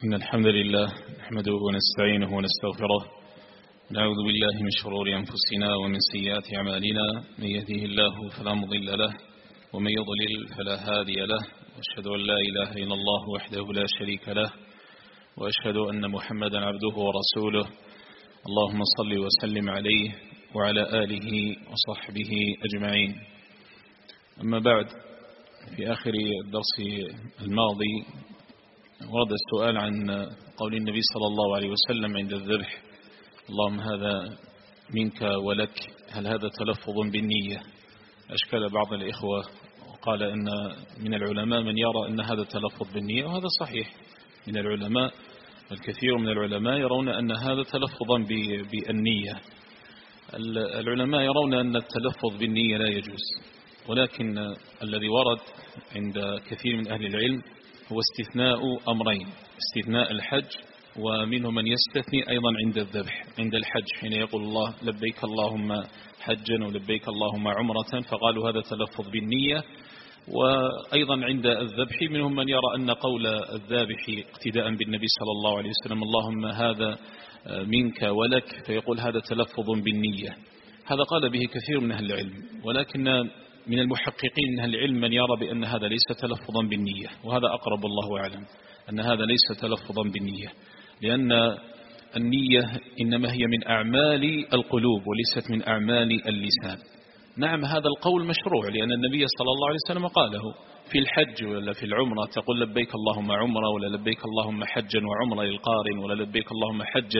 إن الحمد لله نحمده ونستعينه ونستغفره، نعوذ بالله من شرور أنفسنا ومن سيئات أعمالنا، من يهده الله فلا مضل له ومن يضلل فلا هادي له، وأشهد أن لا إله إلا الله وحده لا شريك له، وأشهد أن محمدا عبده ورسوله. اللهم صل وسلم عليه وعلى آله وصحبه أجمعين. أما بعد، في آخر الدرس الماضي ورد السؤال عن قول النبي صلى الله عليه وسلم عند الذبح: اللهم هذا منك ولك، هل هذا تلفظ بالنية؟ أشكل بعض الإخوة وقال أن من العلماء من يرى أن هذا تلفظ بالنية، وهذا صحيح. من العلماء الكثير من العلماء يرون أن هذا تلفظا بالنية. العلماء يرون أن التلفظ بالنية لا يجوز، ولكن الذي ورد عند كثير من أهل العلم هو استثناء أمرين: استثناء الحج، ومنهم من يستثني أيضا عند الذبح، عند الحج حين يقول الله لبيك اللهم حجا ولبيك اللهم عمرة، فقالوا هذا تلفظ بالنية. وأيضا عند الذبح منهم من يرى أن قول الذابح اقتداء بالنبي صلى الله عليه وسلم اللهم هذا منك ولك، فيقول هذا تلفظ بالنية. هذا قال به كثير من أهل العلم، ولكن من المحققين من أهل العلم من يرى بأن هذا ليس تلفظا بالنية، وهذا أقرب الله أعلم، أن هذا ليس تلفظا بالنية، لأن النية إنما هي من أعمال القلوب وليست من أعمال اللسان. نعم، هذا القول مشروع، لأن النبي صلى الله عليه وسلم قاله في الحج ولا في العمرة، تقول لبيك اللهم عمرة، ولا لبيك اللهم حجا وعمرة للقارن، ولا لبيك اللهم حجا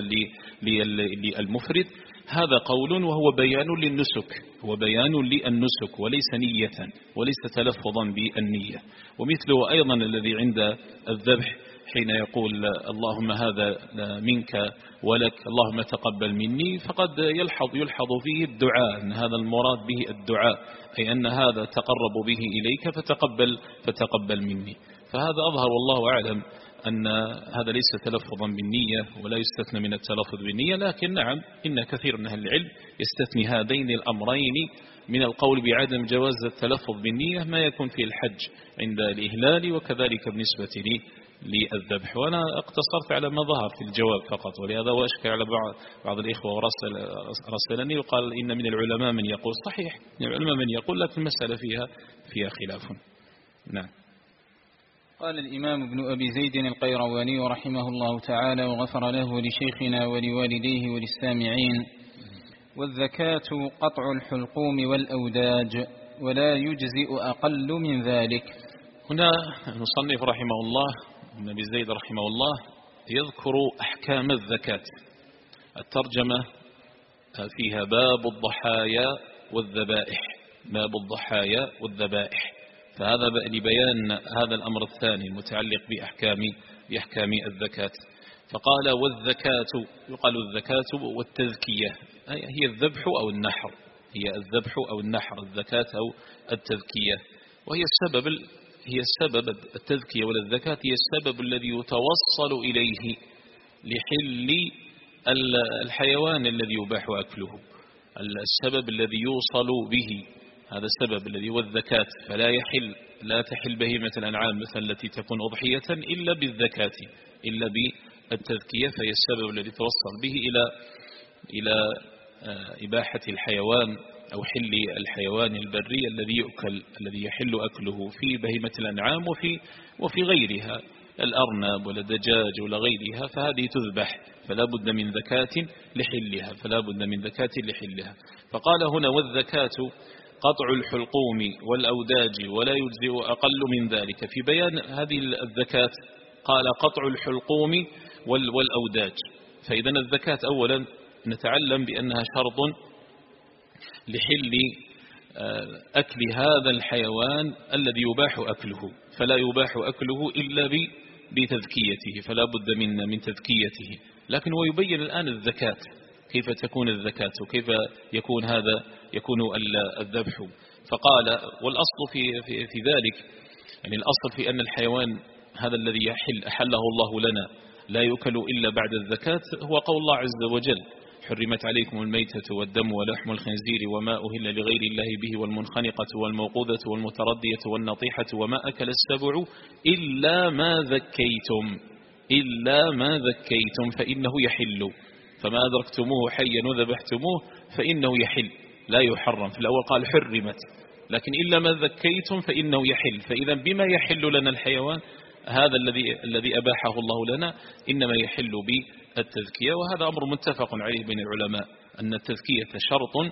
للمفرد. هذا قول وهو بيان للنسك، هو بيان للنسك وليس نية وليس تلفظا بالنية. ومثله أيضا الذي عند الذبح حين يقول اللهم هذا منك ولك اللهم تقبل مني، فقد يلحظ فيه الدعاء، أن هذا المراد به الدعاء، أي أن هذا تقرب به إليك فتقبل مني. فهذا أظهر والله أعلم أن هذا ليس تلفظا بالنية ولا يستثنى من التلفظ بالنية. لكن نعم، إن كثير من أهل العلم يستثني هذين الأمرين من القول بعدم جواز التلفظ بالنية، ما يكون في الحج عند الإهلال، وكذلك بالنسبة للذبح. وأنا اقتصرت على ما ظهر في الجواب فقط، ولهذا وأشكى على بعض الإخوة ورسلني وقال إن من العلماء من يقول. صحيح، من العلماء من يقول، لكن المسألة فيها خلاف. نعم. قال الإمام ابن أبي زيد القيرواني رحمه الله تعالى وغفر له ولشيخنا ولوالديه وللسامعين: والزكاة قطع الحلقوم والأوداج، ولا يجزئ أقل من ذلك. هنا المصنف رحمه الله ابن أبي زيد رحمه الله يذكر أحكام الزكاة. الترجمة فيها باب الضحايا والذبائح، باب الضحايا والذبائح، فهذا لبيان هذا الأمر الثاني المتعلق بأحكام الزكاة. فقال والزكاة، يقال الزكاة والتزكية، هي الذبح أو النحر، هي الذبح أو النحر، الزكاة أو التزكية. وهي السبب التزكية والزكاة هي السبب الذي يتوصل إليه لحل الحيوان الذي يباح أكله، السبب الذي يوصل به، هذا السبب الذي هو الزكاة. لا تحل بهيمة الأنعام مثل التي تكون أضحية إلا بالزكاة، إلا بالتزكية، فهي السبب الذي توصل به إلى إباحة الحيوان أو حل الحيوان البري الذي يؤكل، الذي يحل أكله في بهيمة الأنعام وفي غيرها، الأرنب ولا الدجاج ولا غيرها، فهذه تذبح، فلا بد من زكاة لحلها. فقال هنا والزكاة قطع الحلقوم والأوداج ولا يجزئ أقل من ذلك. في بيان هذه الزكاة قال قطع الحلقوم والأوداج. فإذا الزكاة أولا نتعلم بأنها شرط لحل أكل هذا الحيوان الذي يباح أكله، فلا يباح أكله إلا بتذكيته، فلا بد من تذكيته. لكن هو يبين الآن الزكاة، كيف تكون الزكاة وكيف يكون الذبح. فقال والأصل في ذلك، يعني الأصل في أن الحيوان هذا الذي أحله الله لنا لا يؤكل إلا بعد الزكاة، هو قول الله عز وجل: حرمت عليكم الميتة والدم ولحم الخنزير وما أهل لغير الله به والمنخنقة والموقوذة والمتردية والنطيحة وما أكل السبع إلا ما ذكيتم. إلا ما ذكيتم فإنه يحل، فما أدركتموه حيا وذبحتموه فإنه يحل لا يحرم. في الأول قال حرمت، لكن إلا ما ذكيتم فإنه يحل. فإذا بما يحل لنا الحيوان هذا الذي أباحه الله لنا إنما يحل بالتذكية، وهذا أمر متفق عليه بين العلماء أن التذكية شرط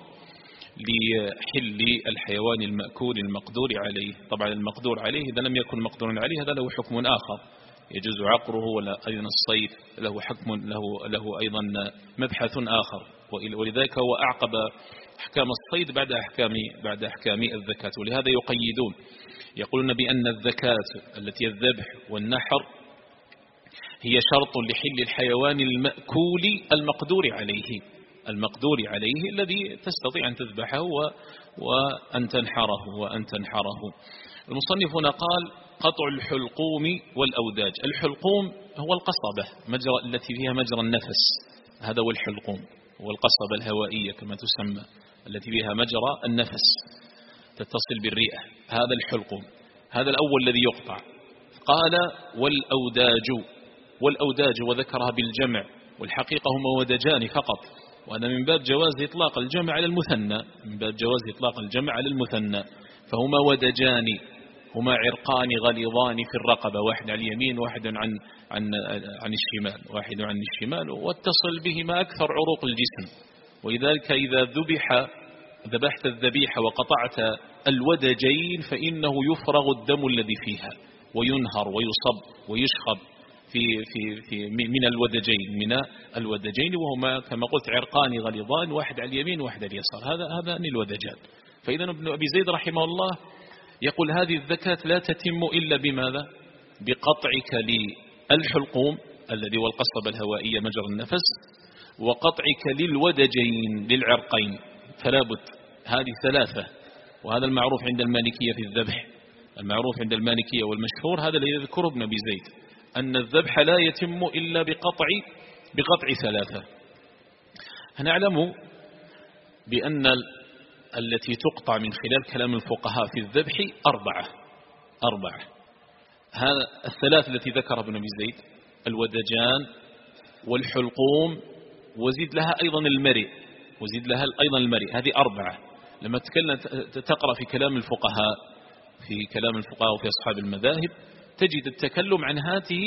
لحل الحيوان المأكول المقدور عليه. طبعا المقدور عليه إذا لم يكن مقدور عليه هذا له حكم آخر يجوز عقره، ولا أيضا الصيد له حكم له أيضا مبحث آخر، ولذلك هو أعقب أحكام الصيد بعد أحكام الزكاة. ولهذا يقيدون يقولون بأن الزكاة التي الذبح والنحر هي شرط لحل الحيوان المأكول المقدور عليه الذي تستطيع أن تذبحه وأن تنحره. المصنف هنا قال قطع الحلقوم والأوداج. الحلقوم هو القصبة التي فيها مجرى النفس، هذا هو الحلقوم، والقصبة الهوائية كما تسمى التي فيها مجرى النفس تتصل بالرئة، هذا الحلقوم، هذا الأول الذي يقطع. قال والأوداج وذكرها بالجمع، والحقيقة هما ودجان فقط، وهذا من باب جواز إطلاق الجمع على المثنى، فهما ودجان، هما عرقان غليظان في الرقبة، واحد على اليمين واحد عن الشمال، واتصل بهما أكثر عروق الجسم. ولذلك إذا ذبحت الذبيحة وقطعت الودجين فإنه يفرغ الدم الذي فيها وينهر ويصب ويشخب من الودجين، وهما كما قلت عرقان غليظان، واحد على اليمين واحد على اليسار، هذان الودجان. فإذا ابن أبي زيد رحمه الله يقول هذه الزكاة لا تتم إلا بماذا؟ بقطعك للحلقوم الذي هو القصبة الهوائية مجرى النفس، وقطعك للودجين للعرقين، فلا بد هذه ثلاثة. وهذا المعروف عند المالكية في الذبح، المعروف عند المالكية والمشهور هذا الذي يذكره ابن أبي زيد، أن الذبح لا يتم إلا بقطع ثلاثة. نعلم بأن التي تقطع من خلال كلام الفقهاء في الذبح أربعة. هذا الثلاث التي ذكرها ابن أبي زيد، الودجان والحلقوم وزيد لها أيضا المرئ، هذه أربعة. لما تقرأ في كلام الفقهاء وفي أصحاب المذاهب تجد التكلم عن هذه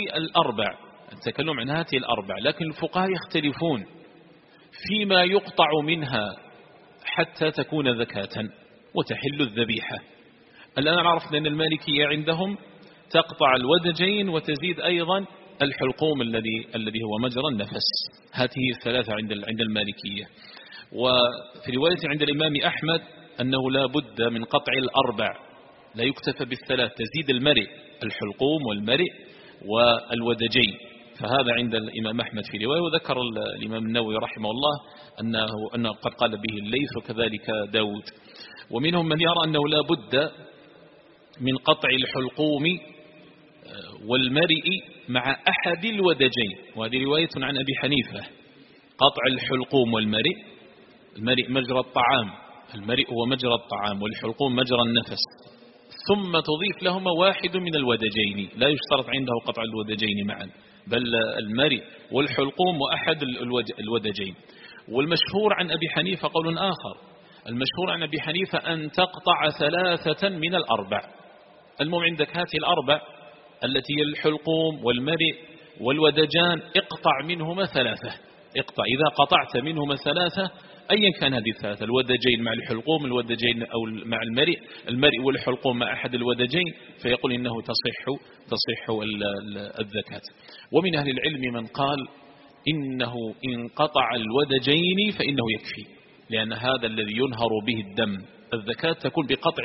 الأربع، لكن الفقهاء يختلفون فيما يقطع منها حتى تكون زكاة وتحل الذبيحة. الآن عرفنا أن المالكية عندهم تقطع الودجين وتزيد أيضا الحلقوم الذي هو مجرى النفس، هذه الثلاثة عند المالكية. وفي رواية عند الإمام أحمد أنه لا بد من قطع الأربع، لا يكتفى بالثلاث، تزيد المرئ، الحلقوم والمرئ والودجين. فهذا عند الإمام أحمد في رواية، وذكر الإمام النووي رحمه الله أنه قد قال به الليث وكذلك داود. ومنهم من يرى أنه لا بد من قطع الحلقوم والمرئ مع أحد الودجين، وهذه رواية عن أبي حنيفة، قطع الحلقوم والمرئ، المرئ مجرى الطعام، المرئ هو مجرى الطعام والحلقوم مجرى النفس، ثم تضيف لهما واحد من الودجين، لا يشترط عنده قطع الودجين معا، بل المرئ والحلقوم وأحد الودجين. والمشهور عن أبي حنيفة قول آخر، المشهور عن أبي حنيفة أن تقطع ثلاثة من الأربع. المهم عندك هذه الأربع التي هي الحلقوم والمرئ والودجان، اقطع منهما ثلاثة، إذا قطعت منهما ثلاثة أيا كان هذه الثلاثة، الودجين مع الحلقوم، الودجين أو مع المرئ والحلقوم مع أحد الودجين، فيقول إنه تصح الزكاة. ومن أهل العلم من قال إنه إن قطع الودجين فإنه يكفي، لأن هذا الذي ينهر به الدم، الزكاة تكون بقطع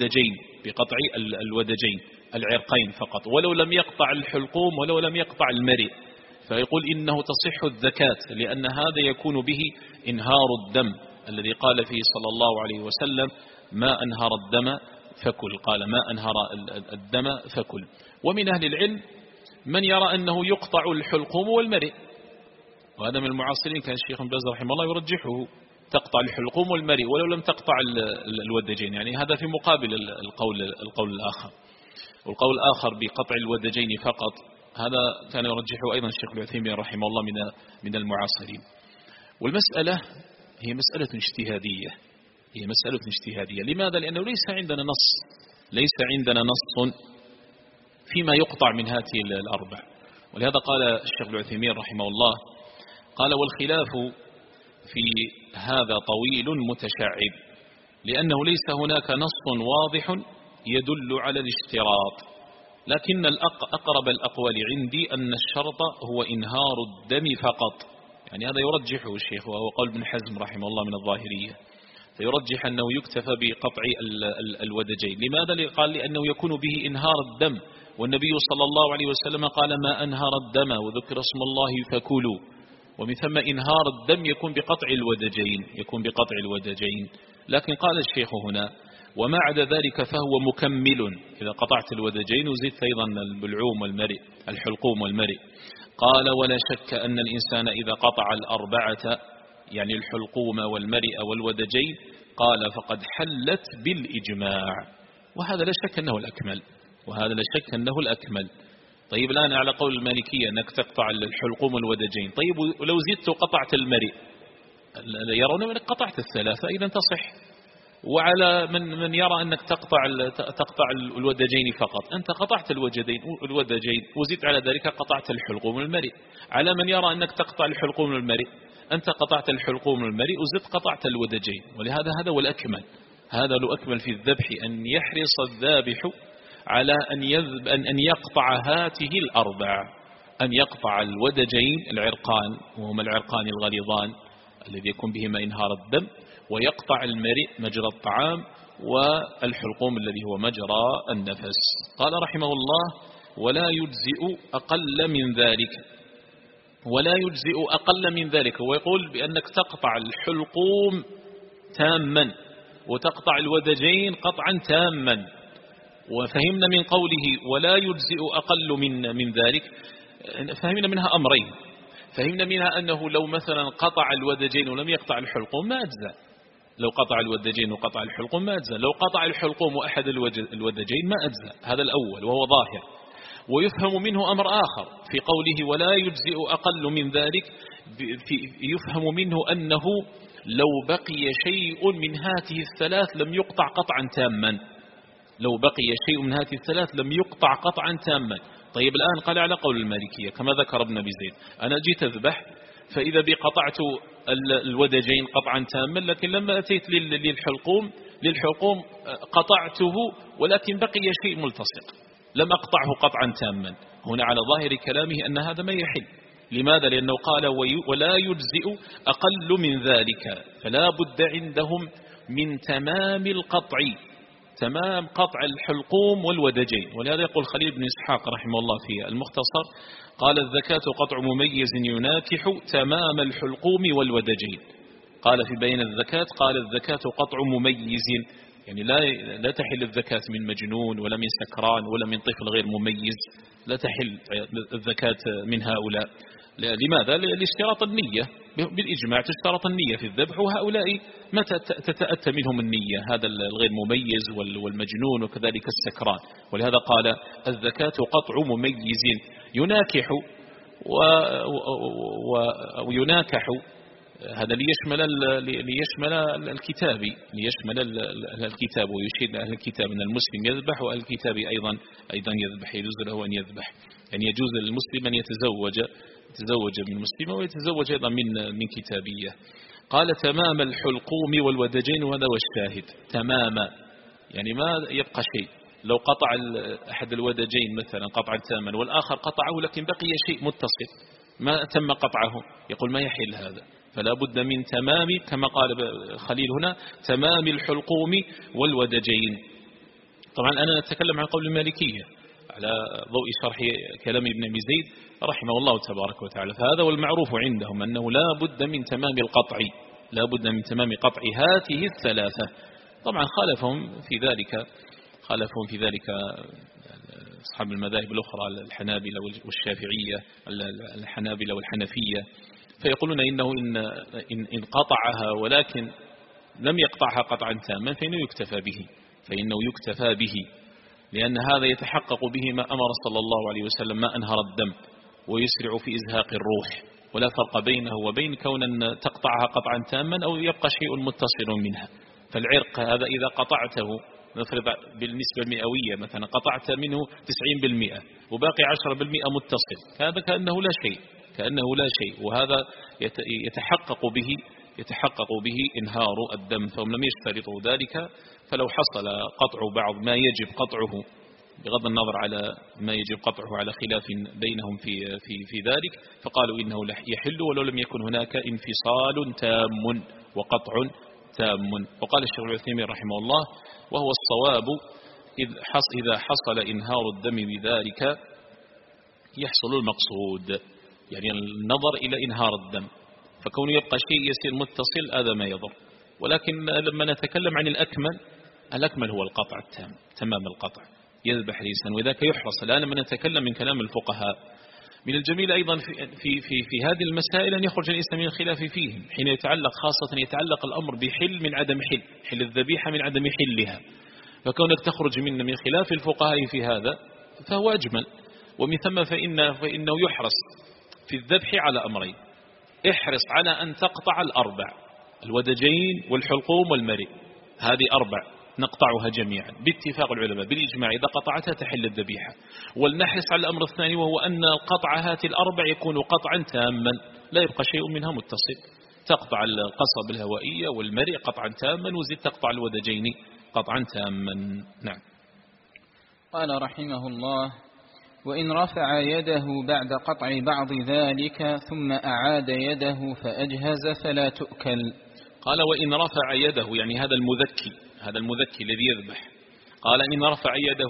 الودجين العرقين فقط، ولو لم يقطع الحلقوم ولو لم يقطع المرئ، فيقول إنه تصح الزكاة، لأن هذا يكون به إنهار الدم الذي قال فيه صلى الله عليه وسلم ما أنهر الدم فكل، قال ما أنهر الدم فكل. ومن أهل العلم من يرى أنه يقطع الحلقوم والمرئ، وهذا من المعاصرين كان الشيخ ابن باز رحمه الله يرجحه، تقطع الحلقوم والمرئ ولو لم تقطع الودجين، يعني هذا في مقابل القول الآخر. والقول الآخر بقطع الودجين فقط هذا كان يرجحه أيضا الشيخ العثيمين رحمه الله من المعاصرين. والمسألة هي مسألة اجتهادية، هي مسألة اجتهادية. لماذا؟ لأنه ليس عندنا نص فيما يقطع من هذه الأربع. ولهذا قال الشيخ العثيمين رحمه الله قال: والخلاف في هذا طويل متشعب، لأنه ليس هناك نص واضح يدل على الاشتراط، لكن أقرب الأقوال عندي أن الشرط هو إنهار الدم فقط. يعني هذا يرجحه الشيخ، وهو قول ابن حزم رحمه الله من الظاهرية، فيرجح أنه يكتفى بقطع الودجين. لماذا؟ قال: لأنه يكون به إنهار الدم، والنبي صلى الله عليه وسلم قال: ما أنهر الدم وذكر اسم الله فكلوا. ومن ثم إنهار الدم يكون بقطع الودجين. لكن قال الشيخ هنا: وما عدا ذلك فهو مكمل. إذا قطعت الودجين وزدت أيضا البلعوم والمرئ، الحلقوم والمرئ. قال: ولا شك أن الإنسان إذا قطع الأربعة، يعني الحلقوم والمرئ والودجين، قال فقد حلت بالإجماع. وهذا لا شك أنه الأكمل. طيب الآن على قول المالكية أنك تقطع الحلقوم والودجين، طيب ولو زدت وقطعت المرئ، يرون أنك قطعت الثلاثة إذا تصح. وعلى من يرى أنك تقطع الودجين فقط، أنت قطعت الودجين وزدت على ذلك قطعت الحلقوم والمرئ. على من يرى أنك تقطع الحلقوم والمرئ، أنت قطعت الحلقوم والمرئ وزدت قطعت الودجين. ولهذا هذا هو الأكمل، هذا لو أكمل في الذبح، أن يحرص الذابح على أن يقطع هاته الأربع، أن يقطع الودجين العرقان، وهما العرقان الغليظان الذي يكون بهما إنهار الدم، ويقطع المرئ مجرى الطعام، والحلقوم الذي هو مجرى النفس. قال رحمه الله: ولا يجزئ أقل من ذلك. ويقول بأنك تقطع الحلقوم تاما وتقطع الودجين قطعا تاما. وفهمنا من قوله ولا يجزئ أقل من ذلك، فهمنا منها أمرين. فهمنا منها أنه لو مثلا قطع الودجين ولم يقطع الحلقوم ما أجزأ، لو قطع الودجين وقطع الحلقوم ما أجزأ، لو قطع الحلقوم وأحد الودجين ما أجزأ. هذا الأول وهو ظاهر. ويفهم منه أمر آخر في قوله ولا يجزئ أقل من ذلك، يفهم منه أنه لو بقي شيء من هذه الثلاث لم يقطع قطعا تاما، لو بقي شيء من هذه الثلاث لم يقطع قطعا تاما. طيب الآن قال على قول المالكية كما ذكر ابن أبي زيد: أنا جيت أذبح فإذا بي قطعت الودجين قطعا تاما، لكن لما أتيت للحلقوم قطعته، ولكن بقي شيء ملتصق لم أقطعه قطعا تاما. هنا على ظاهر كلامه أن هذا ما يحل. لماذا؟ لأنه قال ولا يجزئ أقل من ذلك، فلا بد عندهم من تمام القطع، تمام قطع الحلقوم والودجين. ولهذا يقول خليل بن إسحاق رحمه الله في المختصر: قال: الزكاة قطع مميز يناكح تمام الحلقوم والودجين. قال في بيان الزكاة: قال: الزكاة قطع مميز، يعني لا تحل الزكاة من مجنون ولا من سكران ولا من طفل غير مميز، لا تحل الزكاة من هؤلاء. لماذا؟ لاشتراط النية، بالإجماع تشترط النية في الذبح، وهؤلاء متى تتأتى منهم النية؟ هذا الغير مميز والمجنون وكذلك السكران. ولهذا قال: الزكاة قطع مميز يناكح ويناكح، هذا ليشمل الكتاب، ويشير أهل الكتاب أن المسلم يذبح وأهل الكتاب أيضا يذبح، يجوز له أن يذبح. يعني يجوز للمسلم أن يتزوج من مسلمة ويتزوج أيضا من كتابية. قال: تمام الحلقوم والودجين، وهذا والشاهد تماما، يعني ما يبقى شيء. لو قطع أحد الودجين مثلا قطعا تاما والآخر قطعه لكن بقي شيء متصل ما تم قطعه، يقول ما يحل هذا. فلا بد من تمام، كما قال خليل هنا، تمام الحلقوم والودجين. طبعا أنا أتكلم عن قول المالكية على ضوء شرح كلام ابن أبي زيد رحمه الله تبارك وتعالى. فهذا والمعروف عندهم أنه لا بد من تمام القطع، لا بد من تمام قطع هذه الثلاثة. طبعا خالفهم في ذلك أصحاب المذاهب الأخرى، الحنابلة والشافعية، الحنابلة والحنفية، فيقولون إنه إن قطعها ولكن لم يقطعها قطعا تاما فإنه يكتفى به، لأن هذا يتحقق به ما أمر صلى الله عليه وسلم، ما أنهر الدم ويسرع في إزهاق الروح، ولا فرق بينه وبين كون أن تقطعها قطعا تاما أو يبقى شيء متصل منها. فالعرق هذا إذا قطعته نفرض بالنسبة المئوية مثلا، قطعت منه 90% وباقي 10% متصل، هذا كأنه لا شيء، كأنه لا شيء، وهذا يتحقق به إنهار الدم. فهم لم يشترطوا ذلك، فلو حصل قطع بعض ما يجب قطعه بغض النظر على ما يجب قطعه على خلاف بينهم في ذلك، فقالوا إنه يحل ولو لم يكن هناك انفصال تام وقطع تام. وقال الشيخ العثيمين رحمه الله: وهو الصواب إذا حصل إنهار الدم بذلك يحصل المقصود، يعني النظر إلى إنهار الدم، فكون يبقى شيء يصير متصل هذا ما يضر. ولكن لما نتكلم عن الأكمل هو القطع التام، تمام القطع، يذبح ريسا، وذاك يحرص. الآن لما نتكلم من كلام الفقهاء، من الجميل أيضا في هذه المسائل أن يخرج الإنسان من الخلاف فيهم، حين يتعلق خاصة يتعلق الأمر بحل من عدم حل الذبيحة من عدم حلها، فكونك تخرج من خلاف الفقهاء في هذا فهو أجمل. ومن ثم فإنه يحرص في الذبح على أمرين: احرص على أن تقطع الأربع، الودجين والحلقوم والمرئ، هذه أربع نقطعها جميعا باتفاق العلماء بالإجماع، إذا قطعتها تحل الذبيحة. ولنحرص على الأمر الثاني، وهو أن قطع هذه الأربع يكون قطعا تاما لا يبقى شيء منها متصل، تقطع القصب الهوائية والمرئ قطعا تاما، وزد تقطع الودجين قطعا تاما. نعم. قال رحمه الله: وإن رفع يده بعد قطع بعض ذلك ثم أعاد يده فأجهز فلا تؤكل. قال: وإن رفع يده، يعني هذا المذكي الذي يذبح، قال: إن رفع يده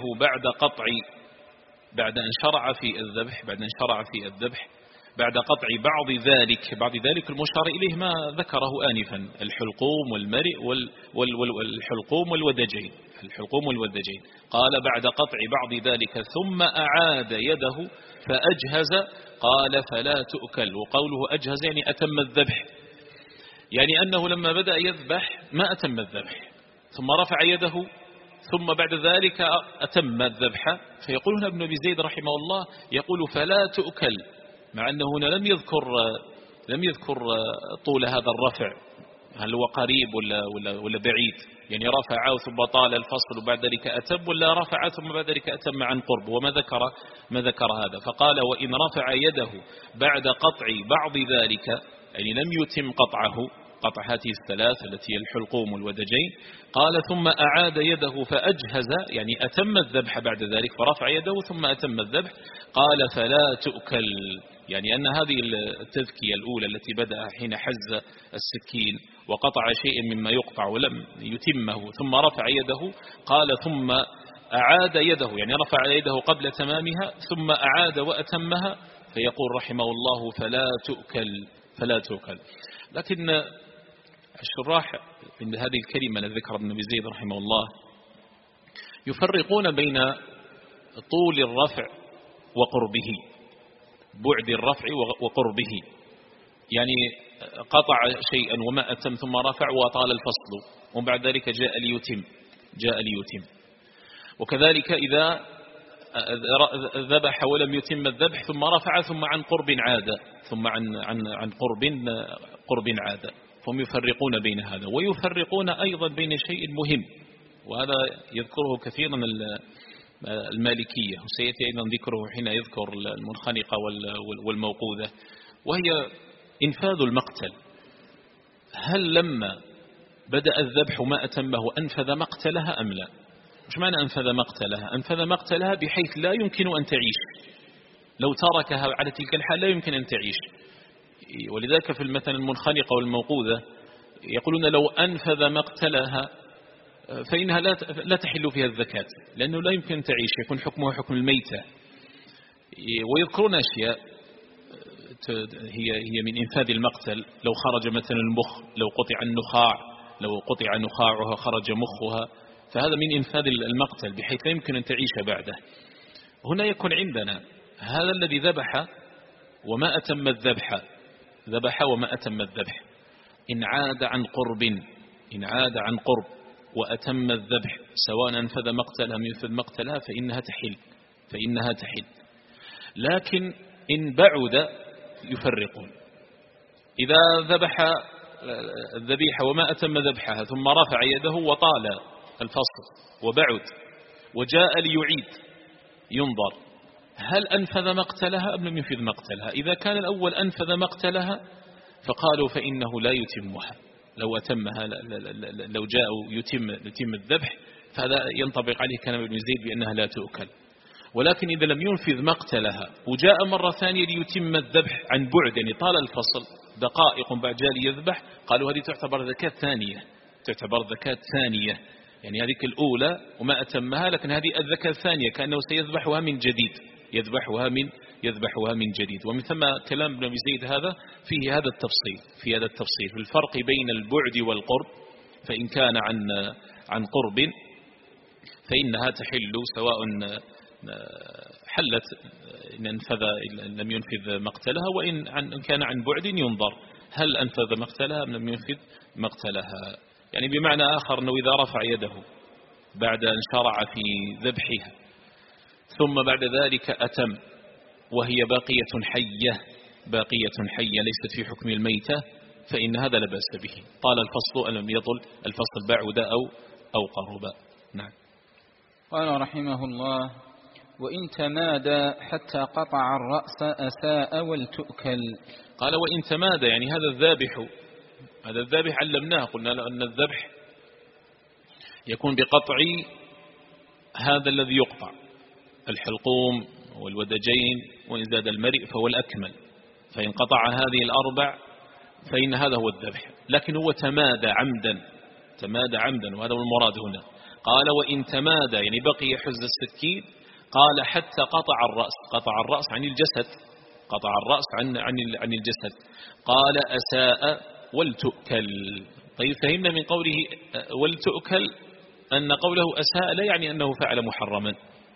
بعد أن شرع في الذبح، بعد قطع بعض ذلك المشار إليه ما ذكره آنفا، الحلقوم والمرئ والحلقوم والودجين، قال: بعد قطع بعض ذلك ثم أعاد يده فأجهز، قال: فلا تؤكل. وقوله أجهز يعني أتم الذبح، يعني أنه لما بدأ يذبح ما أتم الذبح، ثم رفع يده ثم بعد ذلك أتم الذبح. فيقول هنا ابن أبي زيد رحمه الله يقول: فلا تؤكل، مع أنه هنا لم يذكر طول هذا الرفع، هل هو قريب ولا بعيد، يعني رفع ثم طال الفصل وبعد ذلك أتم، ولا رفع ثم بعد ذلك أتم عن قرب، وما ذكر هذا. فقال: وإن رفع يده بعد قطع بعض ذلك، يعني لم يتم قطع هذه الثلاث التي هي الحلقوم والودجين، قال: ثم أعاد يده فأجهز، يعني أتم الذبح بعد ذلك، فرفع يده ثم أتم الذبح، قال: فلا تؤكل، يعني أن هذه التذكية الأولى التي بدأ حين حز السكين وقطع شيء مما يقطع ولم يتمه ثم رفع يده، قال: ثم أعاد يده، يعني رفع يده قبل تمامها ثم أعاد وأتمها، فيقول رحمه الله: فلا تؤكل. لكن الشراح عند هذه الكلمة التي ذكر ابن أبي زيد رحمه الله يفرقون بين طول الرفع وقربه، بعد الرفع وقربه، يعني قطع شيئا وما أتم ثم رفع وطال الفصل وبعد ذلك جاء ليتم. وكذلك إذا ذبح ولم يتم الذبح ثم رفع ثم عن قرب عاد، ثم عن قرب عاد، فهم يفرقون بين هذا، ويفرقون أيضا بين شيء مهم، وهذا يذكره كثيرا المالكية، وسيأتي أيضا ذكره حين يذكر المنخنقة والموقوذة، وهي إنفاذ المقتل. هل لما بدأ الذبح ما أتمه أنفذ مقتلها أم لا؟ مش معنى أنفذ مقتلها بحيث لا يمكن أن تعيش، لو تركها على تلك الحال لا يمكن أن تعيش. ولذلك في المثل المنخنقة والموقوذة يقولون: لو أنفذ مقتلها فإنها لا تحل فيها الزكاة، لأنه لا يمكن أن تعيش، يكون حكمها حكم الميتة. ويذكرون أشياء هي من إنفاذ المقتل، لو خرج مثلا المخ، لو قطع نخاعها خرج مخها، فهذا من إنفاذ المقتل بحيث لا يمكن أن تعيش بعده. هنا يكون عندنا هذا الذي ذبح وما أتم الذبح، إن عاد عن قرب وأتم الذبح سواء أنفذ مقتلها من ينفذ مقتلها فإنها تحل. لكن إن بعد يفرقون. إذا ذبح الذبيحة وما أتم ذبحها ثم رفع يده وطال الفصل وبعد وجاء ليعيد ينظر هل أنفذ مقتلها أم لم ينفذ مقتلها. إذا كان الأول أنفذ مقتلها فقالوا فإنه لا يتمها، لو أتمها لو جاءوا يتم الذبح فهذا ينطبق عليه كلام ابن زيد بأنها لا تؤكل. ولكن إذا لم ينفذ مقتلها وجاء مرة ثانية ليتم الذبح عن بعد، يعني طال الفصل دقائق بعد جاء ليذبح، قالوا هذه تعتبر زكاة ثانية، يعني هذه الأولى وما أتمها، لكن هذه الزكاة الثانية كأنه سيذبحها من جديد، يذبحها من جديد. ومن ثم كلام ابن أبي زيد هذا فيه هذا التفصيل في الفرق بين البعد والقرب. فإن كان عن قرب فإنها تحل سواء حلت إن لم ينفذ مقتلها، وإن كان عن بعد ينظر هل أنفذ مقتلها أم لم ينفذ مقتلها. يعني بمعنى آخر أنه إذا رفع يده بعد أن شرع في ذبحها ثم بعد ذلك أتم وهي باقية حية ليست في حكم الميتة فإن هذا لا بأس به، طال الفصل ألم يطل الفصل بعد أو قرب. نعم. قال رحمه الله: وإن تمادى حتى قطع الرأس أساء ولتؤكل. قال وإن تمادى، يعني هذا الذابح علمناه، قلنا أن الذبح يكون بقطع هذا الذي يقطع، الحلقوم والودجين، وإن زاد المرء فهو الأكمل، فإن قطع هذه الأربع فإن هذا هو الذبح. لكن هو تمادى عمدا وهذا هو المراد هنا. قال وإن تمادى يعني بقي حز السكين، قال حتى قطع الرأس عن الجسد، عن الجسد. قال أساء ولتؤكل. طيب فهمنا من قوله ولتؤكل أن قوله أساء لا يعني أنه فعل محرما،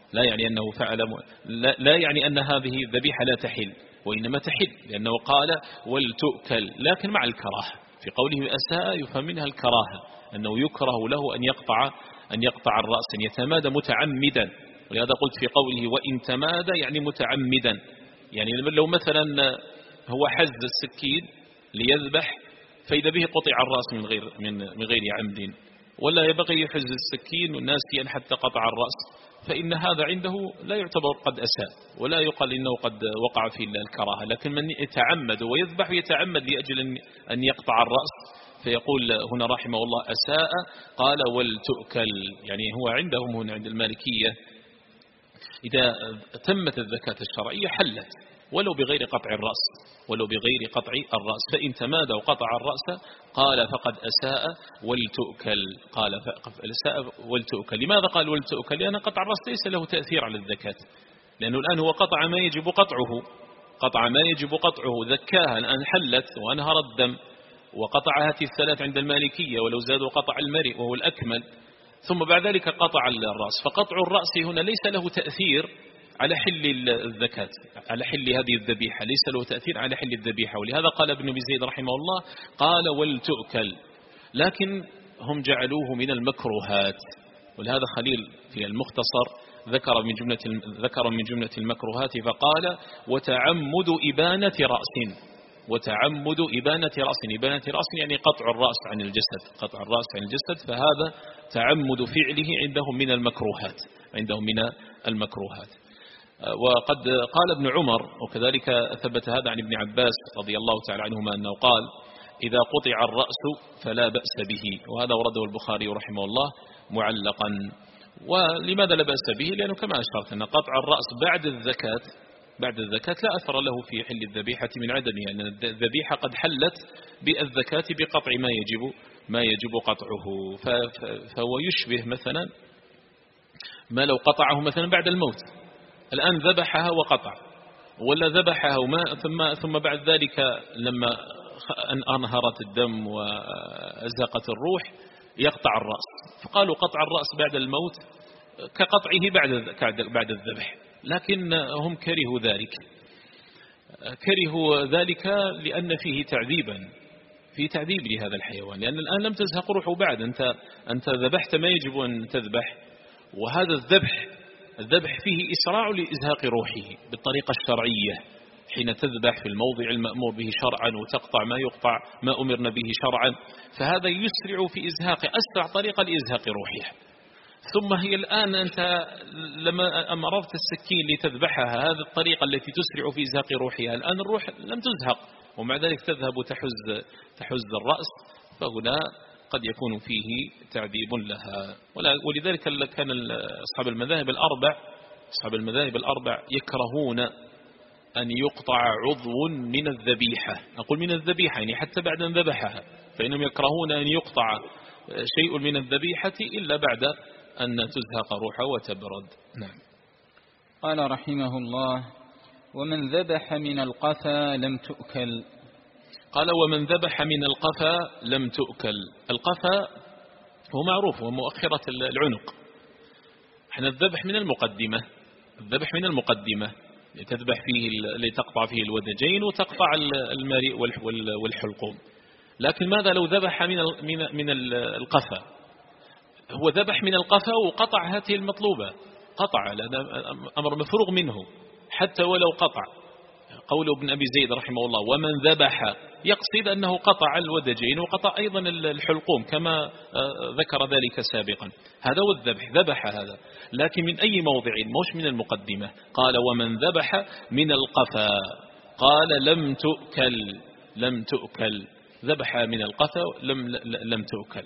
لا يعني أن هذه الذبيحة لا تحل، وإنما تحل لأنه قال ولتؤكل، لكن مع الكراهة. في قوله أساء يفهم منها الكراهة، أنه يكره له أن يقطع الرأس، أن يتمادى متعمدا. ولهذا قلت في قوله وإن تمادى يعني متعمدا، يعني لو مثلا هو حز السكين ليذبح فإذا به قطع الرأس من غير عمد، ولا يبقي يحز السكين ناسيا حتى قطع الرأس، فإن هذا عنده لا يعتبر قد أساء، ولا يقال إنه قد وقع فيه الكراهة. لكن من يتعمد ويذبح يتعمد لأجل أن يقطع الرأس، فيقول هنا رحمه الله أساء. قال ولتؤكل، يعني هو عندهم هنا عند المالكية إذا تمت الزكاة الشرعية حلت ولو بغير قطع الرأس، فإن تمادى وقطع الرأس قال فقد أساء ولتؤكل. لماذا قال ولتؤكل؟ لأن قطع الرأس ليس له تأثير على الزكاة، لأنه الآن هو قطع ما يجب قطعه، ذكاها الآن حلت وأنهر الدم وقطع هذه الثلاث عند المالكية، ولو زاد وقطع المرء وهو الأكمل، ثم بعد ذلك قطع الرأس. فقطع الرأس هنا ليس له تأثير على حل الزكاة، على حل هذه الذبيحة، ليس له تأثير على حل الذبيحة. ولهذا قال ابن أبي زيد رحمه الله قال ولتؤكل، لكن هم جعلوه من المكروهات. ولهذا خليل في المختصر ذكر من جملة المكروهات فقال وتعمد إبانة رأس. إبانة رأس يعني قطع الرأس عن الجسد، فهذا تعمد فعله عندهم من المكروهات. وقد قال ابن عمر، وكذلك ثبت هذا عن ابن عباس رضي الله تعالى عنهما أنه قال إذا قطع الرأس فلا بأس به، وهذا ورده البخاري رحمه الله معلقا. ولماذا لا بأس به؟ لأنه كما أشرت أن قطع الرأس بعد الزكاة لا أثر له في حل الذبيحة من عدمه، يعني الذبيحة قد حلت بالزكاة بقطع ما يجب قطعه. فهو يشبه مثلا ما لو قطعه مثلا بعد الموت، الآن ذبحها وقطع، ولا ذبحها ثم بعد ذلك لما أنهرت الدم وأزهقت الروح يقطع الرأس، فقالوا قطع الرأس بعد الموت كقطعه بعد الذبح. لكن هم كرهوا ذلك لأن فيه تعذيبا، في تعذيب لهذا الحيوان، لأن الآن لم تزهق روحه بعد، أنت ذبحت ما يجب أن تذبح، وهذا الذبح فيه إسراع لإزهاق روحه بالطريقة الشرعية، حين تذبح في الموضع المأمور به شرعا وتقطع ما يقطع ما أمرنا به شرعا، فهذا يسرع في إزهاق، أسرع طريقة لإزهاق روحها. ثم هي الآن أنت لما أمررت السكين لتذبحها، هذه الطريقة التي تسرع في إزهاق روحها، الآن الروح لم تزهق، ومع ذلك تذهب تحز الرأس، فهنا قد يكون فيه تعذيب لها. ولذلك كان أصحاب المذاهب الأربع يكرهون أن يقطع عضو من الذبيحة، أقول من الذبيحة يعني حتى بعد أن ذبحها، فإنهم يكرهون أن يقطع شيء من الذبيحة إلا بعد أن تزهق روحه وتبرد. نعم. قال رحمه الله: ومن ذبح من القفا لم تؤكل. قال: ومن ذبح من القفا لم تؤكل. القفا هو معروف، هو مؤخرة العنق. احنا الذبح من المقدمة لتذبح فيه، لتقطع فيه الودجين وتقطع المريء والحلقوم. لكن ماذا لو ذبح من القفا؟ هو ذبح من القفا وقطع هذه المطلوبة، قطع، لأن أمر مفروغ منه حتى ولو قطع. قول ابن أبي زيد رحمه الله: ومن ذبح، يقصد أنه قطع الودجين وقطع أيضا الحلقوم كما ذكر ذلك سابقا. هذا هو الذبح، ذبح هذا، لكن من أي موضع؟ مش من المقدمة. قال: ومن ذبح من القفا، قال لم تؤكل، ذبح من القفا لم تؤكل.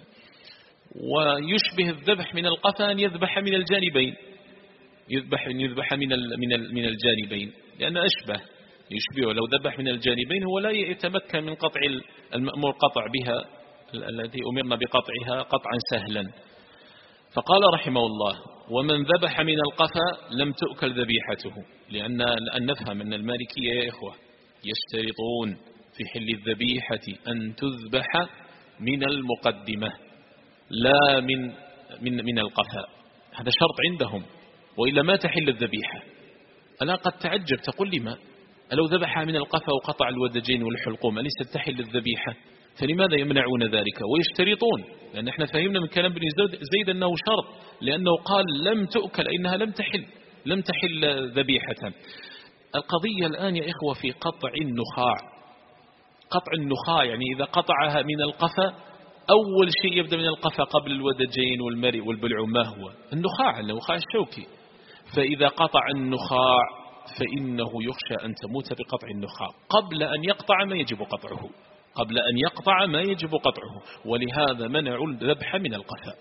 ويشبه الذبح من القفا أن يذبح من الجانبين، يذبح من الجانبين، لأن أشبه يشبهه. لو ذبح من الجانبين هو لا يتمكن من قطع المأمور قطع بها، التي أمرنا بقطعها قطعا سهلا. فقال رحمه الله: ومن ذبح من القفا لم تؤكل ذبيحته. لأن نفهم أن المالكية يا إخوة يشترطون في حل الذبيحة أن تذبح من المقدمة لا من القفا، هذا شرط عندهم، وإلا ما تحل الذبيحة. ألا قد تعجب، تقول لما لو ذبحها من القفا وقطع الودجين والحلقوم أليست تحل الذبيحة؟ فلماذا يمنعون ذلك ويشترطون؟ لأن احنا فهمنا من كلام ابن زيد أنه شرط، لأنه قال لم تؤكل، إنها لم تحل ذبيحة. القضية الآن يا إخوة في قطع النخاع، يعني إذا قطعها من القفا، أول شيء يبدأ من القفا قبل الودجين والمرء والبلع ما هو؟ النخاع الشوكي. فإذا قطع النخاع فإنه يخشى أن تموت بقطع النخاع قبل أن يقطع ما يجب قطعه، ولهذا منعوا الذبح من القفا،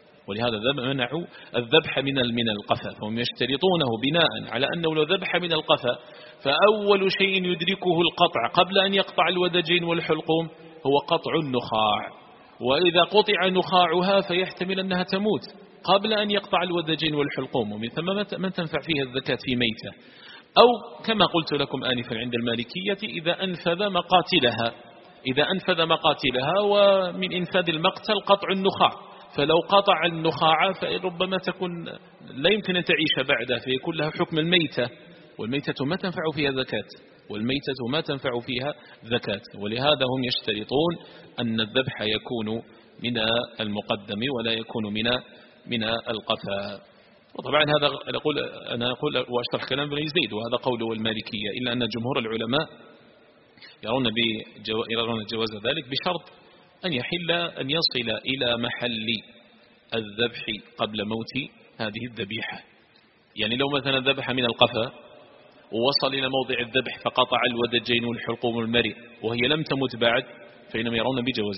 من القفا. فهم يشترطونه بناء على أنه لو ذبح من القفا فأول شيء يدركه القطع قبل أن يقطع الودجين والحلقوم هو قطع النخاع، وإذا قطع نخاعها فيحتمل أنها تموت قبل أن يقطع الودجين والحلقوم، ومن ثم ما تنفع فيها الزكاة في ميتة. أو كما قلت لكم آنفا عند المالكية إذا أنفذ مقاتلها ومن إنفاذ المقتل قطع النخاع، فلو قطع النخاع فربما تكون لا يمكن أن تعيش بعده، فيكون لها حكم الميتة، والميتة ما تنفع فيها زكاة. ولهذا هم يشترطون أن الذبح يكون من المقدم ولا يكون من القفا. وطبعا هذا أنا أقول وأشرح كلام ابن زيد، وهذا قوله المالكية، إلا أن جمهور العلماء يرون جواز ذلك بشرط أن يصل إلى محل الذبح قبل موت هذه الذبيحة. يعني لو مثلا ذبح من القفا ووصل إلى موضع الذبح فقطع الودجين والحلقوم والمرء وهي لم تمت بعد، فإنهم يرون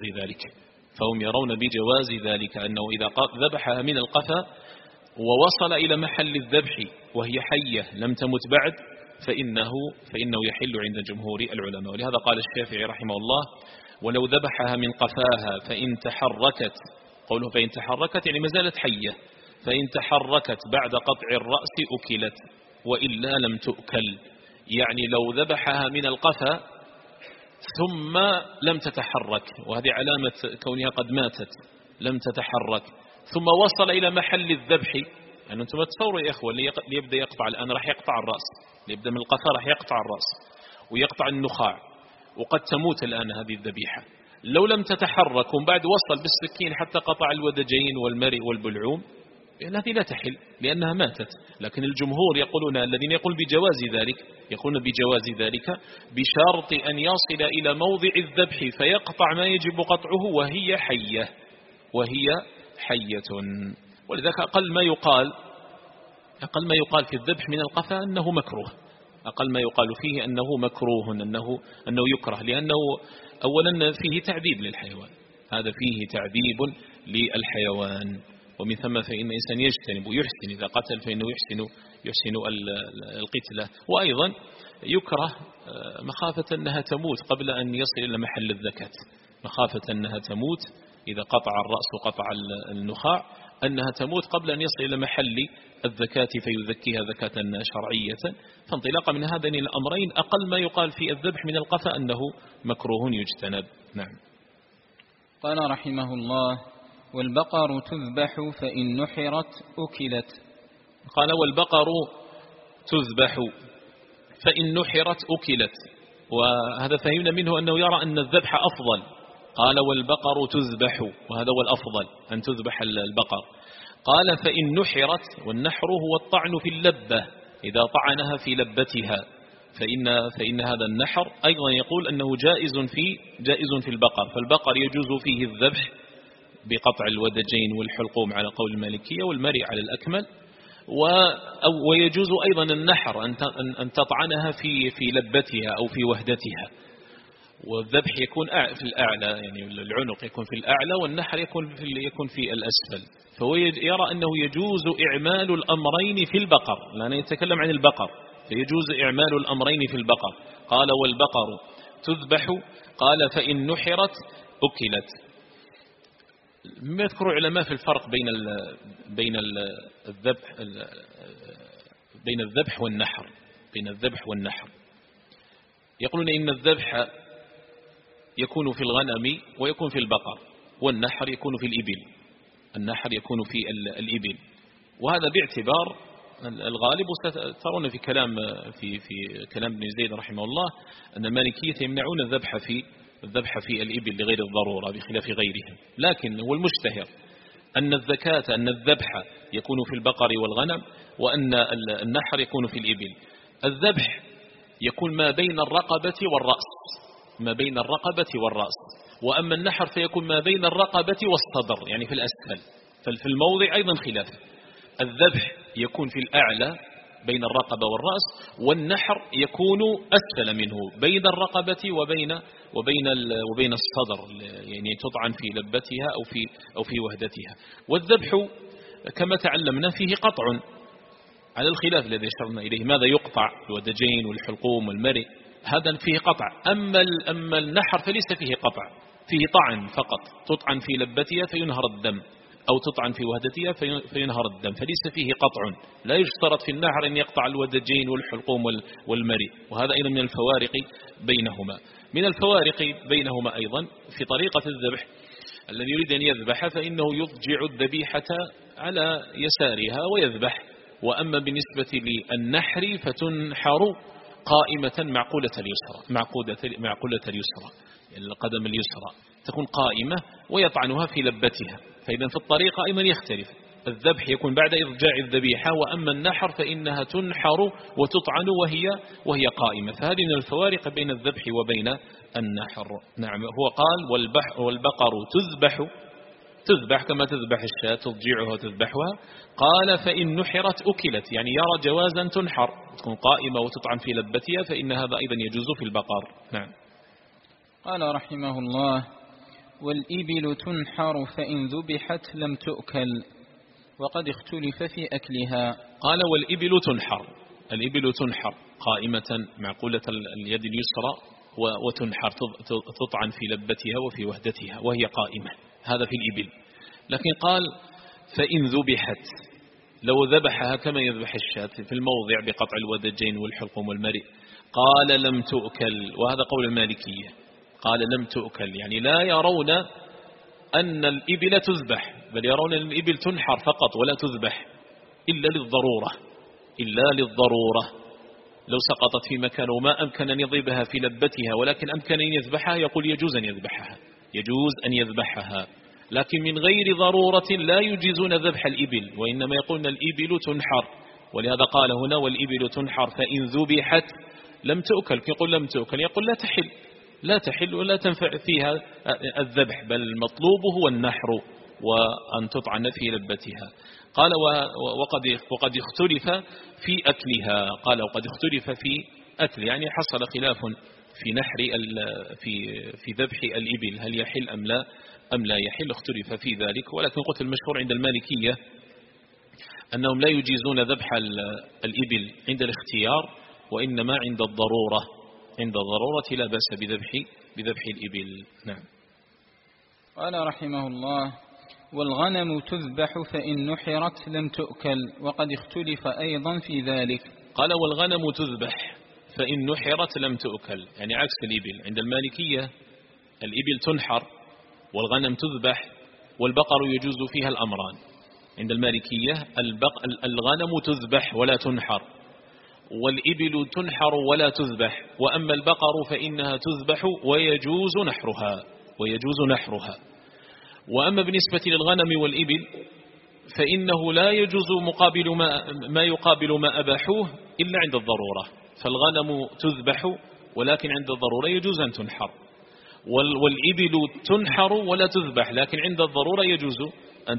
بجواز ذلك، أنه إذا ذبحها من القفا ووصل إلى محل الذبح وهي حية لم تمت بعد فإنه يحل عند جمهور العلماء. ولهذا قال الشافعي رحمه الله: ولو ذبحها من قفاها فإن تحركت، قوله فإن تحركت يعني ما زالت حية، فإن تحركت بعد قطع الرأس أكلت وإلا لم تؤكل. يعني لو ذبحها من القفا ثم لم تتحرك، وهذه علامة كونها قد ماتت، لم تتحرك، ثم وصل إلى محل الذبح. يعني أنتم تصوروا يا إخوة، اللي يبدأ يقطع الآن راح يقطع الرأس، اللي يبدأ من القفا راح يقطع الرأس ويقطع النخاع، وقد تموت الآن هذه الذبيحة. لو لم تتحرك وبعد وصل بالسكين حتى قطع الودجين والمرء والبلعوم، هذه لا تحل لأنها ماتت. لكن الجمهور يقولون، الذين يقول بجواز ذلك، يقولون بجواز ذلك بشرط أن يصل إلى موضع الذبح فيقطع ما يجب قطعه وهي حية. ولذلك أقل ما يقال في الذبح من القفا أنه مكروه، أقل ما يقال فيه أنه مكروه، أنه يكره، لأنه أولا فيه تعذيب للحيوان، هذا فيه تعذيب للحيوان، ومن ثم فإن الإنسان يجتنب ويحسن إذا قتل فإنه يحسن القتلة. وأيضا يكره مخافة أنها تموت قبل أن يصل إلى محل الزكاة، مخافة أنها تموت إذا قطع الرأس وقطع النخاع، أنها تموت قبل أن يصل إلى محل الزكاة فيزكيها زكاة شرعية. فانطلاقا من هذين الأمرين أقل ما يقال في الذبح من القفا أنه مكروه يجتنب. نعم. قال رحمه الله: والبقر تذبح فإن نحرت أكلت. قال: والبقر تذبح فإن نحرت أكلت. وهذا فهمنا منه أنه يرى أن الذبح أفضل. قال: والبقر تذبح، وهذا هو الأفضل أن تذبح البقر. قال: فإن نحرت، والنحر هو الطعن في اللبة، إذا طعنها في لبتها فإن هذا النحر أيضا يقول أنه جائز في البقر. فالبقر يجوز فيه الذبح بقطع الودجين والحلقوم على قول المالكية، والمرء على الأكمل، ويجوز أيضا النحر أن تطعنها في لبتها أو في وهدتها. والذبح يكون في الأعلى، يعني العنق يكون في الأعلى والنحر يكون في الأسفل. فهو يرى أنه يجوز إعمال الأمرين في البقر، لأن يتكلم عن البقر، فيجوز إعمال الأمرين في البقر. قال: والبقر تذبح. قال: فإن نحرت أكلت. ما يذكر علماء في الفرق بين الذبح والنحر. يقولون إن الذبح يكون في الغنم ويكون في البقر، والنحر يكون في الإبل. وهذا باعتبار الغالب. وسترون في كلام ابن زيد رحمه الله أن المالكية يمنعون الذبح في الإبل لغير الضرورة بخلاف غيرهم. لكن هو المشتهر أن الذبح يكون في البقر والغنم، وأن النحر يكون في الإبل. الذبح يكون ما بين الرقبة والرأس، وأما النحر فيكون ما بين الرقبة والصدر، يعني في الأسفل. ففي الموضع أيضا خلاف، الذبح يكون في الأعلى بين الرقبة والرأس، والنحر يكون أسفل منه بين الرقبة وبين الصدر، يعني تطعن في لبتها أو في وهدتها. والذبح كما تعلمنا فيه قطع على الخلاف الذي أشرنا إليه، ماذا يقطع؟ الودجين والحلقوم والمرء، هذا فيه قطع. أما النحر فليس فيه قطع، فيه طعن فقط، تطعن في لبتها فينهر الدم، أو تطعن في وهدتها فينهر الدم، فليس فيه قطع. لا يشترط في النحر أن يقطع الودجين والحلقوم والمرء. وهذا أيضا من الفوارق بينهما. أيضا في طريقة الذبح، الذي يريد أن يذبح فإنه يضجع الذبيحة على يسارها ويذبح. وأما بالنسبة للنحر فتنحر قائمة معقودة اليسرى، يعني القدم اليسرى تكون قائمة ويطعنها في لبتها. فإذا في الطريقة أيضا يختلف، الذبح يكون بعد إضجاع الذبيحة، وأما النحر فإنها تنحر وتطعن وهي قائمة. فهذه من الفوارق بين الذبح وبين النحر. نعم. هو قال: والبقر تذبح كما تذبح الشاة، تضجعها وتذبحها. قال: فإن نحرت أكلت، يعني يرى جوازا تنحر، تكون قائمة وتطعن في لبتها، فإن هذا أيضا يجوز في البقر. نعم. قال رحمه الله: والإبل تنحر فإن ذبحت لم تؤكل، وقد اختلف في أكلها. قال: الإبل تنحر قائمة معقولة اليد اليسرى، وتنحر تطعن في لبتها وفي وهدتها وهي قائمة، هذا في الإبل. لكن قال: فإن ذبحت، لو ذبحها كما يذبح الشاة في الموضع بقطع الودجين والحلقوم والمرء، قال: لم تؤكل. وهذا قول المالكية، قال: لم تؤكل، يعني لا يرون أن الإبل تذبح، بل يرون أن الإبل تنحر فقط ولا تذبح إلا للضرورة. لو سقطت في مكان وما أمكن أن يضربها في لبتها ولكن أمكن أن يذبحها، يقول يجوز أن يذبحها، يجوز أن يذبحها، لكن من غير ضرورة لا يجيزون ذبح الإبل، وإنما يقولون الإبل تنحر، ولهذا قال هنا والإبل تنحر فإن ذبحت لم تؤكل. يقول لم تؤكل، يقول لا تحل ولا تنفع فيها الذبح، بل المطلوب هو النحر وأن تطعن في لبتها. قال وقد اختلف في أكلها، قال وقد اختلف في أكل، يعني حصل خلاف في نحر في ذبح الإبل، هل يحل أم لا يحل، اختلف في ذلك. ولكن قلت المشهور عند المالكية أنهم لا يجيزون ذبح الإبل عند الاختيار، وإنما عند الضرورة لا بأس بذبح الإبل. نعم. قال رحمه الله: والغنم تذبح فإن نحرت لم تؤكل، وقد اختلف أيضا في ذلك. قال والغنم تذبح فإن نحرت لم تؤكل، يعني عكس الإبل. عند المالكية الإبل تنحر والغنم تذبح، والبقر يجوز فيها الأمران. عند المالكية الغنم تذبح ولا تنحر، والإبل تنحر ولا تذبح، وأما البقر فإنها تذبح ويجوز نحرها. وأما بالنسبة للغنم والإبل فإنه لا يجوز مقابل ما يقابل ما أباحوه إلا عند الضرورة، فالغنم تذبح ولكن عند الضرورة يجوز أن تنحر، والإبل تنحر ولا تذبح، لكن عند الضرورة يجوز أن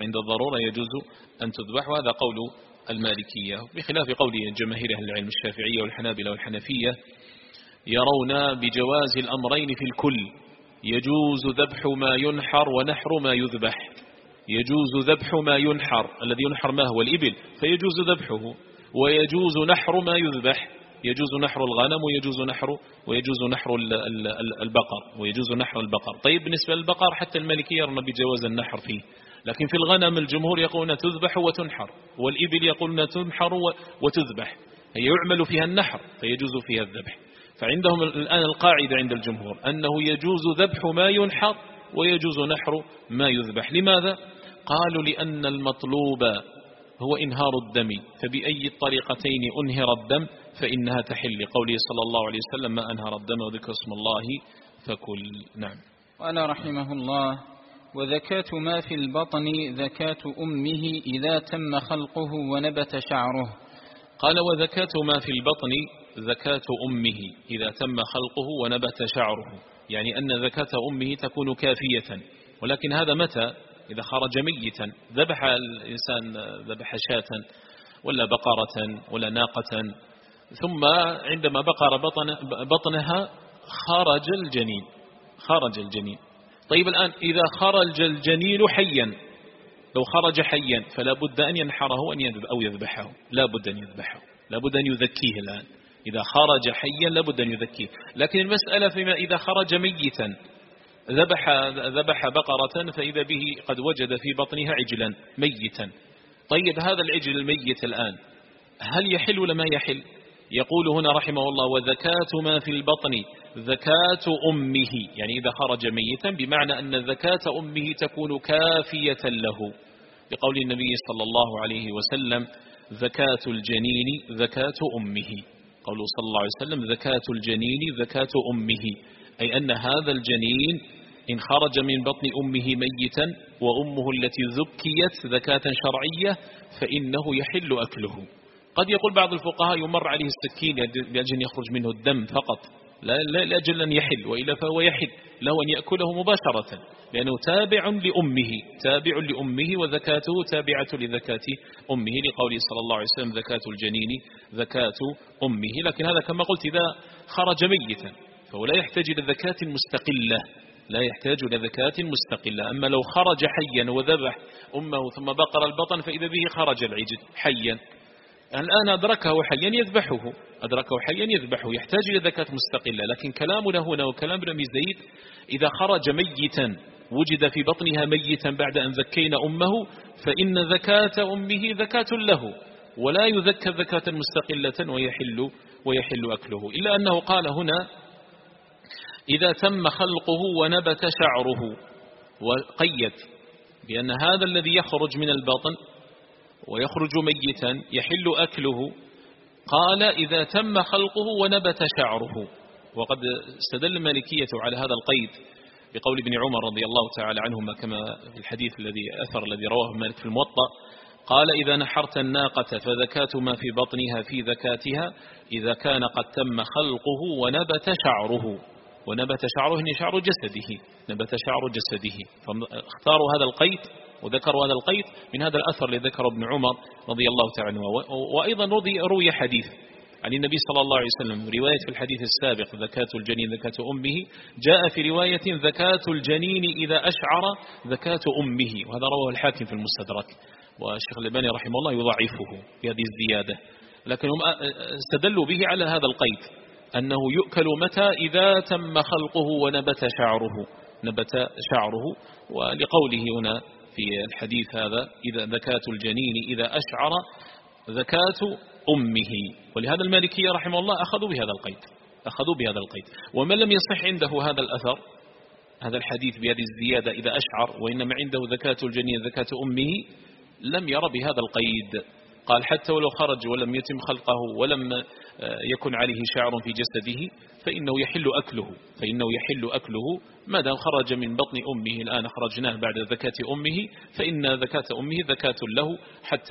تذبح، وهذا قول المالكية، بخلاف قول جماهير أهل العلم الشافعية والحنابلة والحنفية، يرون بجواز الأمرين في الكل، يجوز ذبح ما ينحر ونحر ما يذبح. يجوز ذبح ما ينحر، الذي ينحر ما هو الإبل، فيجوز ذبحه، ويجوز نحر ما يذبح، يجوز نحر الغنم ويجوز نحر البقر. طيب بالنسبة للبقر حتى المالكية يرون بجواز النحر فيه، لكن في الغنم الجمهور يقولون تذبح وتنحر، والإبل يقولون تنحر وتذبح، هي يعمل فيها النحر فيجوز فيها الذبح. فعندهم الآن القاعدة عند الجمهور أنه يجوز ذبح ما ينحر ويجوز نحر ما يذبح. لماذا؟ قالوا لأن المطلوب هو إنهار الدم، فبأي الطريقتين أنهر الدم فإنها تحل، لقوله صلى الله عليه وسلم: ما أنهر الدم وذكر اسم الله فكل. نعم. قال رحمه الله: وزكاة ما في البطن زكاة أمه إذا تم خلقه ونبت شعره. قال وزكاة ما في البطن زكاة أمه إذا تم خلقه ونبت شعره، يعني أن زكاة أمه تكون كافية، ولكن هذا متى؟ إذا خرج ميتا، ذبح الإنسان ذبح شاة ولا بقرة ولا ناقة، ثم عندما بقر بطنها خرج الجنين. طيب الآن إذا خرج الجنين حيا، لو خرج حيا فلا بد أن ينحره أو يذبحه، لا بد أن يذكيه. الآن إذا خرج حيا لا بد أن يذكيه، لكن المسألة فيما إذا خرج ميتا، ذبح بقرة فإذا به قد وجد في بطنها عجلا ميتا. طيب هذا العجل الميت الآن هل يحل ولا ما يحل؟ يقول هنا رحمه الله: وزكاة ما في البطن زكاة أمه، يعني إذا خرج ميتا، بمعنى أن زكاة أمه تكون كافية له، بقول النبي صلى الله عليه وسلم: زكاة الجنين زكاة أمه. قوله صلى الله عليه وسلم: زكاة الجنين زكاة أمه، أي أن هذا الجنين إن خرج من بطن أمه ميتا وأمه التي زكيت زكاة شرعية فإنه يحل أكله. قد يقول بعض الفقهاء يمر عليه السكين لأجل يخرج منه الدم فقط، لا لأجل أن يحل، وإلا فهو يحل له أن يأكله مباشرة، لأنه تابع لأمه وزكاته تابعة لزكاة أمه، لقوله صلى الله عليه وسلم: زكاة الجنين زكاة أمه. لكن هذا كما قلت إذا خرج ميتا فهو لا يحتاج إلى زكاة مستقلة، أما لو خرج حيا وذبح أمه ثم بقر البطن فإذا به خرج العجل حيا، الآن أدركه حيا يذبحه، يحتاج إلى زكاة مستقلة. لكن كلامنا هنا وكلام ابن زيد: إذا خرج ميتا وجد في بطنها ميتا بعد أن زكينا أمه فإن زكاة أمه زكاة له، ولا يزكى زكاة مستقلة ويحل أكله، إلا أنه قال هنا: إذا تم خلقه ونبت شعره، وقيد بأن هذا الذي يخرج من البطن ويخرج ميتا يحل أكله، قال: إذا تم خلقه ونبت شعره. وقد استدل المالكية على هذا القيد بقول ابن عمر رضي الله تعالى عنهما كما في الحديث الذي رواه مالك في الموطأ، قال: إذا نحرت الناقة فذكاة ما في بطنها في ذكاتها إذا كان قد تم خلقه ونبت شعره. ونبت شعره يعني شعر جسده، نبت شعر جسده. فاختاروا هذا القيد وذكروا هذا القيد من هذا الأثر الذي ذكره ابن عمر رضي الله تعالى عنه. وأيضا روي حديث عن النبي صلى الله عليه وسلم، رواية في الحديث السابق ذكاة الجنين ذكاة أمه، جاء في رواية ذكاة الجنين إذا أشعر ذكاة أمه، وهذا رواه الحاكم في المستدرك، والشيخ الألباني رحمه الله يضعفه بهذه الزيادة، لكنهم استدلوا به على هذا القيد أنه يؤكل متى إذا تم خلقه ونبت شعره. ولقوله هنا في الحديث هذا إذا ذكاة الجنين إذا أشعر ذكاة أمه. ولهذا المالكية رحمه الله أخذوا بهذا القيد. ومن لم يصح عنده هذا الأثر، هذا الحديث بهذه الزيادة إذا أشعر، وإنما عنده ذكاة الجنين ذكاة أمه، لم ير بهذا القيد. قال: حتى ولو خرج ولم يتم خلقه ولم يكن عليه شعر في جسده فإنه يحل أكله ما دام خرج من بطن أمه. الآن خرجناه بعد ذكاة أمه، فإن ذكاة أمه ذكاة له حتى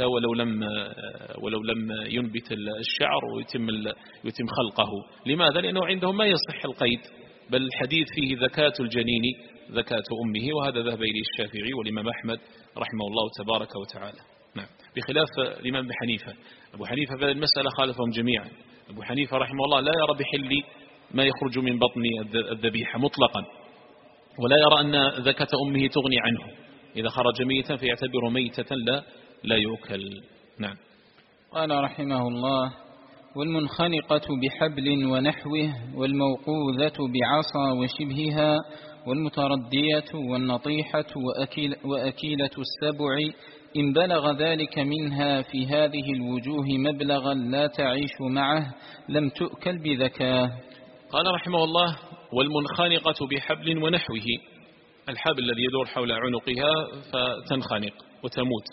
ولو لم ينبت الشعر ويتم خلقه. لماذا؟ لأنه عندهم ما يصح القيد، بل الحديث فيه ذكاة الجنين ذكاة أمه، وهذا ذهب إليه الشافعي والإمام أحمد رحمه الله تبارك وتعالى. نعم، بخلاف الإمام أبي حنيفة. أبو حنيفة في المسألة خالفهم جميعا. أبو حنيفة رحمه الله لا يرى بحل ما يخرج من بطن الذبيحة مطلقا، ولا يرى أن ذكاة أمه تغني عنه، إذا خرج ميتا فيعتبر ميتة لا يؤكل. نعم. قال رحمه الله: والمنخنقة بحبل ونحوه، والموقوذة بعصا وشبهها، والمتردية والنطيحة وأكيلة السبع، إن بلغ ذلك منها في هذه الوجوه مبلغا لا تعيش معه لم تؤكل بذكاه. قال رحمه الله: والمنخنقة بحبل ونحوه، الحبل الذي يدور حول عنقها فتنخنق وتموت.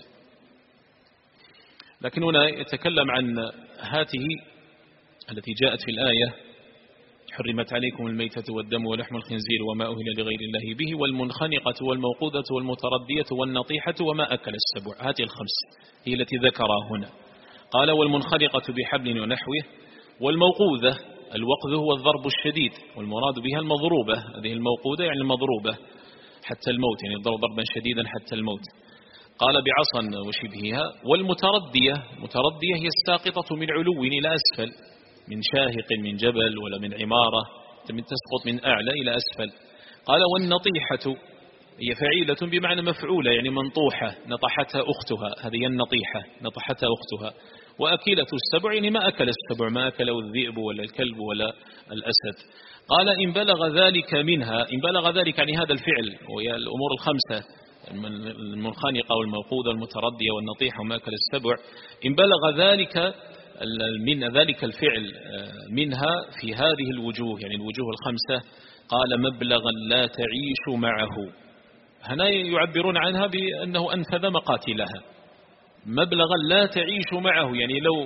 لكن هنا يتكلم عن هاته التي جاءت في الآية: حرمت عليكم الميتة والدم ولحم الخنزير وما أهل لغير الله به، والمنخنقة والموقوذة والمتردية والنطيحة وما أكل السبع. هذه الخمس هي التي ذكرها هنا. قال: والمنخنقة بحبل ونحوه. والموقوذة، الوقذ هو الضرب الشديد، والمراد بها المضروبة. هذه الموقوذة يعني المضروبة حتى الموت، يعني الضرب ضربا شديدا حتى الموت. قال: بعصا وشبهها. والمتردية، متردية هي الساقطة من علو إلى أسفل، من شاهق من جبل ولا من عمارة، تسقط من أعلى إلى أسفل. قال: والنطيحة هي فعيلة بمعنى مفعولة، يعني منطوحة، نطحتها أختها، هذه النطيحة نطحتها أختها. وأكيلة السبع يعني ما أكل السبع، ما أكله الذئب ولا الكلب ولا الأسد. قال: إن بلغ ذلك منها، إن بلغ ذلك يعني هذا الفعل وهي الأمور الخمسة، المنخنقة والموقوذة والمتردية والنطيحة وما أكل السبع، إن بلغ ذلك من ذلك الفعل منها في هذه الوجوه، يعني الوجوه الخمسة، قال: مبلغا لا تعيش معه. هنا يعبرون عنها بأنه أنفذ مقاتلها. مبلغا لا تعيش معه يعني لو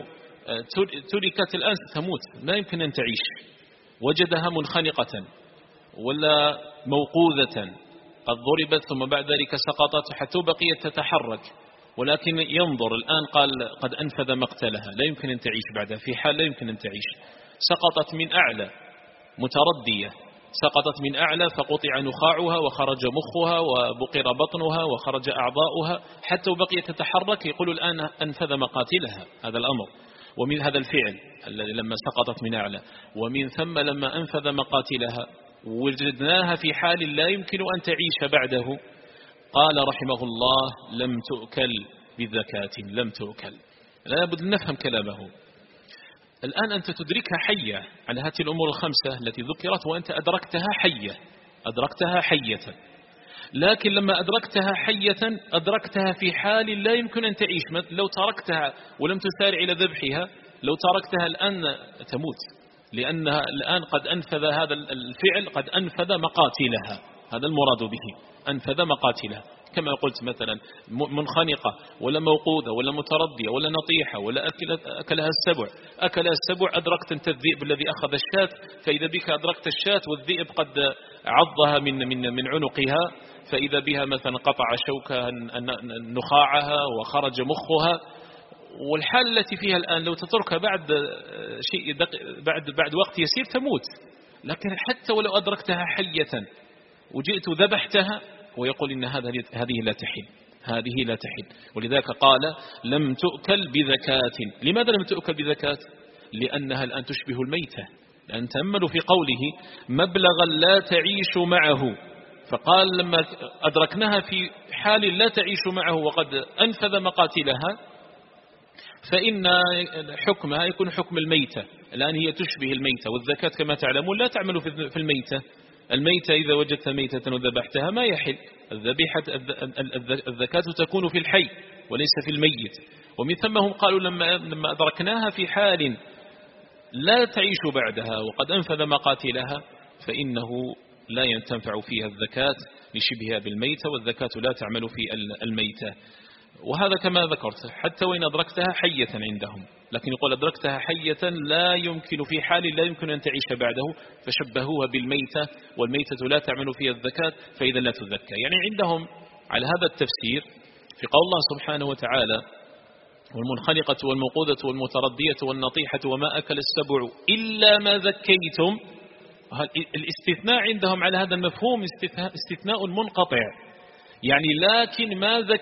تركت الآن ستموت، ما يمكن أن تعيش. وجدها منخنقة ولا موقوذة قد ضربت ثم بعد ذلك سقطت حتى بقيت تتحرك، ولكن ينظر الآن قال قد أنفذ مقتلها، لا يمكن أن تعيش بعدها، في حال لا يمكن أن تعيش. سقطت من أعلى، متردية، سقطت من أعلى فقطع نخاعها وخرج مخها وبقر بطنها وخرج أعضاؤها حتى بقيت تتحرك، يقول الآن أنفذ مقاتلها. هذا الأمر. ومن هذا الفعل الذي لما سقطت من أعلى، ومن ثم لما أنفذ مقاتلها وجدناها في حال لا يمكن أن تعيش بعده، قال رحمه الله: لم تؤكل بذكاة، لم تؤكل. لا بد أن نفهم كلامه. الآن أنت تدركها حية على هذه الأمور الخمسة التي ذكرت، وأنت أدركتها حية، أدركتها حية. لكن لما أدركتها حية أدركتها في حال لا يمكن أن تعيش. لو تركتها ولم تسارع إلى ذبحها، لو تركتها الآن تموت، لأنها الآن قد أنفذ هذا الفعل، قد أنفذ مقاتلها. هذا المراد به، أنفذ مقاتلها. كما قلت مثلا منخنقة ولا موقودة ولا متردية ولا نطيحة ولا أكلها السبع أدركت أنت الذئب الذي أخذ الشاة، فإذا بك أدركت الشاة والذئب قد عضها من عنقها، فإذا بها مثلا قطع شوكها نخاعها وخرج مخها. والحالة التي فيها الآن لو تتركها بعد وقت يسير تموت. لكن حتى ولو أدركتها حية وجئت ذبحتها، ويقول إن هذه لا تحل. ولذلك قال لم تؤكل بذكاة. لماذا لم تؤكل بذكاة؟ لأنها الآن تشبه الميتة. لأن تأملوا في قوله مبلغا لا تعيش معه، فقال لما أدركناها في حال لا تعيش معه وقد أنفذ مقاتلها فإن حكمها يكون حكم الميتة. الآن هي تشبه الميتة، والذكاة كما تعلمون لا تعمل في الميتة. الميتة إذا وجدت ميتة وذبحتها ما يحل. الذكاة تكون في الحي وليس في الميت. ومن ثم هم قالوا لما أدركناها في حال لا تعيش بعدها وقد أنفذ مقاتلها فإنه لا ينتفع فيها الذكاة لشبهها بالميتة، والذكاة لا تعمل في الميتة. وهذا كما ذكرت حتى وإن أدركتها حية عندهم، لكن يقول أدركتها حية لا يمكن في حال لا يمكن أن تعيش بعده، فشبهوها بالميتة، والميتة لا تعمل فيها الذكاة فإذا لا تذكى. يعني عندهم على هذا التفسير في قول الله سبحانه وتعالى والمنخنقة والموقودة والمتردية والنطيحة وما أكل السبع إلا ما ذكيتم. الاستثناء عندهم على هذا المفهوم استثناء منقطع، يعني لكن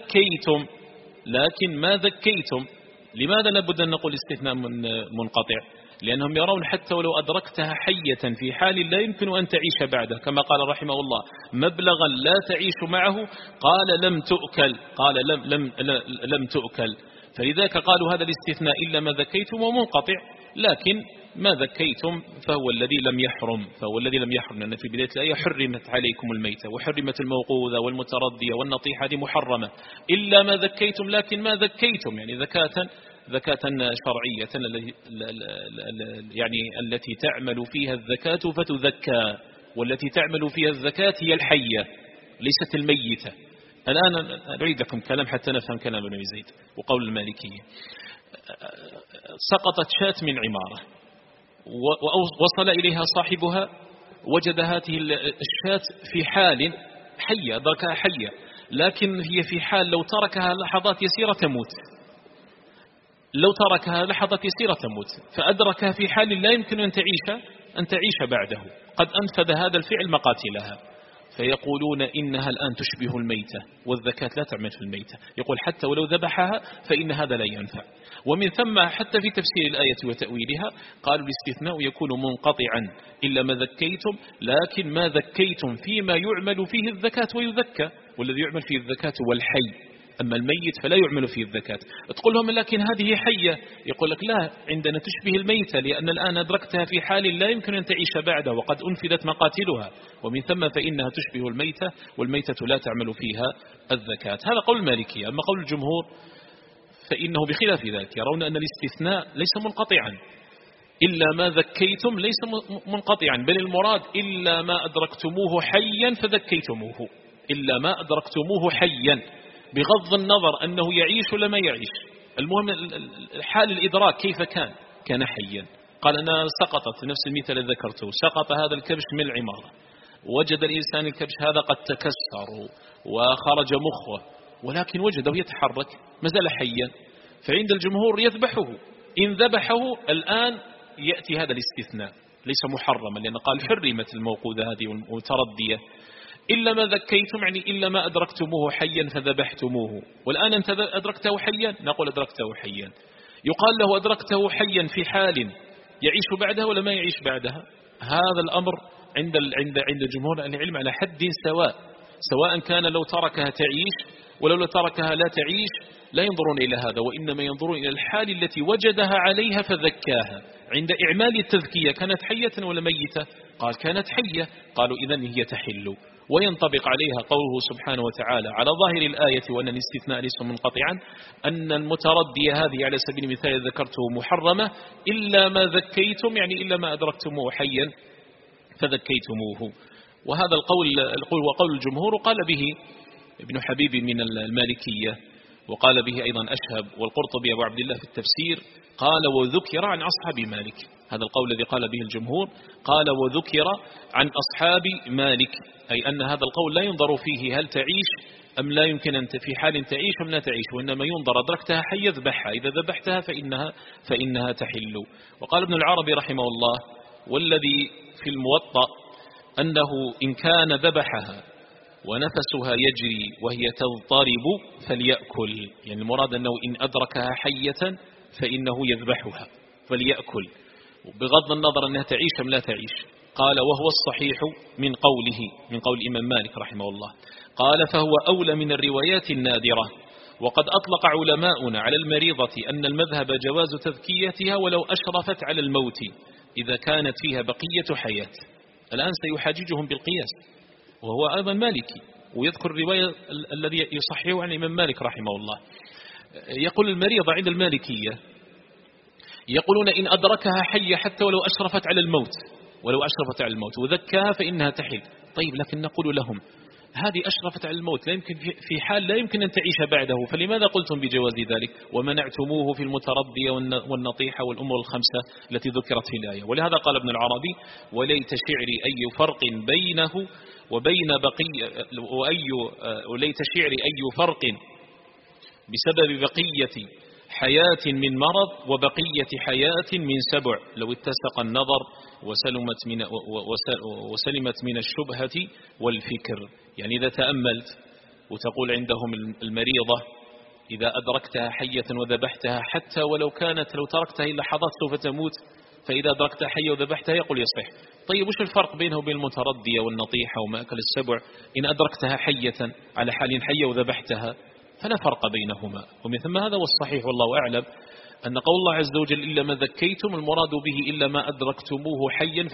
ما ذكيتم. لماذا لابد أن نقول استثناء منقطع؟ لأنهم يرون حتى ولو أدركتها حية في حال لا يمكن أن تعيش بعده، كما قال رحمه الله مبلغا لا تعيش معه، قال لم تؤكل. فلذلك قالوا هذا الاستثناء إلا ما ذكيتم ومنقطع، لكن ما ذكيتم فهو الذي لم يحرم، لأن في بداية الآية حرمت عليكم الميتة وحرمت الموقوذة والمتردية والنطيحة، هذه محرمة إلا ما ذكيتم. لكن ما ذكيتم يعني ذكاة شرعية يعني التي تعمل فيها الذكاة فتذكى، والتي تعمل فيها الذكاة هي الحية ليست الميتة. الآن أعيد لكم كلام حتى نفهم كلام ابن زيد وقول المالكية. سقطت شاة من عمارة ووصل إليها صاحبها، وجد هذه الشاة في حال حية، أدركها حية، لكن هي في حال لو تركها لحظات يسيرة تموت، فأدركها في حال لا يمكن أن تعيش بعده، قد أنفذ هذا الفعل مقاتلها. فيقولون إنها الآن تشبه الميتة، والذكاة لا تعمل في الميتة. يقول حتى ولو ذبحها فإن هذا لا ينفع. ومن ثم حتى في تفسير الآية وتأويلها قالوا الاستثناء يكون منقطعا إلا ما ذكيتم، لكن ما ذكيتم فيما يعمل فيه الذكاة ويذكى، والذي يعمل فيه الذكاة هو الحي، أما الميت فلا يعمل فيه الذكاة. تقول لهم لكن هذه حية، يقول لك لا، عندنا تشبه الميتة، لأن الآن أدركتها في حال لا يمكن أن تعيش بعده وقد أنفذت مقاتلها، ومن ثم فإنها تشبه الميتة، والميتة لا تعمل فيها الذكاة. هذا قول المالكية. أما قول الجمهور فإنه بخلاف ذلك، يرون أن الاستثناء ليس منقطعا، إلا ما ذكيتم ليس منقطعا، بل المراد إلا ما أدركتموه حيا فذكيتموه، إلا ما أدركتموه حيا، بغض النظر أنه يعيش ولا ما يعيش. المهم حال الإدراك كيف كان حيا. قال أنا سقطت نفس المثال الذي ذكرته، سقط هذا الكبش من العمارة، وجد الإنسان الكبش هذا قد تكسر وخرج مخه، ولكن وجده يتحرك ما زال حيا، فعند الجمهور يذبحه. إن ذبحه الآن يأتي هذا الاستثناء ليس محرما، لأن قال حرمت الموقوذة هذه والمتردية. إلا ما ذكيتم يعني إلا ما أدركتموه حيا فذبحتموه، والآن أنت أدركته حيا، نقول أدركته حيا. يقال له أدركته حيا في حال يعيش بعدها ولا ما يعيش بعدها. هذا الأمر عند جمهور العلم على حد سواء كان لو تركها تعيش ولو تركها لا تعيش، لا ينظرون إلى هذا، وإنما ينظرون إلى الحال التي وجدها عليها فذكاها. عند إعمال التذكية كانت حية ولا ميتة؟ قال كانت حية، قالوا إذن هي تحل، وينطبق عليها قوله سبحانه وتعالى على ظاهر الآية وأن الاستثناء ليس منقطعا، أن المتردية هذه على سبيل المثال ذكرته محرمة إلا ما ذكيتم، يعني إلا ما أدركتموه حيا فذكيتموه. وهذا القول وقول الجمهور قال به ابن حبيب من المالكية، وقال به أيضا أشهب، والقرطبي أبو عبد الله في التفسير قال وذكر عن أصحاب مالك. هذا القول الذي قال به الجمهور، قال وذكر عن أصحاب مالك، أي أن هذا القول لا ينظر فيه هل تعيش أم لا يمكن أن في حال تعيش أم لا تعيش، وإنما ينظر أدركتها حية ذبحها، إذا ذبحتها فإنها تحل. وقال ابن العربي رحمه الله والذي في الموطأ أنه إن كان ذبحها ونفسها يجري وهي تضطرب فليأكل، يعني المراد أنه إن أدركها حية فإنه يذبحها فليأكل، بغض النظر أنها تعيش أم لا تعيش. قال وهو الصحيح من قول الإمام مالك رحمه الله. قال فهو أولى من الروايات النادرة، وقد أطلق علماؤنا على المريضة أن المذهب جواز تذكيتها ولو أشرفت على الموت إذا كانت فيها بقية حياة. الآن سيحاججهم بالقياس، وهو أيضا مالكي، ويذكر الرواية الذي يصححه عن الإمام مالك رحمه الله. يقول المريضة عند المالكية يقولون إن أدركها حية حتى ولو أشرفت على الموت وذكاها فإنها تحل. طيب، لكن نقول لهم هذه أشرفت على الموت، لا يمكن في حال لا يمكن أن تعيش بعده، فلماذا قلتم بجواز ذلك ومنعتموه في المتردية والنطيحة والأمور الخمسة التي ذكرت في الآية؟ ولهذا قال ابن العربي وليت شعري أي فرق بينه وبين وليت شعري أي فرق بسبب بقية حياة من مرض وبقية حياة من سبع، لو اتسق النظر وسلمت من الشبهة والفكر. يعني إذا تأملت وتقول عندهم المريضة إذا أدركتها حية وذبحتها حتى ولو تركتها إلا لحظات سوف تموت، فإذا أدركتها حية وذبحتها يقول يصح. طيب وش الفرق بينه وبين المتردية والنطيحة ومأكل السبع؟ إن أدركتها حية على حال حية وذبحتها فلا فرق بينهما. ومن ثم هذا هو الصحيح والله أعلم أن قول الله عز وجل إلا ما ذكيتم المراد به إلا ما أدركتموه حيا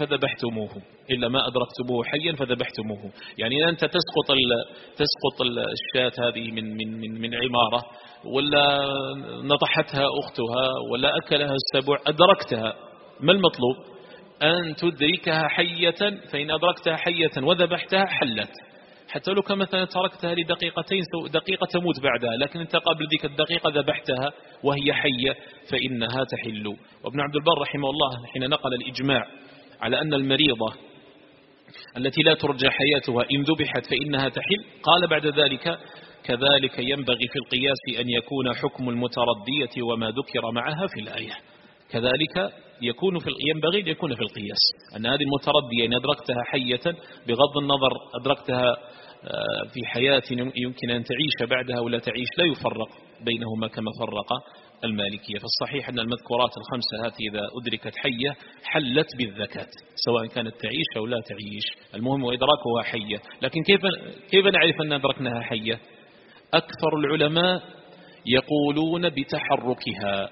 فذبحتموه. يعني أنت تسقط الشاة هذه من عمارة، ولا نطحتها أختها، ولا أكلها السبع، أدركتها، ما المطلوب؟ أن تدركها حية، فإن أدركتها حية وذبحتها حلت، حتى لو مثلا تركتها لدقيقتين دقيقة تموت بعدها، لكن انت قبل ذيك الدقيقة ذبحتها وهي حية فإنها تحل. وابن عبد البر رحمه الله حين نقل الإجماع على أن المريضة التي لا ترجى حياتها إن ذبحت فإنها تحل، قال بعد ذلك كذلك ينبغي في القياس أن يكون حكم المتردية وما ذكر معها في الآية. كذلك ينبغي أن يكون في القياس أن هذه المتردية إن أدركتها حية بغض النظر أدركتها في حياة يمكن أن تعيش بعدها ولا تعيش، لا يفرق بينهما كما فرق المالكية. فالصحيح أن المذكورات الخمسة هذه إذا أدركت حية حلت بالذكاة، سواء كانت تعيش أو لا تعيش، المهم إدراكها حية. لكن كيف نعرف أن أدركناها حية؟ أكثر العلماء يقولون بتحركها،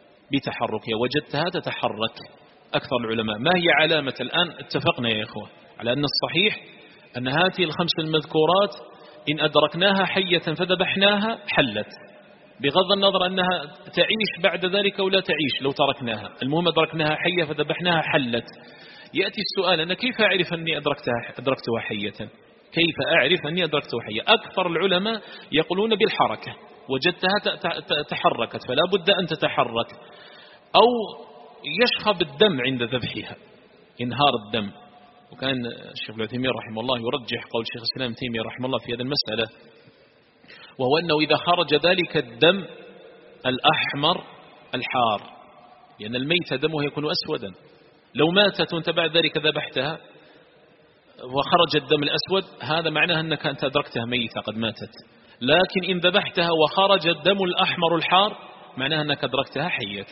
وجدتها تتحرك. أكثر العلماء ما هي علامة؟ الآن اتفقنا يا إخوة على أن الصحيح أن هذه الخمس المذكورات إن أدركناها حية فذبحناها حلت، بغض النظر أنها تعيش بعد ذلك أو لا تعيش. لو تركناها المهم أدركناها حية فذبحناها حلت. يأتي السؤال أنا كيف أعرف أني أدركتها حية؟ كيف أعرف أني أدركتها حية؟ أكثر العلماء يقولون بالحركة، وجدتها تحركت فلا بد أن تتحرك، أو يشخب الدم عند ذبحها، انهار الدم. وكان الشيخ العثيمين رحمه الله يرجح قول الشيخ الإسلام تيمية رحمه الله في هذه المسألة، وهو أنه إذا خرج ذلك الدم الأحمر الحار، لأن الميت دمه يكون أسودا، لو ماتت وانت بعد ذلك ذبحتها وخرج الدم الأسود هذا معناه أنك أنت أدركتها ميتة قد ماتت. لكن إن ذبحتها وخرج الدم الأحمر الحار معناها أنك أدركتها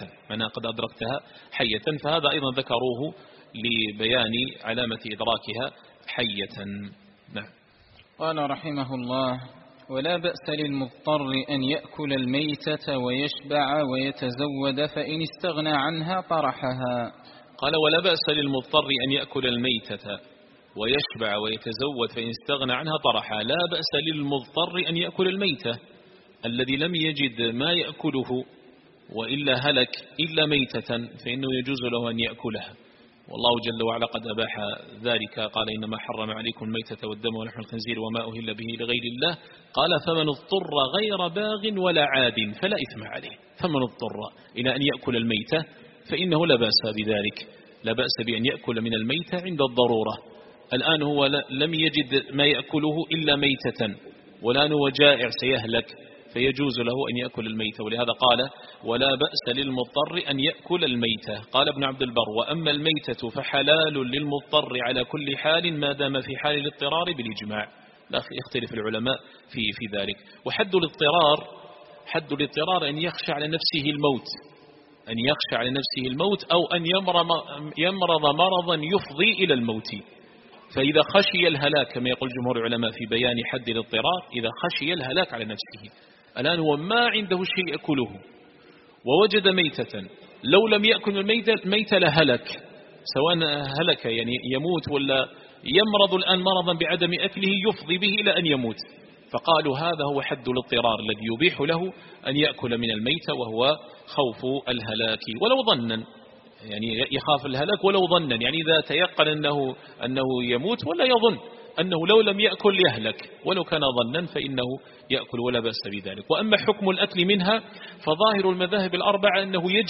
حية، فهذا أيضا ذكروه لبيان علامة إدراكها حية. نعم. قال رحمه الله ولا بأس للمضطر أن يأكل الميتة ويشبع ويتزود فإن استغنى عنها طرحها. قال ولا بأس للمضطر أن يأكل الميتة ويشبع ويتزود فإن استغنى عنها طرحها. لا بأس للمضطر أن يأكل الميتة، الذي لم يجد ما يأكله وإلا هلك إلا ميتة فإنه يجوز له أن يأكلها. والله جل وعلا قد أباح ذلك، قال إنما حرم عليكم الميتة والدم ولحم الخنزير وما أهل به لغير الله، قال فمن اضطر غير باغ ولا عاد فلا إثم عليه. فمن اضطر إلى أن يأكل الميتة فإنه لا بأس بذلك، لا بأس بأن يأكل من الميتة عند الضرورة. الآن هو لم يجد ما يأكله إلا ميتة، والآن هو جائع سيهلك، فيجوز له أن يأكل الميتة، ولهذا قال ولا بأس للمضطر أن يأكل الميتة. قال ابن عبد البر وأما الميتة فحلال للمضطر على كل حال ما دام في حال الاضطرار بالإجماع. لا يختلف العلماء في ذلك. وحد الاضطرار أن يخشى على نفسه الموت، أن يخشى على نفسه الموت أو أن يمرض مرضا يفضي إلى الموت. فإذا خشي الهلاك كما يقول جمهور العلماء في بيان حد الاضطرار، إذا خشي الهلاك على نفسه، الآن هو ما عنده شيء يأكله ووجد ميتة، لو لم يأكل الميتة لهلك، سواء هلك يعني يموت ولا يمرض الآن مرضا بعدم أكله يفضي به إلى أن يموت. فقالوا هذا هو حد الاضطرار الذي يبيح له أن يأكل من الميتة، وهو خوف الهلاك ولو ظنا، يعني يخاف الهلاك ولو ظنا، يعني إذا تيقن أنه يموت ولا يظن أنه لو لم يأكل يهلك، ولو كان ظنا فإنه يأكل ولا بأس بذلك. وأما حكم الأكل منها فظاهر المذاهب الأربعة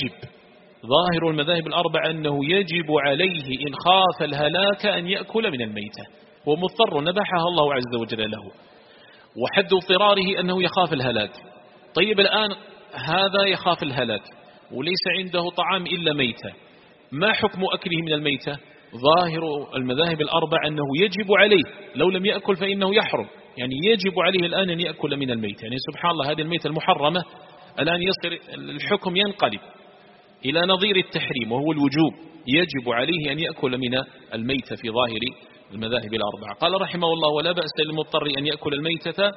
أنه يجب عليه إن خاف الهلاك أن يأكل من الميتة، هو مضطر نبحها الله عز وجل له، وحد اضطراره أنه يخاف الهلاك. طيب الآن هذا يخاف الهلاك وليس عنده طعام إلا ميتة، ما حكم أكله من الميتة؟ ظاهر المذاهب الأربع أنه يجب عليه، لو لم يأكل فإنه يحرم، يعني يجب عليه الآن أن يأكل من الميتة. يعني سبحان الله، هذه الميتة المحرمة الآن يصير الحكم ينقلب إلى نظير التحريم وهو الوجوب، يجب عليه أن يأكل من الميتة في ظاهر المذاهب الأربعة. قال رحمه الله ولا بأس للمضطر أن يأكل الميتة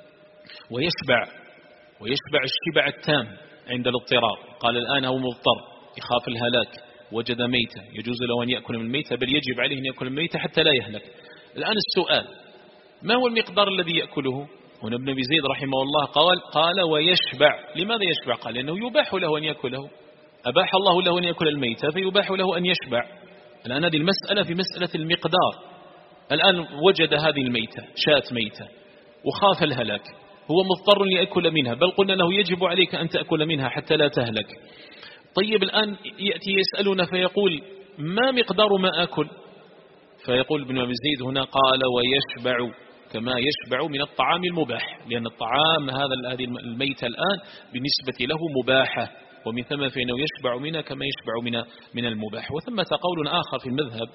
ويشبع الشبع التام عند الاضطرار. قال الآن هو مضطر يخاف الهلاك، وجد ميتة، يجوز له أن يأكل من الميتة، بل يجب عليه أن يأكل الميتة حتى لا يهلك. الآن السؤال، ما هو المقدار الذي يأكله؟ هنا ابن أبي زيد رحمه الله قال ويشبع. لماذا يشبع؟ قال لأنه يباح له أن يأكله، أباح الله له أن يأكل الميتة فيباح له أن يشبع. الآن هذه المسألة في مسألة المقدار. الآن وجد هذه الميتة، شاة ميتة، وخاف الهلاك، هو مضطر ليأكل منها، بل قلنا له يجب عليك أن تأكل منها حتى لا تهلك. طيب الآن يأتي يسألنا فيقول ما مقدار ما أكل؟ فيقول ابن أبي زيد هنا قال ويشبع كما يشبع من الطعام المباح، لأن الطعام هذه الميتة الآن بالنسبة له مباحة، ومن ثم فإنه يشبع منها كما يشبع من المباح. وثمة قول آخر في المذهب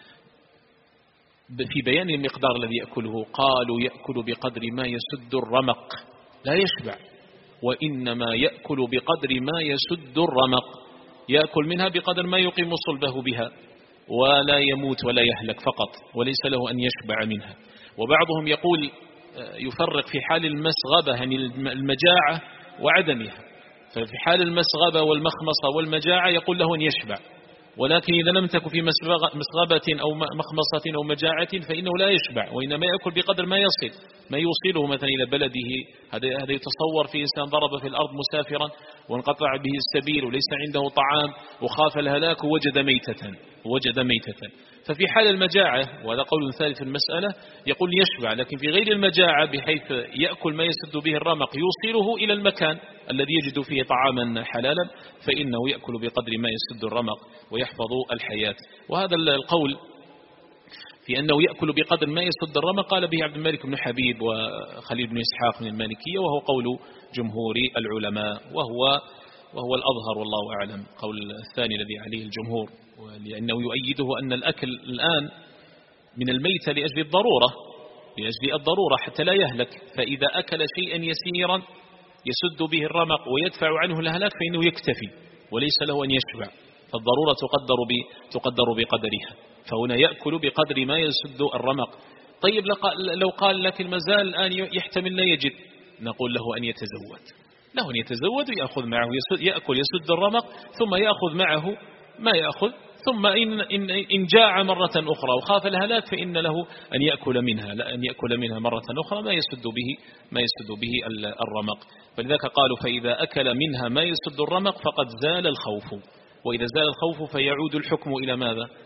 في بيان المقدار الذي يأكله، قالوا يأكل بقدر ما يسد الرمق، لا يشبع، وإنما يأكل بقدر ما يسد الرمق، يأكل منها بقدر ما يقيم صلبه بها ولا يموت ولا يهلك فقط، وليس له أن يشبع منها. وبعضهم يقول يفرق في حال المسغبة يعني المجاعة وعدمها، ففي حال المسغبة والمخمصة والمجاعة يقول له أن يشبع، ولكن إذا لم تكن في مسغبة أو مخمصة أو مجاعة فإنه لا يشبع، وإنما يأكل بقدر ما يوصله مثلا إلى بلده. هذا يتصور في إنسان ضرب في الأرض مسافرا وانقطع به السبيل وليس عنده طعام وخاف الهلاك ووجد ميتة، ففي حال المجاعة، وهذا قول ثالث في المسألة، يقول يشبع، لكن في غير المجاعة بحيث يأكل ما يسد به الرمق يوصله إلى المكان الذي يجد فيه طعاما حلالا، فإنه يأكل بقدر ما يسد الرمق ويحفظ الحياة. وهذا القول في أنه يأكل بقدر ما يسد الرمق قال به عبد الملك بن حبيب وخليل بن إسحاق من المالكية، وهو قول جمهور العلماء، وهو الأظهر والله أعلم، قول الثاني الذي عليه الجمهور، لأنه يؤيده أن الأكل الآن من الميتة لأجل الضرورة حتى لا يهلك، فإذا أكل شيئا يسيرا يسد به الرمق ويدفع عنه الهلاك فإنه يكتفي وليس له أن يشبع، فالضرورة تقدر بقدرها، فهنا يأكل بقدر ما يسد الرمق. طيب لو قال لكن مازال الآن يحتمل لا يجد، نقول له أن يتزود ويأخذ معه، يأكل يسد الرمق ثم يأخذ معه ما يأخذ، ثم إن جاع مرة أخرى وخاف الهلاك فإن له أن يأكل منها مرة أخرى ما يسد به الرمق. فلذلك قالوا فإذا أكل منها ما يسد الرمق فقد زال الخوف، وإذا زال الخوف فيعود الحكم إلى ماذا؟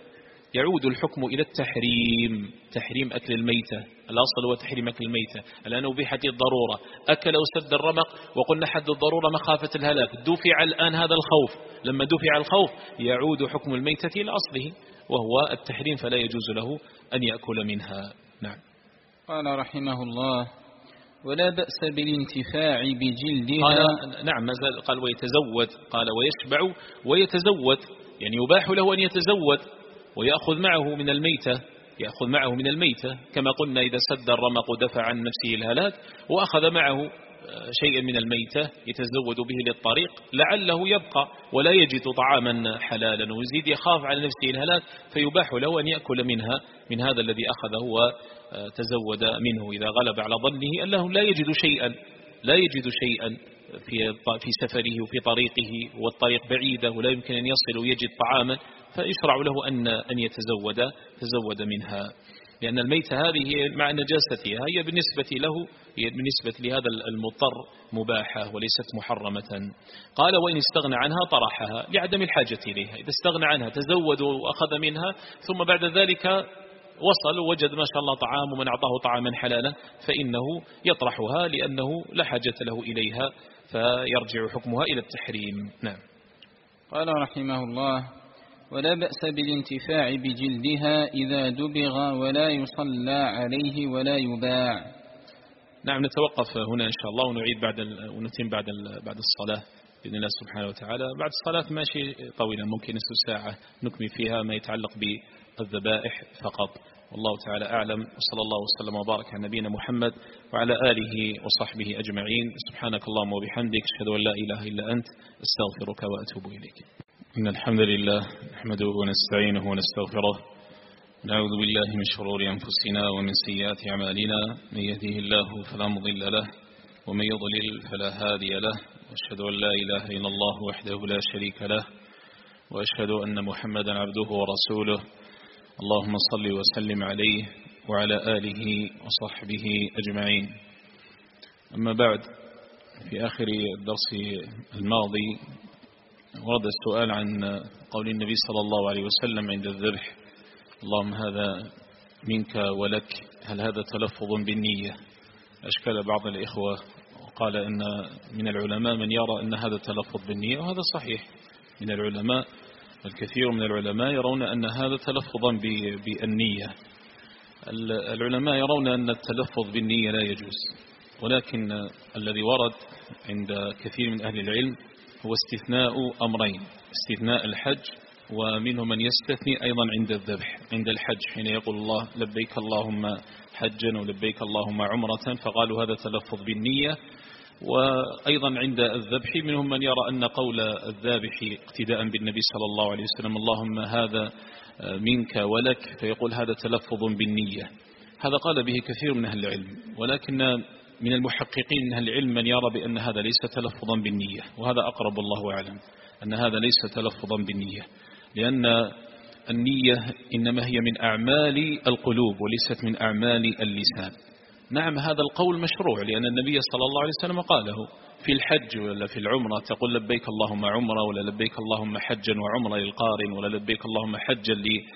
يعود الحكم إلى التحريم، تحريم أكل الميتة. الأصل هو تحريم أكل الميتة. الآن أبيحت الضرورة، أكل وسد الرمق، وقلنا حد الضرورة مخافة الهلاك، دفع الآن هذا الخوف، لما دفع الخوف يعود حكم الميتة إلى أصله وهو التحريم، فلا يجوز له أن يأكل منها. نعم. قال رحمه الله: ولا بأس بالانتفاع بجلدها. قال نعم، ما زال قال ويتزود، قال ويشبع ويتزود، يعني يباح له أن يتزود ويأخذ معه من الميتة، يأخذ معه من الميتة كما قلنا إذا سد الرمق ودفع عن نفسه الهلاك وأخذ معه شيئا من الميتة يتزود به للطريق لعله يبقى ولا يجد طعاما حلالا ويزيد يخاف على نفسه الهلاك، فيباح له أن يأكل منها، من هذا الذي أخذه وتزود منه إذا غلب على ظنه أنه لا يجد شيئا في سفره وفي طريقه والطريق بعيدة ولا يمكن أن يصل ويجد طعاما، فيشرع له أن يتزود منها، لأن الميتة هذه مع نجاستها هي بالنسبة لهذا المضطر مباحة وليست محرمة. قال وإن استغنى عنها طرحها لعدم الحاجة إليها، إذا استغنى عنها تزود وأخذ منها ثم بعد ذلك وصل ووجد ما شاء الله طعام ومن أعطاه طعاما حلالا فإنه يطرحها لأنه لا حاجة له إليها فيرجع حكمها إلى التحريم. نعم. قال رحمه الله: ولا بأس بالانتفاع بجلدها إذا دبغ ولا يصلى عليه ولا يباع. نعم، نتوقف هنا إن شاء الله ونعيد ونتم بعد الصلاة بإذن الله سبحانه وتعالى. بعد الصلاة ماشي طويلة، ممكن نصف ساعة نكمل فيها ما يتعلق بالذبائح فقط، والله تعالى أعلم، وصلى الله وسلم وبارك على نبينا محمد وعلى آله وصحبه أجمعين. سبحانك اللهم وبحمدك، أشهد أن لا إله إلا أنت، أستغفرك وأتوب إليك. إن الحمد لله نحمده ونستعينه ونستغفره، نعوذ بالله من شرور أنفسنا ومن سيئات أعمالنا، من يهده الله فلا مضل له ومن يضلل فلا هادي له، وأشهد أن لا إله إلا الله وحده لا شريك له، وأشهد أن محمدا عبده ورسوله. اللهم صل وسلم عليه وعلى آله وصحبه أجمعين. أما بعد، في آخر الدرس الماضي ورد السؤال عن قول النبي صلى الله عليه وسلم عند الذبح: اللهم هذا منك ولك، هل هذا تلفظ بالنية؟ أشكل بعض الإخوة وقال إن من العلماء من يرى أن هذا تلفظ بالنية، وهذا صحيح. من العلماء الكثير من العلماء يرون أن هذا تلفظا بالنية. العلماء يرون أن التلفظ بالنية لا يجوز، ولكن الذي ورد عند كثير من أهل العلم هو استثناء أمرين: استثناء الحج، ومنهم من يستثني أيضا عند الذبح، عند الحج حين يقول الله لبيك اللهم حجا ولبيك اللهم عمرة، فقالوا هذا تلفظ بالنية. وأيضا عند الذبح منهم من يرى أن قول الذابح اقتداء بالنبي صلى الله عليه وسلم اللهم هذا منك ولك، فيقول هذا تلفظ بالنية. هذا قال به كثير من أهل العلم، ولكن من المحققين من أهل العلم من يرى بأن هذا ليس تلفظا بالنية، وهذا أقرب الله أعلم، أن هذا ليس تلفظا بالنية، لأن النية إنما هي من أعمال القلوب وليست من أعمال اللسان. نعم، هذا القول مشروع، لأن النبي صلى الله عليه وسلم قاله في الحج ولا في العمرة، تقول لبيك اللهم عمرة، ولا لبيك اللهم حجا وعمرة للقارن، ولا لبيك اللهم حجا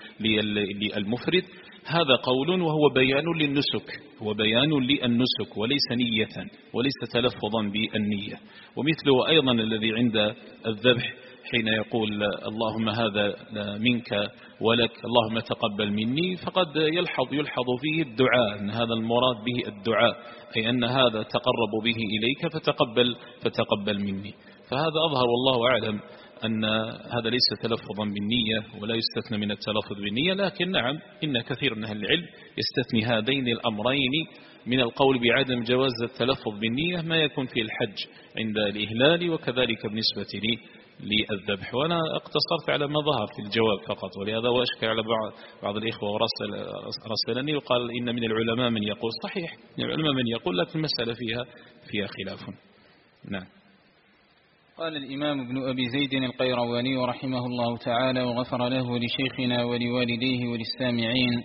للمفرد. هذا قول وهو بيان للنسك، هو بيان للنسك وليس نية وليس تلفظا بالنية. ومثله أيضا الذي عند الذبح حين يقول اللهم هذا منك ولك اللهم تقبل مني، فقد يلحظ فيه الدعاء، أن هذا المراد به الدعاء، أي أن هذا تقرب به إليك فتقبل مني. فهذا أظهر والله أعلم أن هذا ليس تلفظا بالنية ولا يستثنى من التلفظ بالنية، لكن نعم إن كثير من أهل العلم يستثني هذين الأمرين من القول بعدم جواز التلفظ بالنية، ما يكون في الحج عند الإهلال وكذلك بالنسبة للذبح. وأنا اقتصرت على ما ظهر في الجواب فقط، ولهذا وأشكل على بعض الإخوة ورسلني وقال إن من العلماء من يقول صحيح، من العلماء من يقول، لكن المسألة فيها خلاف. نعم. قال الإمام ابن أبي زيد القيرواني رحمه الله تعالى وغفر له لشيخنا ولوالديه وللسامعين: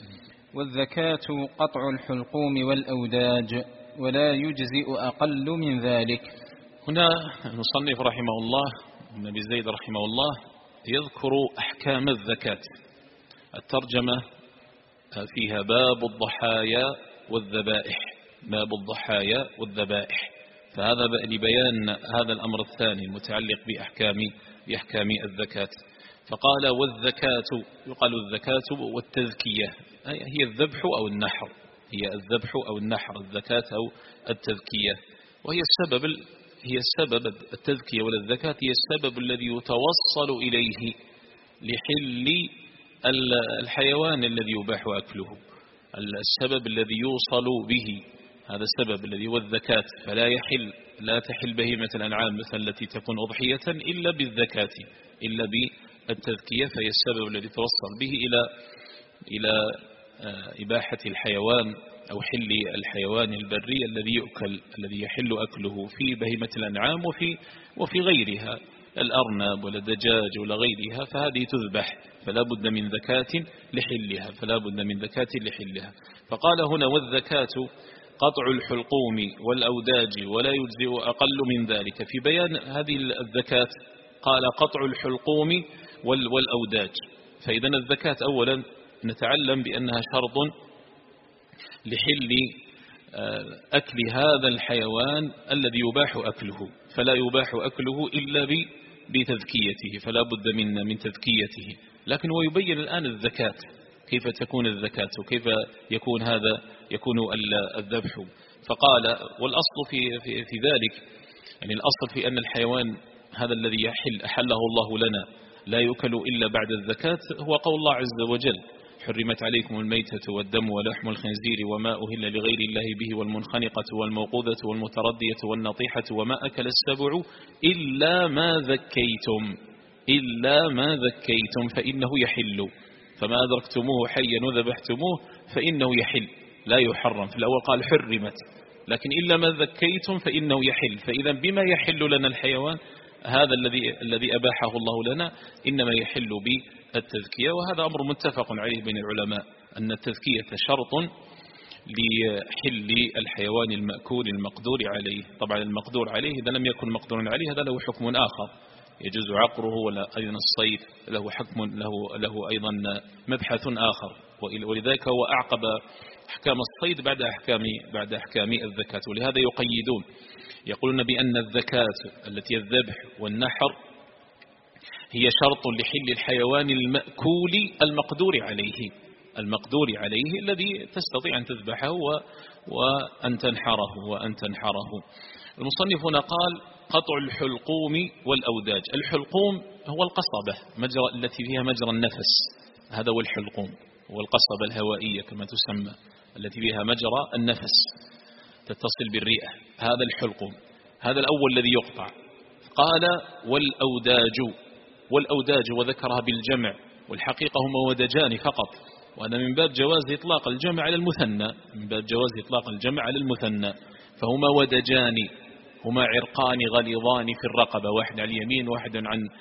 والزكاة قطع الحلقوم والأوداج، ولا يجزئ أقل من ذلك. هنا المصنف رحمه الله ابن أبي زيد رحمه الله يذكر أحكام الزكاة، الترجمة فيها باب الضحايا والذبائح، باب الضحايا والذبائح، فهذا لبيان هذا الأمر الثاني المتعلق بأحكام الزكاة. فقال والزكاة، يقال الزكاة والتزكية، هي الذبح أو النحر، هي الذبح أو النحر، الزكاة أو التزكية. وهي السبب التزكية ولا الزكاة هي السبب الذي يتوصل إليه لحل الحيوان الذي يباح أكله، السبب الذي يوصل به، هذا السبب الذي هو الزكاة. فلا يحل، لا تحل بهيمة الأنعام مثل التي تكون أضحية إلا بالزكاة، إلا بالتزكية، فهي السبب الذي توصل به إلى إباحة الحيوان أو حل الحيوان البري الذي يؤكل، الذي يحل أكله في بهيمة الأنعام وفي غيرها، الأرنب ولا الدجاج ولا غيرها، فهذه تذبح، فلا بد من زكاة لحلها، فلا بد من زكاة لحلها. فقال هنا والزكاة قطع الحلقوم والأوداج ولا يجزئ أقل من ذلك. في بيان هذه الزكاة قال قطع الحلقوم والأوداج. فإذا الزكاة أولا نتعلم بأنها شرط لحل أكل هذا الحيوان الذي يباح أكله، فلا يباح أكله إلا بتذكيته، فلا بد من تذكيته. لكن هو يبين الآن الزكاة، كيف تكون الزكاة وكيف يكون الذبح. فقال والأصل في ذلك، يعني الأصل في أن الحيوان هذا الذي أحله الله لنا لا يؤكل إلا بعد الزكاة، هو قول الله عز وجل حرمت عليكم الميتة والدم ولحم الخنزير وما أهل لغير الله به والمنخنقة والموقوذة والمتردية والنطيحة وما أكل السبع إلا ما ذكيتم فإنه يحل، فما أدركتموه حيا وذبحتموه فإنه يحل، لا يحرم. في الأول قال حرمت، لكن إلا ما ذكيتم فإنه يحل. فإذا بما يحل لنا الحيوان هذا الذي أباحه الله لنا إنما يحل بالتذكية، وهذا أمر متفق عليه بين العلماء أن التذكية شرط لحل الحيوان المأكول المقدور عليه. طبعا المقدور عليه إذا لم يكن مقدور عليه هذا له حكم آخر، يجوز عقره، ولا أيضا الصيد له حكم، له أيضا مبحث آخر، ولذلك هو أعقب أحكام الصيد بعد أحكام الزكاة. ولهذا يقيدون، يقولون بأن الزكاة التي الذبح والنحر هي شرط لحل الحيوان المأكول المقدور عليه الذي تستطيع أن تذبحه وأن تنحره. المصنف هنا قال قطع الحلقوم والأوداج. الحلقوم هو القصبة التي فيها مجرى النفس، هذا هو الحلقوم، والقصبة الهوائية كما تسمى التي فيها مجرى النفس تتصل بالرئة، هذا الحلقوم، هذا الأول الذي يقطع. قال والأوداج وذكرها بالجمع، والحقيقة هما ودجان فقط، وهذا من باب جواز إطلاق الجمع على المثنى، فهما ودجان، هما عرقان غليظان في الرقبة، واحد على اليمين واحد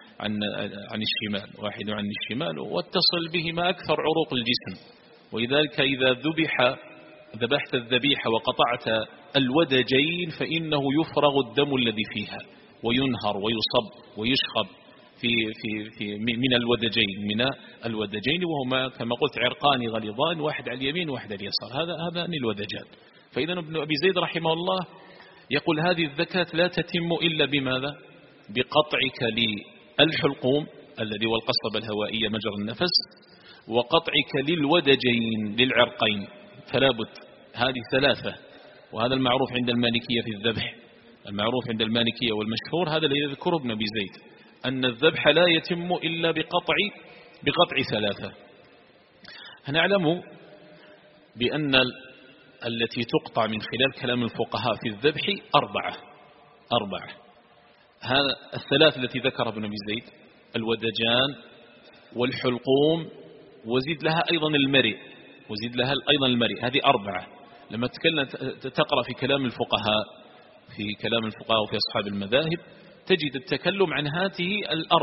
عن الشمال، واتصل بهما أكثر عروق الجسم. ولذلك إذا ذبحت الذبيحة وقطعت الودجين فإنه يفرغ الدم الذي فيها وينهر ويصب ويشخب من الودجين، وهما كما قلت عرقان غليظان، واحد على اليمين واحد على اليسار، هذان الودجان. فإذا ابن أبي زيد رحمه الله يقول هذه الزكاة لا تتم إلا بماذا؟ بقطعك للحلقوم الذي هو القصبة الهوائية مجرى النفس، وقطعك للودجين للعرقين، فلا بد، هذه ثلاثة. وهذا المعروف عند المالكية في الذبح، المعروف عند المالكية والمشهور هذا الذي يذكره ابن أبي زيد، أن الذبح لا يتم إلا بقطع ثلاثة. نعلم بأن التي تقطع من خلال كلام الفقهاء في الذبح أربعة. هذا الثلاث التي ذكرها ابن أبي زيد، الودجان والحلقوم، وزيد لها أيضا المرئ، هذه أربعة. لما تقرأ في كلام الفقهاء وفي أصحاب المذاهب تجد التكلم عن هذه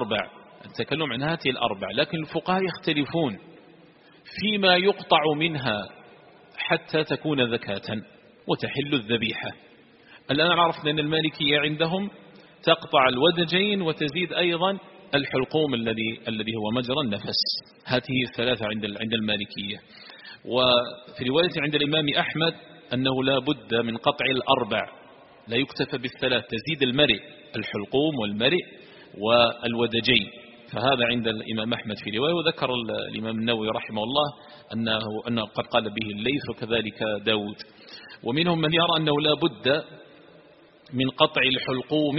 الأربع، لكن الفقهاء يختلفون فيما يقطع منها حتى تكون زكاة وتحل الذبيحة. الآن عرفنا أن المالكية عندهم تقطع الودجين وتزيد أيضا الحلقوم الذي هو مجرى النفس. هذه الثلاثة عند المالكية. وفي رواية عند الإمام أحمد أنه لا بد من قطع الأربع، لا يكتفى بالثلاث، تزيد المرء، الحلقوم والمرء والودجين. فهذا عند الإمام أحمد في رواية. وذكر الإمام النووي رحمه الله أنه قد قال به الليث وكذلك داود. ومنهم من يرى أنه لا بد من قطع الحلقوم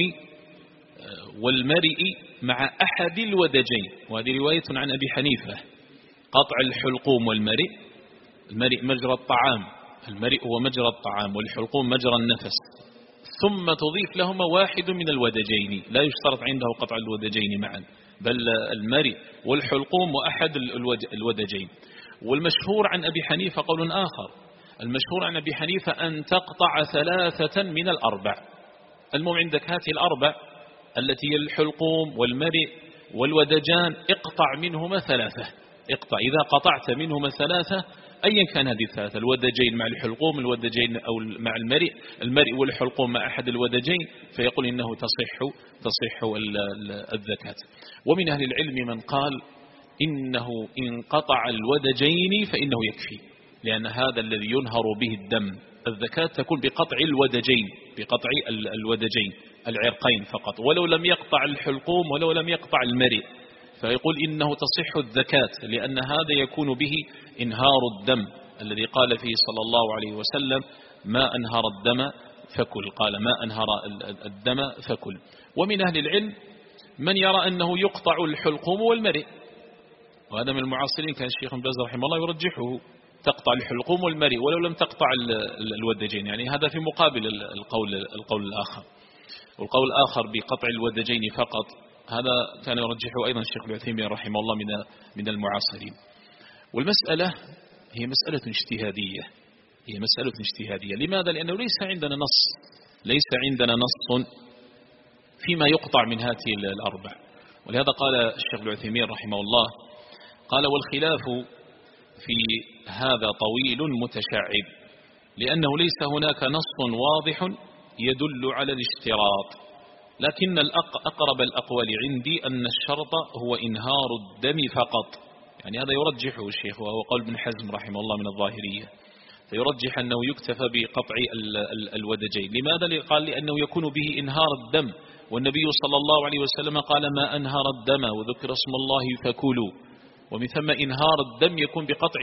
والمرء مع أحد الودجين، وهذه رواية عن أبي حنيفة. قطع الحلقوم والمرء، المرء مجرى الطعام، المرء هو مجرى الطعام والحلقوم مجرى النفس، ثم تضيف لهما واحد من الودجين، لا يشترط عنده قطع الودجين معا، بل المرء والحلقوم وأحد الودجين. والمشهور عن أبي حنيفة قول آخر، المشهور عن أبي حنيفة أن تقطع ثلاثة من الأربع. المهم عندك هذه الأربع التي هي الحلقوم والمرء والودجان، اقطع منهما ثلاثة، اقطع إذا قطعت منهما ثلاثة أيا كان هذه الثلاثة، الودجين مع الحلقوم، الودجين أو مع المرء والحلقوم مع أحد الودجين، فيقول إنه تصح الزكاة. ومن أهل العلم من قال إنه إن قطع الودجين فإنه يكفي، لأن هذا الذي ينهر به الدم. الزكاة تكون بقطع الودجين، بقطع الودجين العرقين فقط، ولو لم يقطع الحلقوم ولو لم يقطع المرء، فيقول إنه تصح الزكاة، لأن هذا يكون به إنهار الدم الذي قال فيه صلى الله عليه وسلم ما أنهر الدم فكل، قال ما أنهر الدم فكل. ومن أهل العلم من يرى أنه يقطع الحلقوم والمرء، وهذا من المعاصرين كان الشيخ بن باز رحمه الله يرجحه، تقطع الحلقوم والمرء ولو لم تقطع الودجين، يعني هذا في مقابل القول الآخر. والقول الآخر بقطع الودجين فقط، هذا كان يرجحه أيضا الشيخ العثيمين رحمه الله من المعاصرين. والمسألة هي مسألة اجتهادية، هي مسألة اجتهادية. لماذا؟ لأنه ليس عندنا نص فيما يقطع من هذه الأربع. ولهذا قال الشيخ العثيمين رحمه الله، قال والخلاف في هذا طويل متشعب، لأنه ليس هناك نص واضح يدل على الاشتراط، لكن أقرب الأقوال عندي أن الشرط هو إنهار الدم فقط. يعني هذا يرجحه الشيخ، وهو قول ابن حزم رحمه الله من الظاهرية، فيرجح أنه يكتفى بقطع الودجين. لماذا؟ قال لأنه يكون به إنهار الدم، والنبي صلى الله عليه وسلم قال ما أنهر الدم وذكر اسم الله فكلوا، ومن ثم إنهار الدم يكون بقطع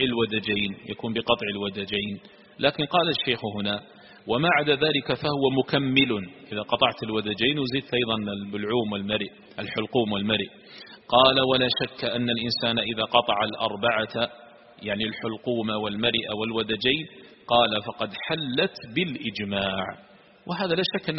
الودجين. لكن قال الشيخ هنا وما عدا ذلك فهو مكمل، إذا قطعت الودجين وزدت أيضا البلعوم والمرء، الحلقوم والمرء. قال ولا شك أن الإنسان إذا قطع الأربعة، يعني الحلقوم والمرء والودجين، قال فقد حلت بالإجماع، وهذا لا شك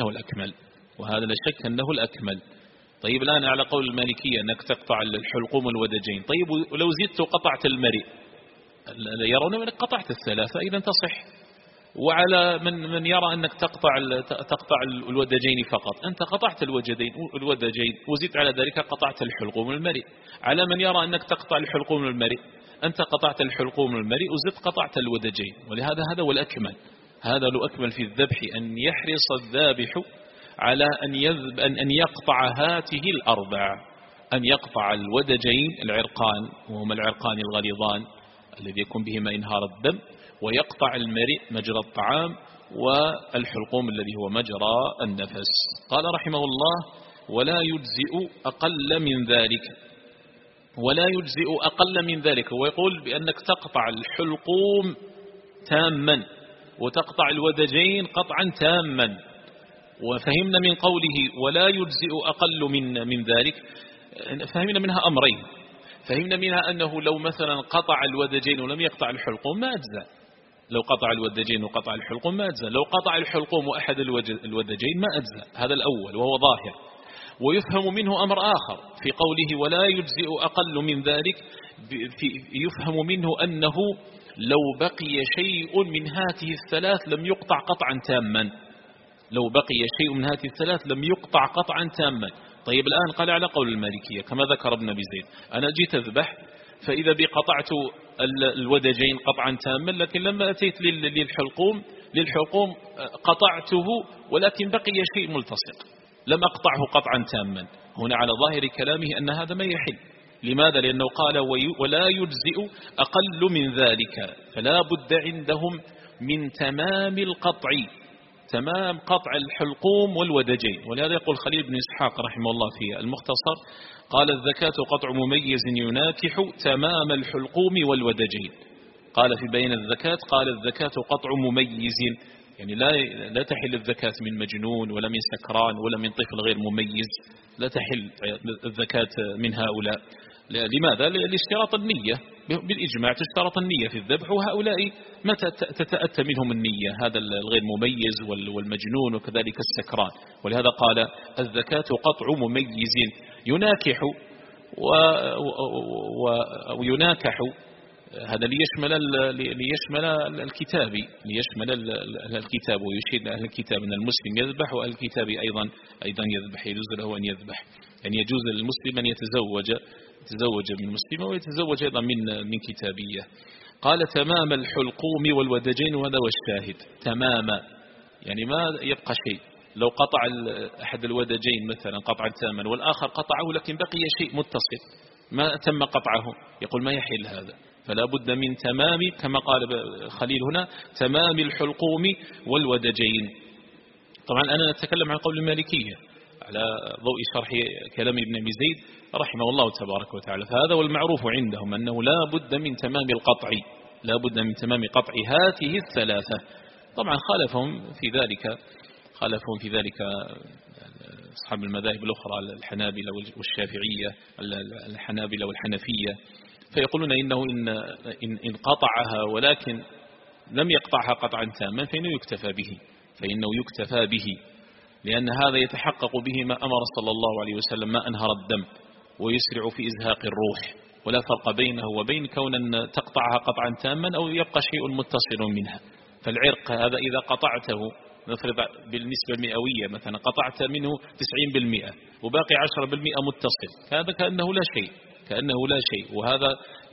أنه الأكمل. طيب الآن على قول المالكية أنك تقطع الحلقوم والودجين، طيب ولو زدت وقطعت المرء، يرون أنك قطعت الثلاثة إذا تصح. وعلى من يرى أنك تقطع الودجين فقط، أنت قطعت الودجين وزدت على ذلك قطعت الحلقوم والمرء. على من يرى أنك تقطع الحلقوم والمرء، أنت قطعت الحلقوم والمرء وزدت قطعت الودجين. ولهذا هذا هو الأكمل، هذا لو أكمل في الذبح، أن يحرص الذابح على أن يقطع هاته الأربع، أن يقطع الودجين العرقان، وهما العرقان الغليظان الذي يكون بهما إنهار الدم، ويقطع المرء مجرى الطعام، والحلقوم الذي هو مجرى النفس. قال رحمه الله ولا يجزئ أقل من ذلك، ويقول بأنك تقطع الحلقوم تاما وتقطع الودجين قطعا تاما. وفهمنا من قوله ولا يجزئ أقل من ذلك، فهمنا منها أمرين. فهمنا منها أنه لو مثلا قطع الودجين ولم يقطع الحلقوم ما أجزأ، لو قطع الودجين وقطع الحلقوم ما أجزأ، لو قطع الحلقوم وأحد الودجين ما أجزأ، هذا الأول وهو ظاهر. ويفهم منه أمر آخر في قوله ولا يجزئ أقل من ذلك، يفهم منه أنه لو بقي شيء من هذه الثلاث لم يقطع قطعا تاما، لو بقي شيء من هذه الثلاث لم يقطع قطعا تاما. طيب الآن قال على قول المالكية كما ذكر ابن أبي زيد، أنا جيت أذبح فإذا بقطعت الودجين قطعا تاما، لكن لما أتيت للحلقوم قطعته ولكن بقي شيء ملتصق، لم أقطعه قطعا تاما. هنا على ظاهر كلامه أن هذا ما يحل. لماذا؟ لأنه قال ولا يجزئ أقل من ذلك، فلا بد عندهم من تمام القطع، تمام قطع الحلقوم والودجين. ولهذا يقول خليل بن إسحاق رحمه الله في المختصر قال الزكاة قطع مميز يناكح تمام الحلقوم والودجين. قال في بين الزكاة قال الزكاة قطع مميز، يعني لا تحل الزكاة من مجنون ولا من سكران ولا من طفل غير مميز، لا تحل الزكاة من هؤلاء. لماذا؟ لاشتراط النية، بالإجماع تشترط النية في الذبح، وهؤلاء متى تتأتى منهم النية؟ هذا الغير مميز والمجنون وكذلك السكران. ولهذا قال الزكاة قطع مميز يناكح ويناكح، هذا ليشمل الكتاب، ويشير أهل الكتاب أن المسلم يذبح وأهل الكتاب أيضا يذبح، يجوز له أن يذبح، يعني يجوز للمسلم أن يتزوج من مسلمة ويتزوج أيضا من كتابية. قال تمام الحلقوم والودجين، وهذا والشاهد تماما، يعني ما يبقى شيء. لو قطع أحد الودجين مثلا قطعا تاما والآخر قطعه لكن بقي شيء متصل ما تم قطعه، يقول ما يحل هذا، فلا بد من تمام كما قال خليل هنا تمام الحلقوم والودجين. طبعا أنا أتكلم عن قول المالكية على ضوء شرح كلام ابن أبي زيد رحمه الله تبارك وتعالى، فهذا والمعروف عندهم أنه لا بد من تمام القطع، لا بد من تمام قطع هذه الثلاثة. طبعا خالفهم في ذلك أصحاب المذاهب الأخرى الحنابلة والشافعية، الحنابلة والحنفية، فيقولون إنه إن قطعها ولكن لم يقطعها قطعا تاما فإنه يكتفى به، لأن هذا يتحقق به ما أمر صلى الله عليه وسلم ما أنهر الدم ويسرع في إزهاق الروح، ولا فرق بينه وبين كون أن تقطعها قطعا تاما أو يبقى شيء متصل منها. فالعرق هذا إذا قطعته نفرض بالنسبة المئوية مثلا قطعت منه 90% وباقي 10% متصل، هذا كأنه لا شيء، وهذا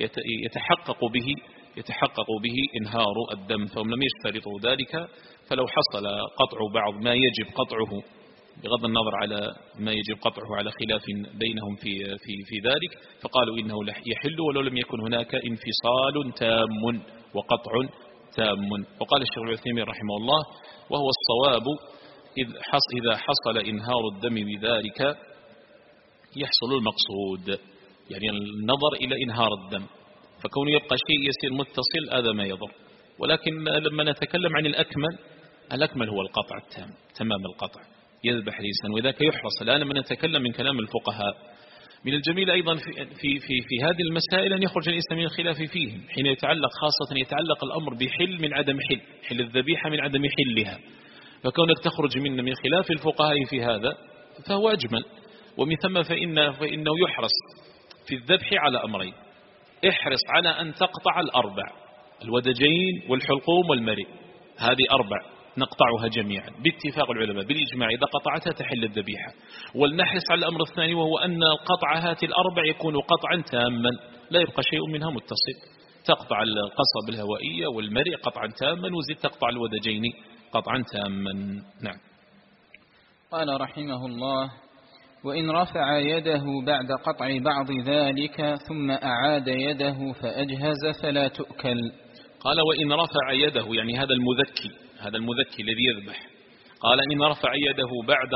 يتحقق به إنهار الدم، فهم لم يشترطوا ذلك. فلو حصل قطع بعض ما يجب قطعه بغض النظر على ما يجب قطعه على خلاف بينهم في ذلك، فقالوا إنه يحل ولو لم يكن هناك انفصال تام وقطع تام. وقال الشيخ العثيمين رحمه الله وهو الصواب إذا حصل إنهار الدم بذلك يحصل المقصود، يعني النظر إلى إنهار الدم، فكون يبقى شيء يصير متصل هذا ما يضر. ولكن لما نتكلم عن الأكمل هو القطع التام، تمام القطع، يذبح الإنسان، وذاك يحرص. الآن لما نتكلم من كلام الفقهاء من الجميل أيضا في هذه المسائل أن يخرج الإنسان من الخلاف فيهم، حين خاصة يتعلق الأمر بحل من عدم حل الذبيحة من عدم حلها، فكونك تخرج من خلاف الفقهاء في هذا فهو أجمل. ومن ثم فإنه يحرص في الذبح على أمرين، احرص على أن تقطع الأربع، الودجين والحلقوم والمرئ، هذه أربع نقطعها جميعا باتفاق العلماء بالإجماع، إذا قطعتها تحل الذبيحة. ولنحرص على الأمر الثاني وهو أن قطع هذه الأربع يكون قطعا تاما لا يبقى شيء منها متصل، تقطع القصب الهوائية والمرئ قطعا تاما وزد تقطع الودجين قطعا تاما. نعم. قال رحمه الله وإن رفع يده بعد قطع بعض ذلك ثم أعاد يده فأجهز فلا تؤكل. قال وإن رفع يده، يعني هذا المذكي الذي يذبح، قال إن رفع يده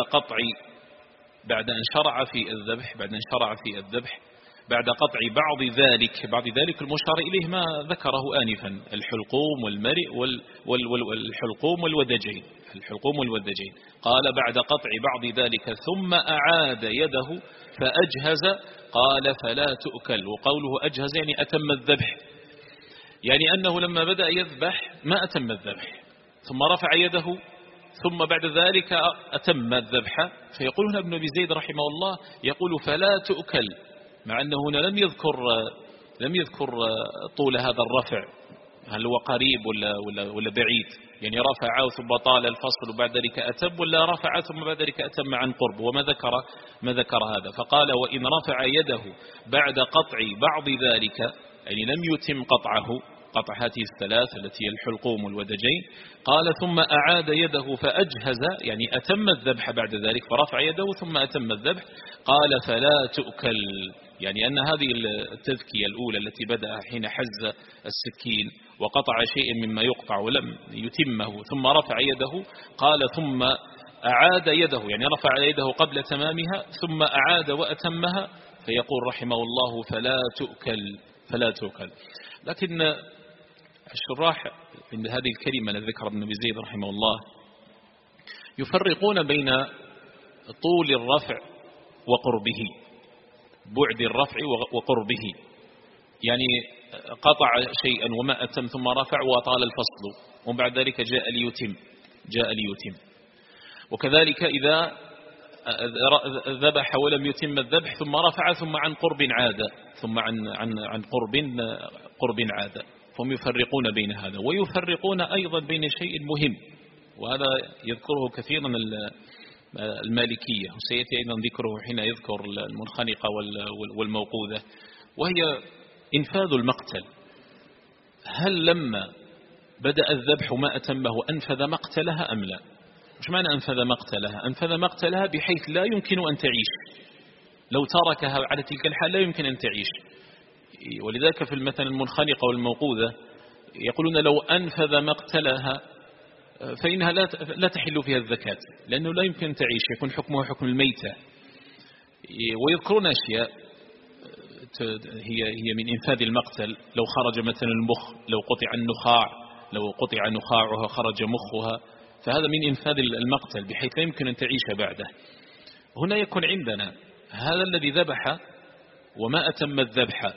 بعد أن شرع في الذبح بعد قطع بعض ذلك المشار إليه ما ذكره آنفا، الحلقوم والمرئ والحلقوم والودجين، قال بعد قطع بعض ذلك ثم أعاد يده فأجهز، قال فلا تؤكل. وقوله أجهز يعني أتم الذبح، يعني أنه لما بدأ يذبح ما أتم الذبح ثم رفع يده ثم بعد ذلك أتم الذبح، فيقول هنا ابن أبي زيد رحمه الله يقول فلا تؤكل، مع أنه هنا لم يذكر طول هذا الرفع، هل هو قريب ولا بعيد، يعني رفع ثم طال الفصل وبعد ذلك أتم، ولا رفع ثم بعد ذلك أتم عن قرب، وما ذكر هذا. فقال وإن رفع يده بعد قطع بعض ذلك، يعني لم يتم قطعه قطع هذه الثلاث التي هي الحلقوم والودجين. قال ثم أعاد يده فأجهز، يعني أتم الذبح بعد ذلك، فرفع يده ثم أتم الذبح. قال فلا تؤكل، يعني أن هذه التذكية الأولى التي بدأ حين حز السكين وقطع شيء مما يقطع ولم يتمه ثم رفع يده، قال ثم أعاد يده، يعني رفع يده قبل تمامها ثم أعاد وأتمها، فيقول رحمه الله فلا تؤكل. لكن الشراح عند هذه الكلمة التي ذكر ابن أبي زيد رحمه الله يفرقون بين طول الرفع وقربه، بعد الرفع وقربه، يعني قطع شيئا وما أتم ثم رفع وطال الفصل وبعد ذلك جاء ليتم. وكذلك إذا ذبح ولم يتم الذبح ثم رفع ثم عن قرب عاد، ثم عن قرب عاد. فهم يفرقون بين هذا، ويفرقون أيضا بين شيء مهم، وهذا يذكره كثيرا المالكية، وسيأتي أيضا ذكره حين يذكر المنخنقة والموقوذة، وهي إنفاذ المقتل. هل لما بدأ الذبح ما أتمه أنفذ مقتلها أم لا؟ مش معنى أنفذ مقتلها؟ أنفذ مقتلها بحيث لا يمكن أن تعيش، لو تركها على تلك الحال لا يمكن أن تعيش. ولذلك في المثل المنخنقة والموقوذة يقولون لو أنفذ مقتلها فإنها لا تحل فيها الزكاة، لأنه لا يمكن أن تعيش، يكون حكمها حكم الميتة. ويذكرون أشياء هي من إنفاذ المقتل، لو خرج مثلا المخ، لو قطع نخاعها خرج مخها، فهذا من إنفاذ المقتل بحيث لا يمكن أن تعيش بعده. هنا يكون عندنا هذا الذي ذبح وما أتم الذبح،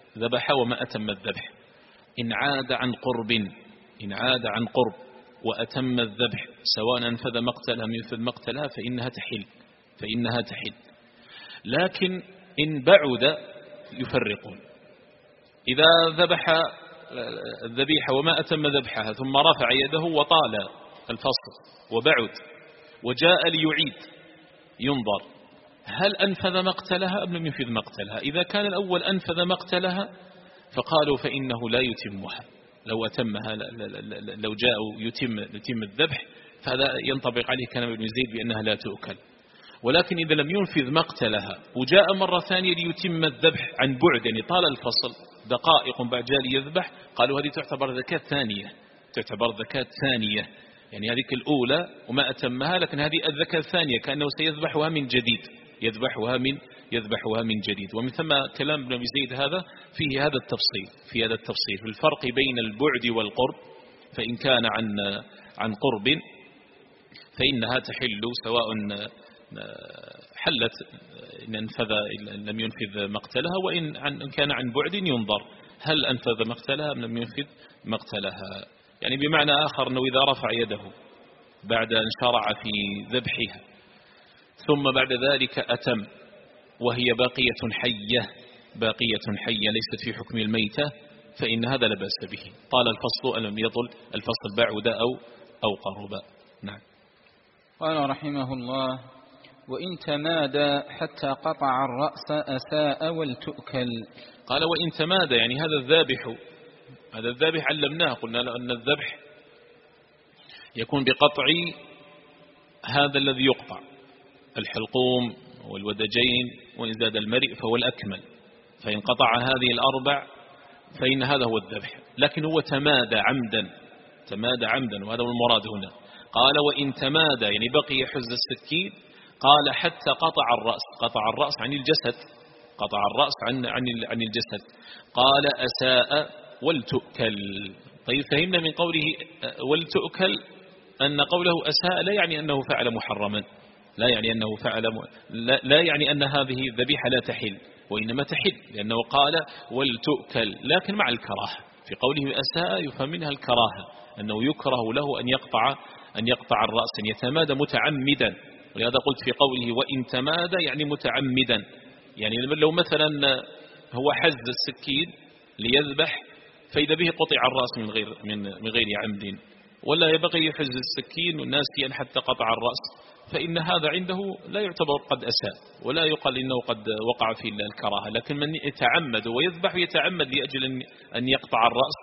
إن عاد عن قرب وأتم الذبح، سواء أنفذ مقتلها من ينفذ مقتلها، فإنها تحل. لكن إن بعد يفرقون، إذا ذبح الذبيحة وما أتم ذبحها ثم رفع يده وطال الفصل وبعد وجاء ليعيد، ينظر هل أنفذ مقتلها أم لم ينفذ مقتلها. إذا كان الأول أنفذ مقتلها فقالوا فإنه لا يتمها، لو أتمها لو جاءوا يتم الذبح فهذا ينطبق عليه كلام ابن زيد بأنها لا تؤكل. ولكن إذا لم ينفذ مقتلها وجاء مرة ثانية ليتم الذبح عن بعد، يعني طال الفصل دقائق بعد جاء ليذبح، قالوا هذه تعتبر زكاة ثانية، يعني هذه الأولى وما أتمها، لكن هذه الزكاة الثانية كأنه سيذبحها من جديد، يذبحها من جديد. ومن ثم كلام ابن أبي زيد هذا فيه هذا التفصيل في الفرق بين البعد والقرب. فإن كان عن قرب فإنها تحل، سواء حلت إن لم ينفذ مقتلها، وإن كان عن بعد ينظر هل أنفذ مقتلها أم لم ينفذ مقتلها. يعني بمعنى آخر أنه إذا رفع يده بعد أن شرع في ذبحها ثم بعد ذلك أتم وهي باقية حية ليست في حكم الميتة، فإن هذا لا بأس به، طال الفصل أم لم يطل الفصل، بعد أو قرب. نعم. قال رحمه الله: وإن تمادى حتى قطع الرأس أساء ولتؤكل. قال وإن تمادى، يعني هذا الذابح علمناه، قلنا أن الذبح يكون بقطع هذا الذي يقطع، الحلقوم والودجين، وإن زاد المرء فهو الأكمل، فإن قطع هذه الأربع فإن هذا هو الذبح. لكن هو تمادى عمدا، وهذا هو المراد هنا. قال وإن تمادى، يعني بقي يحز السكين، قال حتى قطع الرأس عن الجسد، عن الجسد. قال أساء ولتؤكل. طيب فهمنا من قوله ولتؤكل أن قوله أساء لا يعني أنه فعل محرما، لا يعني أن هذه الذبيحة لا تحل، وإنما تحل، لأنه قال ولتؤكل لكن مع الكراهة. في قوله أساء يفهم منها الكراهة، أنه يكره له أن يقطع الرأس، أن يتمادى متعمدا. ولهذا قلت في قوله وإن تمادى يعني متعمدا، يعني لو مثلا هو حز السكين ليذبح فإذا به قطع الرأس من غير عمد، ولا يبقى يحز السكين ناسيا حتى قطع الرأس، فإن هذا عنده لا يعتبر قد أساء، ولا يقال إنه قد وقع في الكراهة. لكن من يتعمد ويذبح يتعمد لأجل أن يقطع الرأس،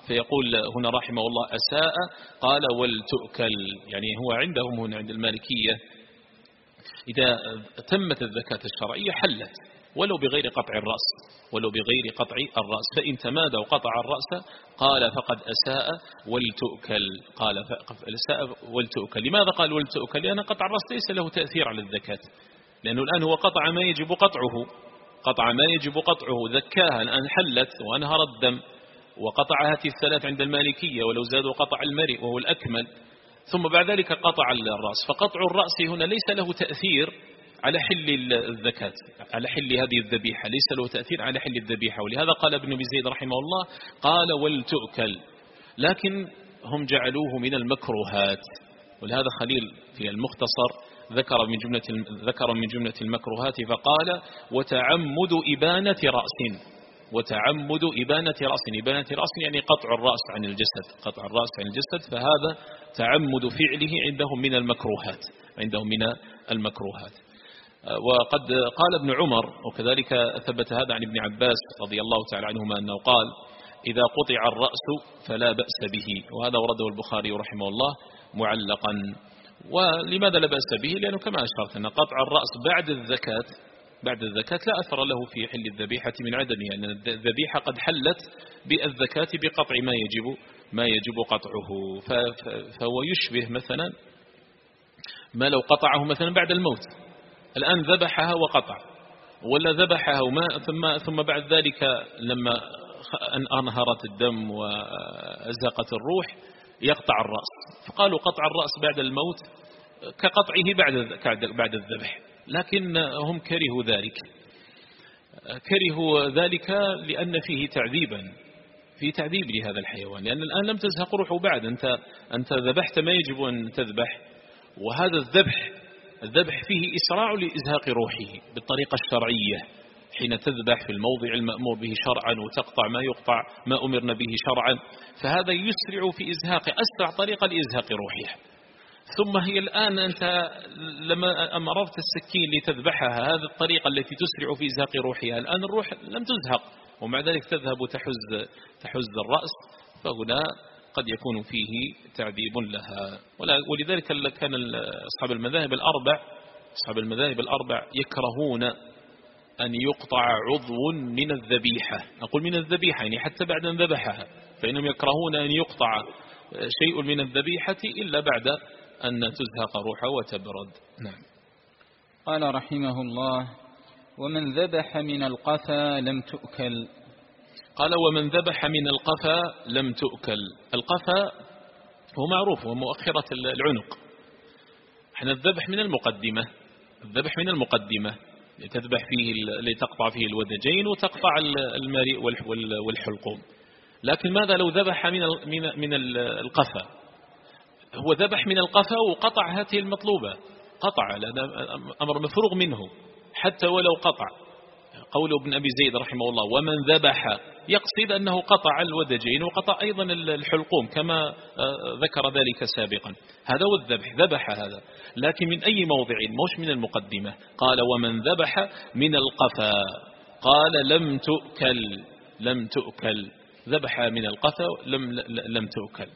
فيقول هنا رحمه الله أساء، قال ولتؤكل، يعني هو عندهم هنا عند المالكية إذا تمت الزكاة الشرعية حلت ولو بغير قطع الرأس، ولو بغير قطع الرأس، فإن تمادى وقطع الرأس قال فقد أساء ولتؤكل، قال أساء ولتؤكل. لماذا قال ولتؤكل؟ لأن قطع الرأس ليس له تأثير على الزكاة، لأنه الآن هو قطع ما يجب قطعه، قطع ما يجب قطعه، ذكاها الآن حلت وأنهر الدم وقطعها الثلاث عند المالكية، ولو زادوا قطع المرء وهو الأكمل، ثم بعد ذلك قطع الرأس، فقطع الرأس هنا ليس له تأثير على حل الزكاة، على حل هذه الذبيحة، ليس له تأثير على حل الذبيحة. ولهذا قال ابن أبي زيد رحمه الله قال ولتؤكل، لكن هم جعلوه من المكروهات. ولهذا خليل في المختصر ذكر من جملة المكروهات فقال وتعمد إبانة رأس، وتعمد إبانة رأس، إبانة رأس يعني قطع الرأس عن الجسد، قطع الرأس عن الجسد، فهذا تعمد فعله عندهم من المكروهات، عندهم من المكروهات. وقد قال ابن عمر وكذلك ثبت هذا عن ابن عباس رضي الله تعالى عنهما أنه قال إذا قطع الرأس فلا بأس به، وهذا ورده البخاري رحمه الله معلقا. ولماذا لا بأس به؟ لأنه كما أشرت أن قطع الرأس بعد الزكاة لا أثر له في حل الذبيحة من عدمه، لأن يعني الذبيحة قد حلت بالزكاة بقطع ما يجب قطعه. فهو يشبه مثلا ما لو قطعه مثلا بعد الموت، الآن ذبحها وقطع، ولا ذبحها ثم بعد ذلك لما أنهرت الدم وأزهقت الروح يقطع الرأس، فقالوا قطع الرأس بعد الموت كقطعه بعد الذبح، لكن هم كرهوا ذلك لأن فيه تعذيب لهذا الحيوان، لأن الآن لم تزهق روحه بعد، أنت ذبحت ما يجب أن تذبح، وهذا الذبح فيه إسراع لإزهاق روحه بالطريقة الشرعية، حين تذبح في الموضع المأمور به شرعا وتقطع ما أمرنا به شرعا، فهذا يسرع في إزهاق، أسرع طريقة لإزهاق روحها. ثم هي الآن أنت لما أمرت السكين لتذبحها، هذه الطريقة التي تسرع في إزهاق روحها، الآن الروح لم تزهق ومع ذلك تذهب تحز الرأس، فهنا قد يكون فيه تعذيب لها. ولذلك كان أصحاب المذاهب الأربع يكرهون أن يقطع عضو من الذبيحة، أقول من الذبيحة يعني حتى بعد أن ذبحها، فإنهم يكرهون أن يقطع شيء من الذبيحة إلا بعد أن تزهق روحه وتبرد. نعم. قال رحمه الله ومن ذبح من القفا لم تؤكل. قال ومن ذبح من القفا لم تؤكل. القفا هو معروف، هو مؤخرة العنق. احنا الذبح من المقدمة لتذبح فيه، لتقطع فيه الودجين وتقطع المريء والحلقوم. لكن ماذا لو ذبح من القفا؟ هو ذبح من القفا وقطع هذه المطلوبة، قطع، لأن أمر مفروغ منه حتى ولو قطع. قول ابن أبي زيد رحمه الله ومن ذبح، يقصد أنه قطع الودجين وقطع أيضا الحلقوم كما ذكر ذلك سابقا، هذا هو الذبح، ذبح هذا، لكن من أي موضع؟ مش من المقدمة. قال ومن ذبح من القفا، قال لم تؤكل، ذبح من القفا لم تؤكل.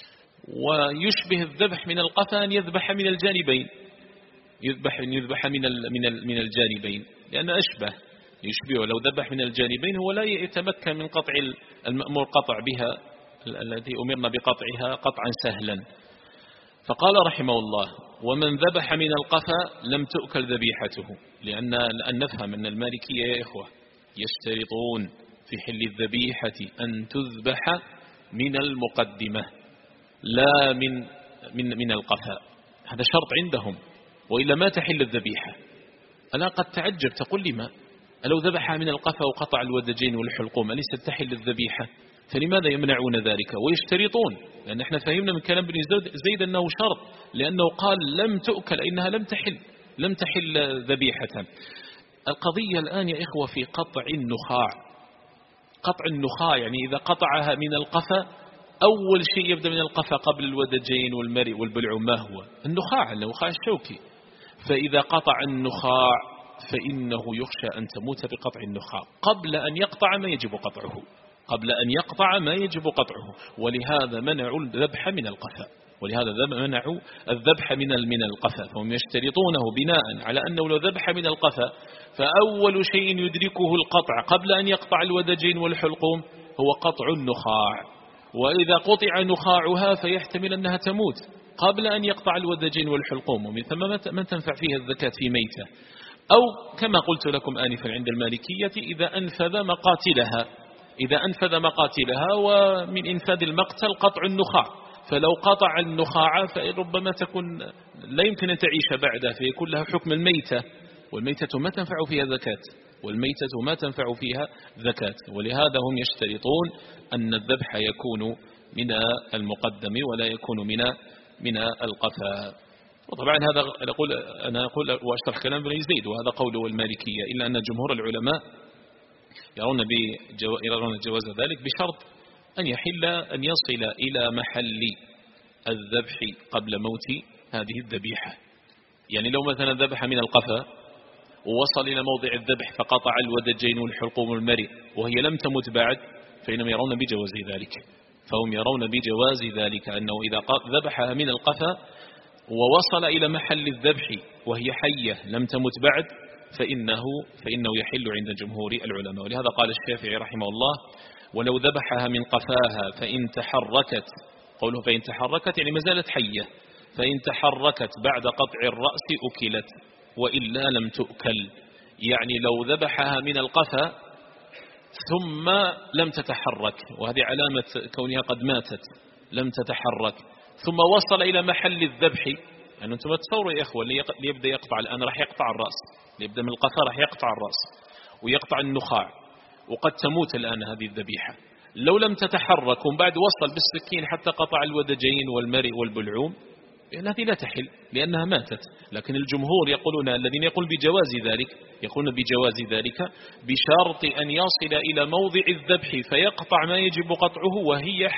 ويشبه الذبح من القفا أن يذبح من الجانبين، يذبح من الجانبين، لأن أشبه يشبهه. لو ذبح من الجانبين هو لا يتمكن من قطع المأمور قطع بها، التي أمرنا بقطعها قطعا سهلا. فقال رحمه الله ومن ذبح من القفا لم تؤكل ذبيحته، لأن نفهم أن المالكية يا إخوة يشترطون في حل الذبيحة أن تذبح من المقدمة لا من القفا، هذا شرط عندهم، وإلا ما تحل الذبيحة. أنا قد تعجب، تقول لي ما لو ذبحها من القفا وقطع الودجين والحلقوم أليست تحل الذبيحة؟ فلماذا يمنعون ذلك ويشترطون؟ لأن احنا فهمنا من كلام بن زيد أنه شرط، لأنه قال لم تؤكل، إنها لم تحل ذبيحة. القضية الآن يا إخوة في قطع النخاع، يعني إذا قطعها من القفا، أول شيء يبدأ من القفا قبل الودجين والمرء والبلع، ما هو النخاع الشوكي. فإذا قطع النخاع فإنه يخشى أن تموت بقطع النخاع قبل أن يقطع ما يجب قطعه، قبل أن يقطع ما يجب قطعه. ولهذا منعوا الذبح من القفا، ولهذا منعوا الذبح من القفا. فهم يشترطونه بناء على أنه لو ذبح من القفا فأول شيء يدركه القطع قبل أن يقطع الودجين والحلقوم هو قطع النخاع، وإذا قطع نخاعها فيحتمل أنها تموت قبل أن يقطع الودجين والحلقوم، ومن ثم من تنفع فيها الزكاة في ميتة. أو كما قلت لكم آنفا عند المالكية إذا أنفذ مقاتلها ومن إنفاذ المقتل قطع النخاع، فلو قطع النخاع فربما تكون لا يمكن أن تعيش بعده فيكون لها حكم الميتة، والميتة ما تنفع فيها زكاة. ولهذا هم يشترطون أن الذبح يكون من المقدم ولا يكون من القفا. وطبعا هذا أنا أقول وأشرح كلام ابن زيد، وهذا قوله المالكية، إلا أن جمهور العلماء يرون جواز ذلك بشرط أن يصل إلى محل الذبح قبل موت هذه الذبيحة. يعني لو مثلا ذبح من القفا ووصل إلى موضع الذبح فقطع الودجين والحلقوم والمرئ وهي لم تمت بعد، فإنهم يرون بجواز ذلك، أنه إذا ذبحها من القفا ووصل إلى محل الذبح وهي حية لم تمت بعد فإنه يحل عند جمهور العلماء. ولهذا قال الشافعي رحمه الله: ولو ذبحها من قفاها فإن تحركت، قوله فإن تحركت يعني ما زالت حية، فإن تحركت بعد قطع الرأس أكلت وإلا لم تؤكل. يعني لو ذبحها من القفا ثم لم تتحرك، وهذه علامة كونها قد ماتت، لم تتحرك، ثم وصل إلى محل الذبح، يعني أنتم تصوروا يا إخوة اللي يبدأ يقطع الآن راح يقطع الرأس، اللي يبدأ من القفا راح يقطع الرأس ويقطع النخاع، وقد تموت الآن هذه الذبيحة. لو لم تتحرك وبعد وصل بالسكين حتى قطع الودجين والمرئ والبلعوم، هذه لا تحل لأنها ماتت. لكن الجمهور يقولون، الذين يقول بجواز ذلك، يقولون بجواز ذلك بشرط أن يصل إلى موضع الذبح فيقطع ما يجب قطعه وهي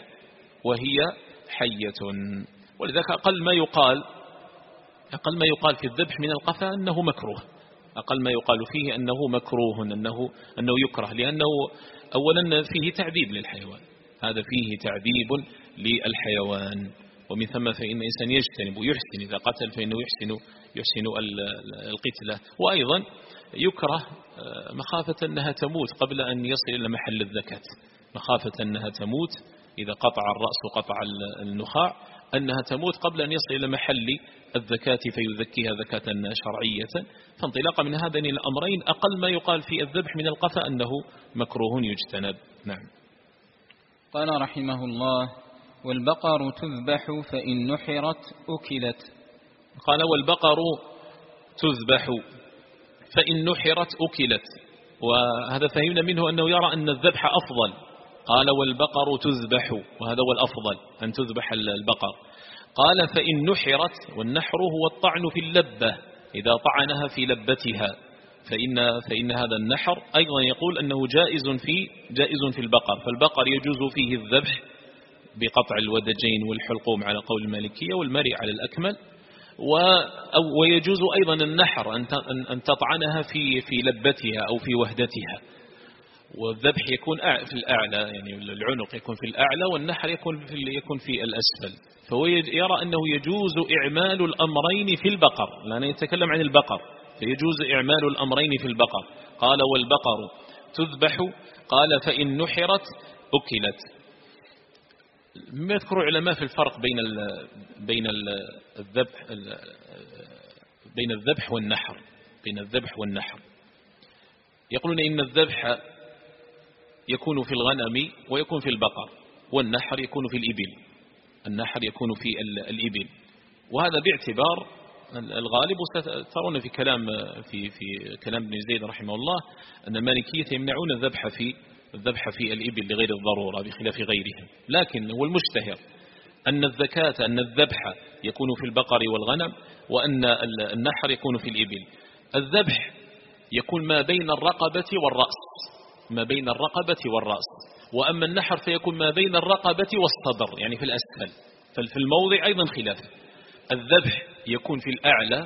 حية. ولذلك أقل ما يقال في الذبح من القفا أنه مكروه، أقل ما يقال فيه أنه مكروه، أنه يكره، لأنه أولا فيه تعذيب للحيوان، هذا فيه تعذيب للحيوان، ومن ثم فإن الإنسان يجتنب ويحسن إذا قتل فإنه يحسن القتلة. وأيضا يكره مخافة أنها تموت قبل أن يصل إلى محل الزكاة، مخافة أنها تموت إذا قطع الرأس وقطع النخاع، أنها تموت قبل أن يصل إلى محل الزكاة فيزكيها زكاة شرعية. فانطلاقا من هذين الأمرين أقل ما يقال في الذبح من القفا أنه مكروه يجتنب. نعم. قال رحمه الله: والبقر تذبح فإن نحرت أكلت. قال: والبقر تذبح فإن نحرت أكلت. وهذا فهمنا منه أنه يرى أن الذبح أفضل. قال: والبقر تذبح، وهذا هو الأفضل أن تذبح البقر. قال: فإن نحرت، والنحر هو الطعن في اللبة، إذا طعنها في لبتها فإن هذا النحر أيضا يقول أنه جائز في البقر. فالبقر يجوز فيه الذبح بقطع الودجين والحلقوم على قول المالكية، والمرئ على الأكمل، ويجوز أيضا النحر أن تطعنها في لبتها أو في وهدتها، والذبح يكون في الأعلى، يعني العنق يكون في الأعلى والنحر يكون في الأسفل. فهو يرى أنه يجوز إعمال الأمرين في البقر، لأنه يتكلم عن البقر، فيجوز إعمال الأمرين في البقر. قال: والبقر تذبح. قال: فإن نحرت أكلت. ما يذكر علماء في الفرق بين الذبح والنحر. يقولون إن الذبح يكون في الغنم ويكون في البقر، والنحر يكون في الإبل. وهذا باعتبار الغالب. وسترون في كلام ابن زيد رحمه الله أن المالكية يمنعون الذبح في الإبل لغير الضرورة بخلاف غيرهم. لكن هو المشتهر أن الذبح يكون في البقر والغنم، وأن النحر يكون في الإبل. الذبح يكون ما بين الرقبة والرأس، وأما النحر فيكون ما بين الرقبة والصدر، يعني في الأسفل. ففي الموضع أيضا خلاف، الذبح يكون في الأعلى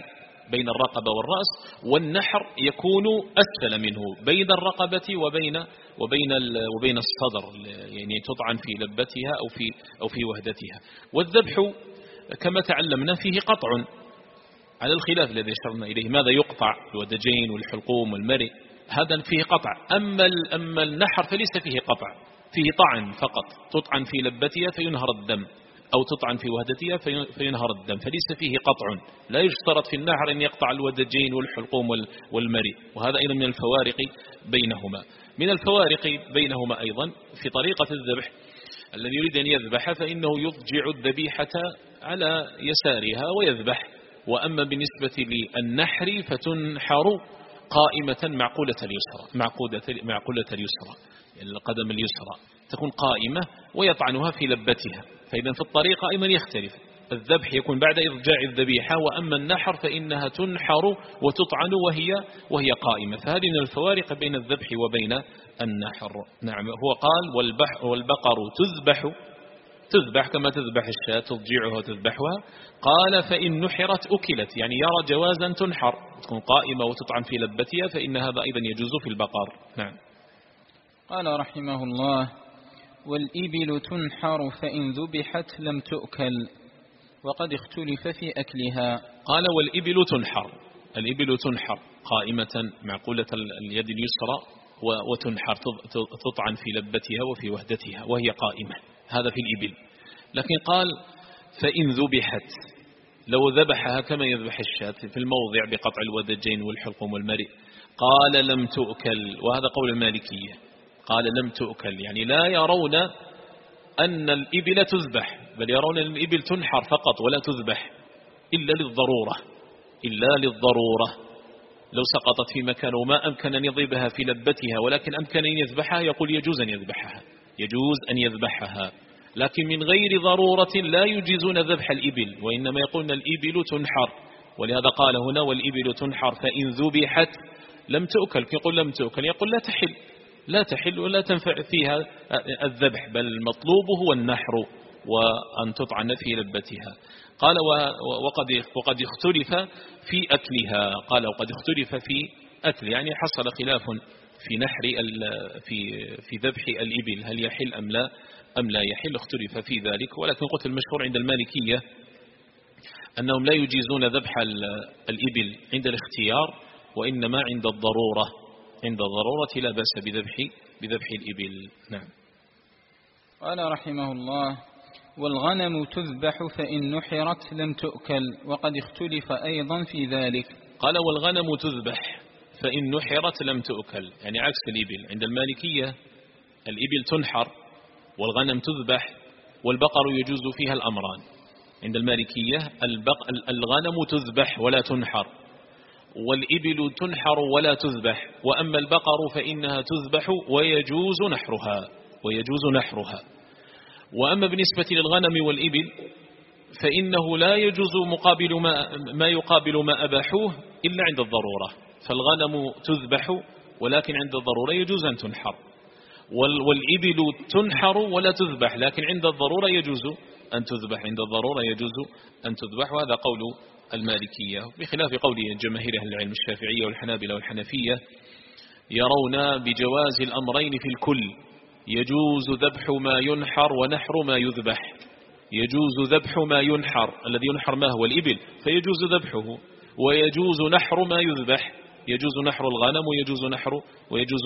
بين الرقبة والرأس، والنحر يكون أسفل منه بين الرقبة وبين الصدر، يعني تطعن في لبتها أو في وهدتها. والذبح كما تعلمنا فيه قطع على الخلاف الذي أشرنا إليه، ماذا يقطع؟ الودجين والحلقوم والمرئ، هذا فيه قطع. أما النحر فليس فيه قطع، فيه طعن فقط، تطعن في لبتها فينهر الدم، أو تطعن في وهدتها فينهر الدم، فليس فيه قطع. لا يشترط في النحر أن يقطع الودجين والحلقوم والمرئ. وهذا أيضا من الفوارق بينهما. من الفوارق بينهما أيضا في طريقة الذبح، الذي يريد أن يذبح فإنه يضجع الذبيحة على يسارها ويذبح. وأما بالنسبة للنحر فتنحر قائمة معقودة اليسرى، يعني القدم اليسرى تكون قائمة ويطعنها في لبتها. فإذا في الطريقة أيضا يختلف، الذبح يكون بعد إضجاع الذبيحة، وأما النحر فإنها تنحر وتطعن وهي قائمة. فهذه من الفوارق بين الذبح وبين النحر. نعم، هو قال والبقر تذبح كما تذبح الشاة، تضجعها وتذبحها. قال فإن نحرت أكلت، يعني يرى جوازا تنحر تكون قائمة وتطعن في لبتها، فإن هذا أيضا يجوز في البقر. نعم. قال رحمه الله: والإبل تنحر فإن ذبحت لم تؤكل، وقد اختلف في أكلها. قال والإبل تنحر قائمة معقولة اليد اليسرى، وتنحر تطعن في لبتها وفي وهدتها وهي قائمة، هذا في الإبل. لكن قال فإن ذبحت، لو ذبحها كما يذبح الشاة في الموضع بقطع الودجين والحلقوم والمرئ، قال لم تؤكل. وهذا قول المالكية، قال لم تؤكل، يعني لا يرون أن الإبل تذبح، بل يرون أن الإبل تنحر فقط ولا تذبح إلا للضرورة. لو سقطت في مكان وما أمكن أن يضربها في لبتها ولكن أمكن أن يذبحها، يقول يجوز أن يذبحها، لكن من غير ضرورة لا يجيزون ذبح الإبل، وإنما يقولون الإبل تنحر. ولهذا قال هنا والإبل تنحر فإن ذبحت لم تؤكل. يقول لم تؤكل، يقول لا تحل ولا تنفع فيها الذبح، بل المطلوب هو النحر وأن تطعن في لبتها. قال وقد اختلف في أكلها. قال وقد اختلف في أكل، يعني حصل خلاف في نحر في ذبح الإبل، هل يحل أم لا يحل، اختلف في ذلك. ولكن قلت المشهور عند المالكية أنهم لا يجيزون ذبح الإبل عند الاختيار، وإنما عند الضرورة لا بأس بذبح الإبل. نعم. قال رحمه الله: والغنم تذبح فإن نحرت لم تؤكل، وقد اختلف أيضا في ذلك. قال والغنم تذبح فإن نحرت لم تؤكل، يعني عكس الإبل. عند المالكية الإبل تنحر والغنم تذبح، والبقر يجوز فيها الأمران. عند المالكية الغنم تذبح ولا تنحر، والإبل تنحر ولا تذبح، وأما البقر فإنها تذبح ويجوز نحرها. وأما بالنسبة للغنم والإبل فإنه لا يجوز ما يقابل ما أباحوه إلا عند الضرورة. فالغنم تذبح ولكن عند الضرورة يجوز أن تنحر، والإبل تنحر ولا تذبح، لكن عند الضرورة يجوز أن تذبح. وهذا قول المالكية، بخلاف قول جماهير أهل العلم الشافعية والحنابلة والحنفية، يرون بجواز الأمرين في الكل. يجوز ذبح ما ينحر ونحر ما يذبح. يجوز ذبح ما ينحر، الذي ينحر ما هو الإبل، فيجوز ذبحه، ويجوز نحر ما يذبح، يجوز نحر الغنم ويجوز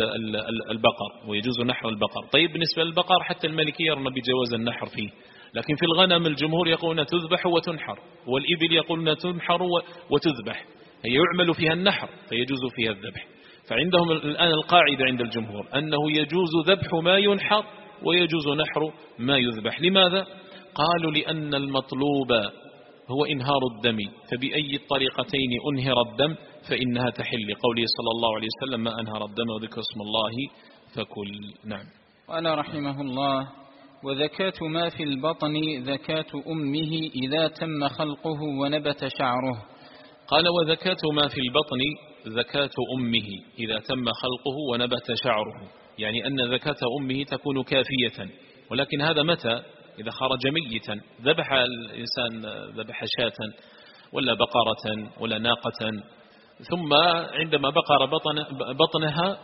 نحر البقر. طيب بالنسبة للبقر حتى المالكية يرون بجواز النحر فيه، لكن في الغنم الجمهور يقولون تذبح وتنحر، والإبل يقولون تنحر وتذبح، هي يعمل فيها النحر فيجوز فيها الذبح. فعندهم الآن القاعدة عند الجمهور أنه يجوز ذبح ما ينحر ويجوز نحر ما يذبح. لماذا؟ قالوا لأن المطلوب هو إنهار الدم، فبأي الطريقتين أنهر الدم فإنها تحل، قوله صلى الله عليه وسلم ما أنهر الدم وذكر اسم الله فكل. نعم. قال رحمه الله: وزكاة ما في البطن زكاة أمه إذا تم خلقه ونبت شعره. قال وزكاة ما في البطن زكاة أمه إذا تم خلقه ونبت شعره، يعني أن زكاة أمه تكون كافية. ولكن هذا متى؟ إذا خرج ميتا، ذبح الإنسان ذبح شاة ولا بقرة ولا ناقة، ثم عندما بقر بطنها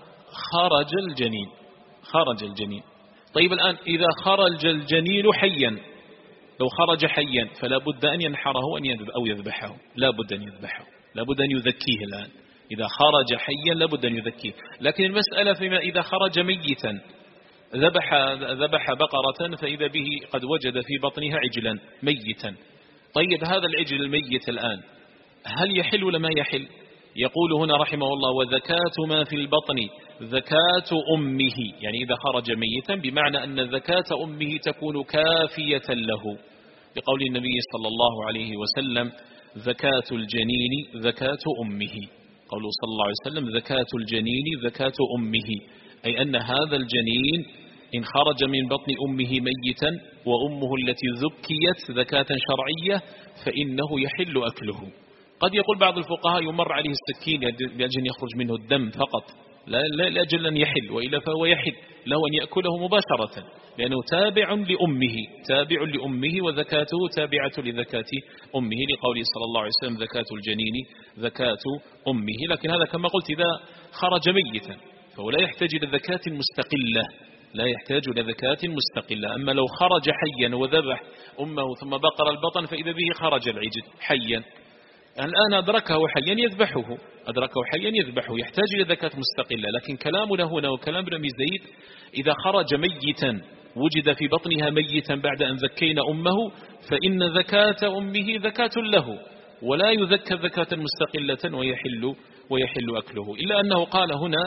خرج الجنين. طيب الآن إذا خرج الجنين حيا، لو خرج حيا فلا بد أن ينحره أو يذبحه، لا بد أن يذبحه، لا بد أن يذكيه. الآن إذا خرج حيا لا بد أن يذكيه. لكن المسألة فيما إذا خرج ميتا، ذبح بقرة فإذا به قد وجد في بطنها عجلا ميتا. طيب هذا العجل الميت الآن هل يحل ولا ما يحل؟ يقول هنا رحمه الله: وذكاة ما في البطن ذكاة أمه، يعني إذا خرج ميتا بمعنى أن ذكاة أمه تكون كافية له، لقول النبي صلى الله عليه وسلم: ذكاة الجنين ذكاة أمه. قوله صلى الله عليه وسلم: ذكاة الجنين ذكاة أمه، أي أن هذا الجنين إن خرج من بطن أمه ميتا وأمه التي ذكيت ذكاة شرعية فإنه يحل أكله. قد يقول بعض الفقهاء يمر عليه السكين لأجل أن يخرج منه الدم فقط، لا لأجل أن يحل، وإلا فهو يحل له أن يأكله مباشرة، لأنه تابع لأمه وذكاته تابعة لذكاة أمه، لقوله صلى الله عليه وسلم: ذكاة الجنين ذكاة أمه. لكن هذا كما قلت إذا خرج ميتا فهو لا يحتاج إلى ذكاة مستقلة، أما لو خرج حيا وذبح أمه ثم بقر البطن فإذا به خرج العجل حيا، الآن أدركه حيا يذبحه، يحتاج إلى ذكاة مستقلة. لكن كلامنا هنا وكلام ابن زيد: إذا خرج ميتا وجد في بطنها ميتا بعد أن ذكينا أمه فإن ذكاة أمه ذكاة له، ولا يذكى ذكاة مستقلة ويحل أكله. إلا أنه قال هنا: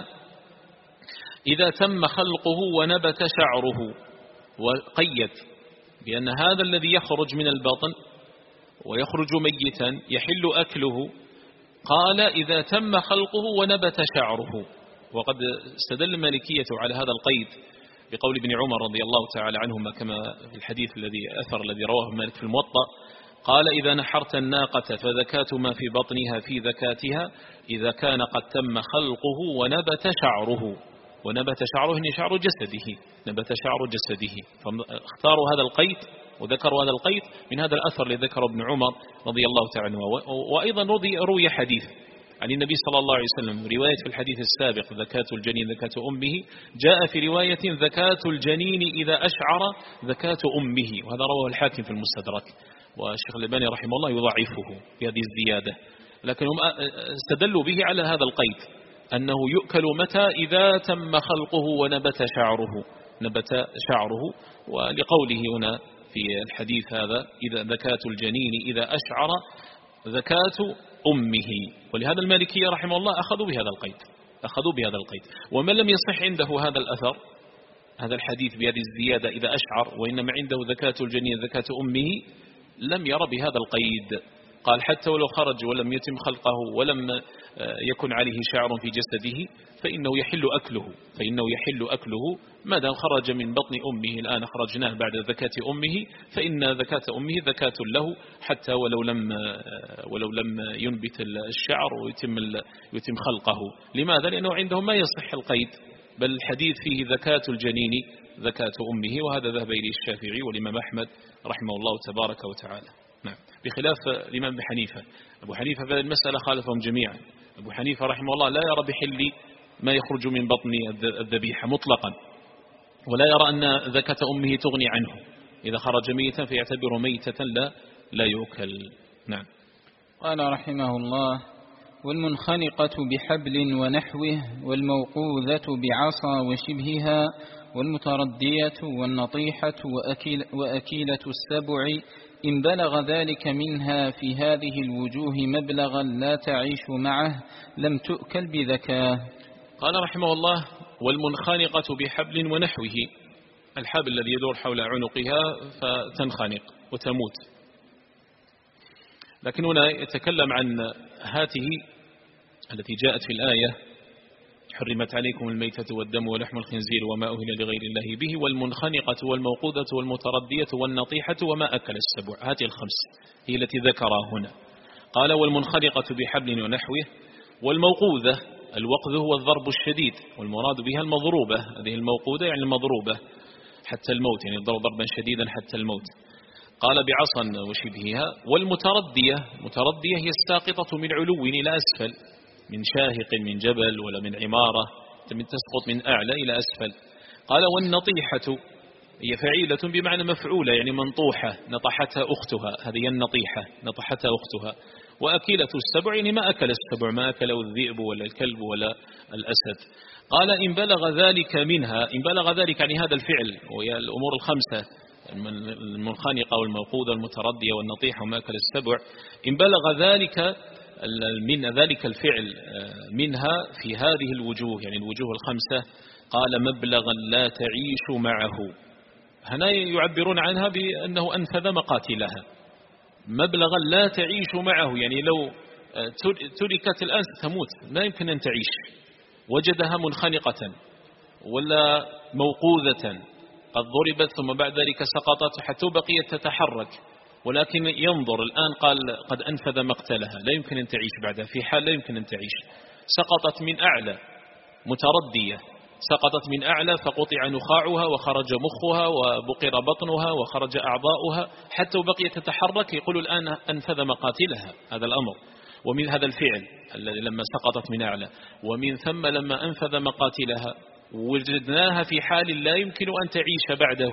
إذا تم خلقه ونبت شعره، وقيد بأن هذا الذي يخرج من البطن ويخرج ميتا يحل أكله، قال: إذا تم خلقه ونبت شعره. وقد استدل المالكية على هذا القيد بقول ابن عمر رضي الله تعالى عنهما كما في الحديث الذي رواه مالك في الموطأ، قال: إذا نحرت الناقة فذكاة ما في بطنها في ذكاتها إذا كان قد تم خلقه ونبت شعره. ونبت شعره يعني شعر جسده، نبت شعر جسده، فاختاروا هذا القيد وذكروا هذا القيد من هذا الأثر الذي ذكره ابن عمر رضي الله تعالى عنه. وأيضا روي حديث عن النبي صلى الله عليه وسلم، رواية في الحديث السابق: ذكاة الجنين ذكاة أمه، جاء في رواية: ذكاة الجنين إذا أشعر ذكاة أمه، وهذا رواه الحاكم في المستدرك، والشيخ الألباني رحمه الله يضعفه بهذه الزيادة، لكنهم استدلوا به على هذا القيد أنه يؤكل متى إذا تم خلقه ونبت شعره، ولقوله هنا في الحديث هذا: إذا ذكاة الجنين إذا أشعر ذكاة أمه. ولهذا المالكية رحمه الله أخذوا بهذا القيد. ومن لم يصح عنده هذا الأثر، هذا الحديث بهذه الزيادة إذا أشعر، وإنما عنده ذكاة الجنين ذكاة أمه، لم ير بهذا القيد. قال: حتى ولو خرج ولم يتم خلقه ولم يكن عليه شعر في جسده فإنه يحل أكله ما دام خرج من بطن أمه. الآن خرجناه بعد ذكاة أمه، فإن ذكاة أمه ذكاة له حتى ولو لم ينبت الشعر ويتم خلقه. لماذا؟ لأنه عندهم ما يصح القيد، بل الحديث فيه ذكاة الجنين ذكاة أمه، وهذا ذهب إليه الشافعي والإمام أحمد رحمه الله تبارك وتعالى. نعم. بخلاف الإمام أبو حنيفة. أبو حنيفة في المسألة خالفهم جميعا. أبو حنيفة رحمه الله لا يرى بحل ما يخرج من بطن الذبيحة مطلقا، ولا يرى أن ذكاة أمه تغني عنه، إذا خرج ميتا فيعتبر ميتة لا يؤكل. نعم. قال رحمه الله: والمنخنقة بحبل ونحوه، والموقوذة بعصا وشبهها، والمتردية والنطيحة وأكيلة السبع، إن بلغ ذلك منها في هذه الوجوه مبلغا لا تعيش معه لم تؤكل بذكاه. قال رحمه الله: والمنخنقة بحبل ونحوه، الحبل الذي يدور حول عنقها فتنخنق وتموت. لكن هنا يتكلم عن هاته التي جاءت في الآية: حرمت عليكم الميتة والدم ولحم الخنزير وما أهل لغير الله به، والمنخنقة والموقوذة والمتردية والنطيحة وما أكل السبع. هذه الخمس هي التي ذكرها هنا. قال: والمنخنقة بحبل ونحوه. والموقوذة، الوقذ هو الضرب الشديد، والمراد بها المضروبة. هذه الموقوذة يعني المضروبة حتى الموت، يعني ضربا شديدا حتى الموت. قال بعصا وشبهها. والمتردية هي الساقطة من علو إلى أسفل، من شاهق من جبل ولا من عمارة، تسقط من أعلى إلى أسفل. قال والنطيحة هي فعيلة بمعنى مفعولة، يعني منطوحة نطحتها أختها، هذه النطيحة نطحتها أختها. وأكلة السبع يعني ما أكل السبع، ما أكله الذئب ولا الكلب ولا الأسد. قال إن بلغ ذلك منها، إن بلغ ذلك يعني هذا الفعل وهي الأمور الخمسة المنخنقة والموقوذة والمتردية والنطيحة وما أكل السبع، إن بلغ ذلك من ذلك الفعل منها في هذه الوجوه يعني الوجوه الخمسة، قال مبلغا لا تعيش معه. هنا يعبرون عنها بأنه أنفذ مقاتلها. مبلغا لا تعيش معه يعني لو تركت الآن ستموت، لا يمكن أن تعيش. وجدها منخنقة ولا موقوذة قد ضربت ثم بعد ذلك سقطت حتى بقيت تتحرك، ولكن ينظر الآن قال قد أنفذ مقتلها، لا يمكن أن تعيش بعدها، في حال لا يمكن أن تعيش. سقطت من أعلى متردية، سقطت من أعلى فقطع نخاعها وخرج مخها وبقر بطنها وخرج أعضاؤها حتى بقيت تتحرك، يقول الآن أنفذ مقاتلها. هذا الأمر. ومن هذا الفعل الذي لما سقطت من أعلى، ومن ثم لما أنفذ مقاتلها وجدناها في حال لا يمكن أن تعيش بعده،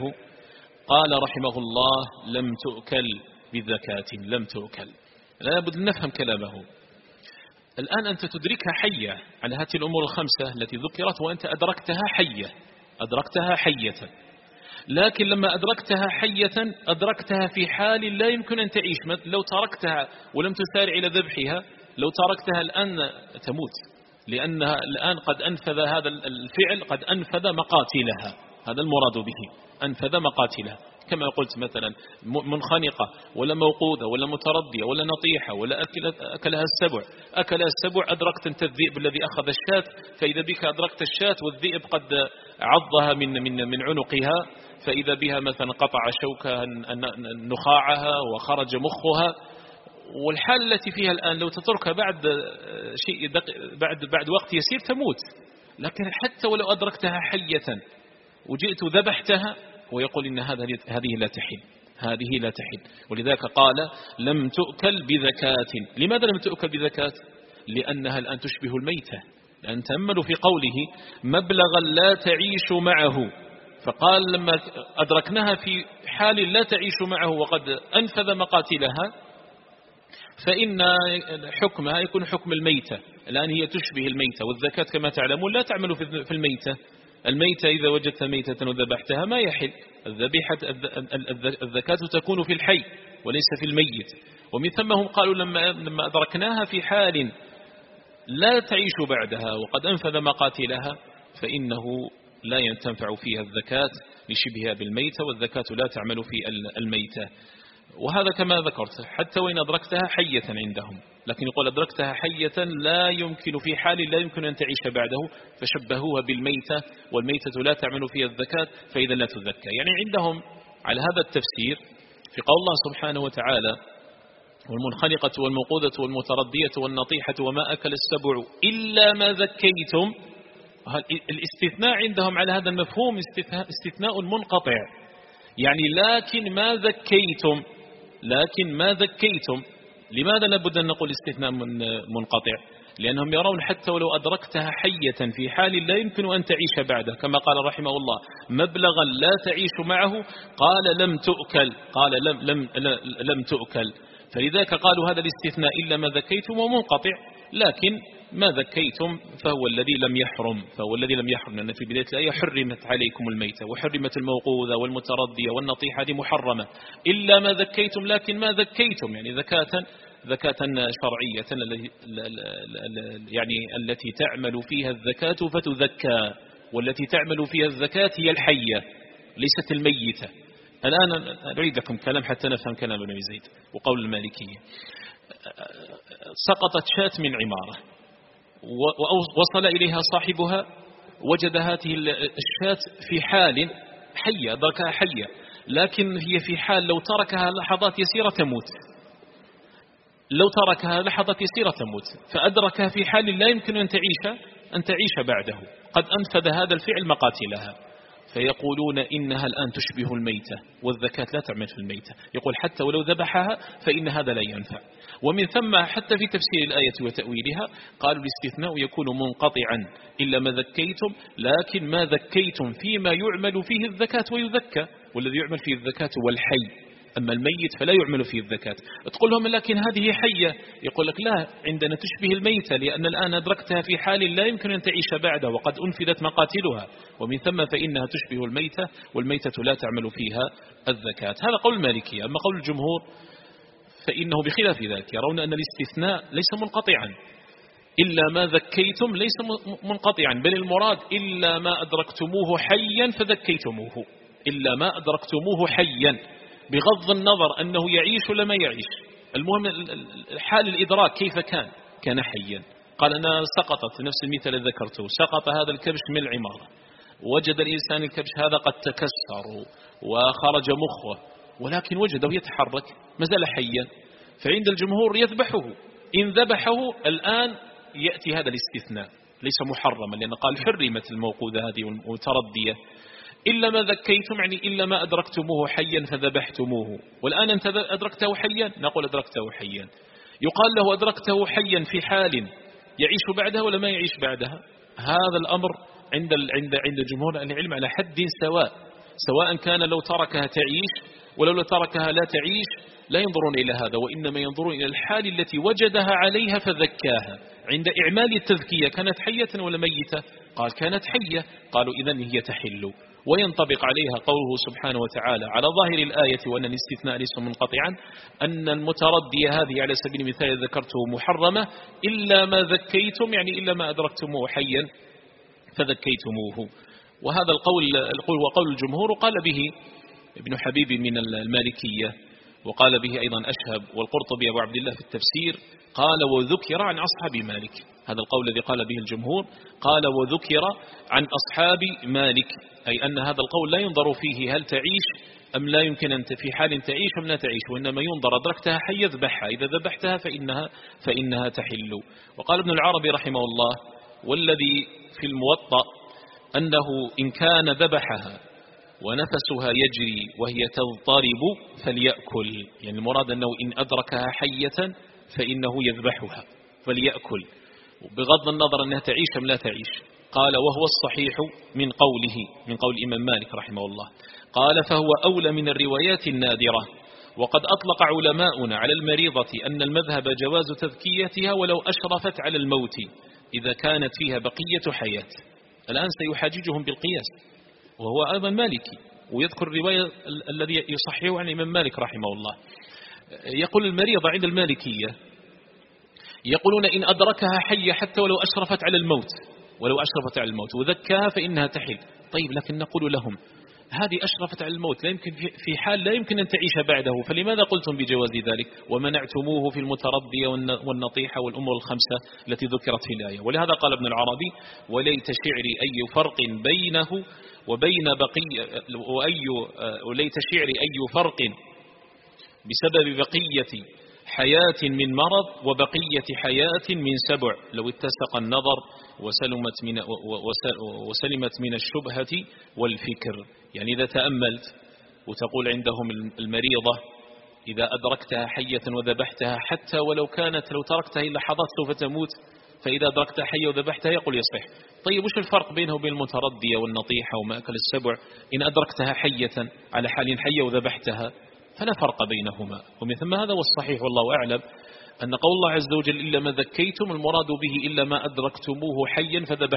قال رحمه الله لم تؤكل بذكاة، لم تؤكل. لا بد أن نفهم كلامه. الآن أنت تدركها حية على هذه الأمور الخمسة التي ذكرت، وأنت أدركتها حية، أدركتها حية. لكن لما أدركتها حية أدركتها في حال لا يمكن أن تعيش. لو تركتها ولم تسارع إلى ذبحها، لو تركتها الآن تموت، لأنها الآن قد أنفذ هذا الفعل، قد أنفذ مقاتلها. هذا المراد به، أنفذ مقاتلها. كما قلت مثلا منخنقة ولا موقوذة ولا متردية ولا نطيحة ولا أكلها السبع. أكلها السبع أدركت أنت الذئب الذي أخذ الشاة، فإذا بك أدركت الشاة والذئب قد عضها من عنقها، فإذا بها مثلا قطع شوكها نخاعها وخرج مخها. والحالة التي فيها الآن لو تتركها بعد شيء بعد وقت يسير تموت. لكن حتى ولو أدركتها حية وجئت ذبحتها، ويقول إن هذه لا تحل، هذه لا تحل. ولذلك قال لم تؤكل بذكاة. لماذا لم تؤكل بذكاة؟ لأنها الآن تشبه الميتة. لأن تأملوا في قوله مبلغا لا تعيش معه، فقال لما أدركناها في حال لا تعيش معه وقد أنفذ مقاتلها، فإن حكمها يكون حكم الميتة. الآن هي تشبه الميتة، والذكاة كما تعلمون لا تعمل في الميتة. الميتة إذا وجدت ميتة وذبحتها ما يحل. الذكاة تكون في الحي وليس في الميت. ومن ثم هم قالوا لما أدركناها في حال لا تعيش بعدها وقد أنفذ مقاتلها، فإنه لا ينتفع فيها الذكاة لشبهها بالميتة، والذكاة لا تعمل في الميتة. وهذا كما ذكرت حتى وإن أدركتها حية عندهم، لكن يقول أدركتها حية لا يمكن في حال لا يمكن أن تعيش بعده، فشبهوها بالميتة، والميتة لا تعمل فيها الذكاة فإذا لا تذكى. يعني عندهم على هذا التفسير في قول الله سبحانه وتعالى والمنخنقة والموقوذة والمتردية والنطيحة وما أكل السبع إلا ما ذكيتم. الاستثناء عندهم على هذا المفهوم استثناء منقطع، يعني لكن ما ذكيتم، لكن ما ذكيتم. لماذا لابد أن نقول استثناء منقطع؟ لأنهم يرون حتى ولو أدركتها حية في حال لا يمكن أن تعيش بعده، كما قال رحمه الله مبلغا لا تعيش معه، قال لم تؤكل، قال لم تؤكل. فلذلك قالوا هذا الاستثناء إلا ما ذكيتم ومنقطع، لكن ما ذكيتم فهو الذي لم يحرم، فهو الذي لم يحرم. لأن في بداية الآية حرمت عليكم الميتة وحرمت الموقوذة والمتردية والنطيحة، هذه محرمة إلا ما ذكيتم. لكن ما ذكيتم يعني ذكاة شرعية يعني التي تعمل فيها الذكاة فتذكى، والتي تعمل فيها الذكاة هي الحية ليست الميتة. الآن أعيد لكم كلام حتى نفهم كلام ابن زيد وقول المالكية. سقطت شاة من عمارة ووصل إليها صاحبها، وجد هذه الشاة في حال حية، أدركها حية، لكن هي في حال لو تركها لحظات يسيرة تموت، لو تركها لحظات يسيرة تموت، فأدركها في حال لا يمكن أن تعيش بعده، قد أنفذ هذا الفعل مقاتلها. فيقولون إنها الآن تشبه الميتة، والزكاة لا تعمل في الميتة. يقول حتى ولو ذبحها فإن هذا لا ينفع. ومن ثم حتى في تفسير الآية وتأويلها قالوا الاستثناء يكون منقطعا إلا ما ذكيتم، لكن ما ذكيتم فيما يعمل فيه الزكاة ويذكى، والذي يعمل فيه الزكاة هو الحي، أما الميت فلا يعمل فيه الزكاة. تقول لهم لكن هذه حية، يقول لك لا، عندنا تشبه الميتة، لأن الآن أدركتها في حال لا يمكن أن تعيش بعده وقد أنفذت مقاتلها، ومن ثم فإنها تشبه الميتة، والميتة لا تعمل فيها الزكاة. هذا قول المالكية. أما قول الجمهور فإنه بخلاف ذلك، يرون أن الاستثناء ليس منقطعا، إلا ما ذكيتم ليس منقطعا، بل المراد إلا ما أدركتموه حيا فذكيتموه، إلا ما أدركتموه حيا، بغض النظر أنه يعيش ولا ما يعيش. المهم حال الإدراك كيف كان حيا. قال أنا سقطت نفس المثال الذي ذكرته، سقط هذا الكبش من العمارة، وجد الإنسان الكبش هذا قد تكسر وخرج مخه، ولكن وجده يتحرك ما زال حيا، فعند الجمهور يذبحه. إن ذبحه الآن يأتي هذا الاستثناء، ليس محرما، لأن قال حرمت الموقوذة هذه وتردية. إلا ما ذكيتم يعني إلا ما أدركتموه حيا فذبحتموه، والآن أنت أدركته حيا، نقول أدركته حيا. يقال له أدركته حيا في حال يعيش بعدها ولا ما يعيش بعدها. هذا الأمر عند جمهور العلم على حد سواء كان لو تركها تعيش ولو تركها لا تعيش، لا ينظرون إلى هذا، وإنما ينظرون إلى الحال التي وجدها عليها فذكاها. عند إعمال التذكية كانت حية ولا ميتة؟ قال كانت حية، قالوا إذن هي تحل. وينطبق عليها قوله سبحانه وتعالى على ظاهر الآية وأن الاستثناء ليس منقطعا، أن المتردية هذه على سبيل المثال ذكرته محرمة إلا ما ذكيتم، يعني إلا ما أدركتموه حيا فذكيتموه. وهذا القول وقول الجمهور، وقال به ابن حبيب من المالكية، وقال به أيضا أشهب والقرطبي أبو عبد الله في التفسير، قال وذكر عن أصحاب مالك. هذا القول الذي قال به الجمهور، قال وذكر عن أصحاب مالك، أي أن هذا القول لا ينظر فيه هل تعيش أم لا يمكن أن في حال تعيش أم لا تعيش، وإنما ينظر أدركتها حي ذبحها، إذا ذبحتها فإنها تحل. وقال ابن العربي رحمه الله والذي في الموطأ أنه إن كان ذبحها ونفسها يجري وهي تضطرب فليأكل، يعني المراد أنه إن أدركها حية فإنه يذبحها فليأكل، بغض النظر أنها تعيش أم لا تعيش. قال وهو الصحيح من قول الإمام مالك رحمه الله. قال فهو أولى من الروايات النادرة، وقد أطلق علماؤنا على المريضة أن المذهب جواز تذكيتها ولو أشرفت على الموت إذا كانت فيها بقية حياة. الآن سيحاججهم بالقياس، وهو أيضا مالكي، ويذكر الرواية الذي يصححه عن الإمام مالك رحمه الله. يقول المريضة عند المالكية يقولون إن أدركها حية حتى ولو أشرفت على الموت وذكاها فإنها تحل. طيب لكن نقول لهم هذه أشرفت على الموت، لا يمكن في حال لا يمكن أن تعيش بعده، فلماذا قلتم بجواز ذلك ومنعتموه في المتردية والنطيحة والأمور الخمسة التي ذكرت في الآية؟ ولهذا قال ابن العربي وليت شعري أي فرق بينه وبين وليت شعري أي فرق بسبب بقية حياة من مرض وبقية حياة من سبع، لو اتسق النظر وسلمت من الشبهة والفكر. يعني إذا تأملت وتقول عندهم المريضة إذا أدركتها حية وذبحتها حتى ولو تركتها إلا لحظات سوف تموت، فإذا أدركتها حية وذبحتها يقول يصح. طيب وش الفرق بينه وبين المتردية والنطيحة ومأكل السبع؟ إن أدركتها حية على حال حية وذبحتها فلا فرق بينهما. ومن ثم هذا والصحيح والله أعلم أن قول الله عز وجل إلا ما ذكيتم المراد به إلا ما أدركتموه حيا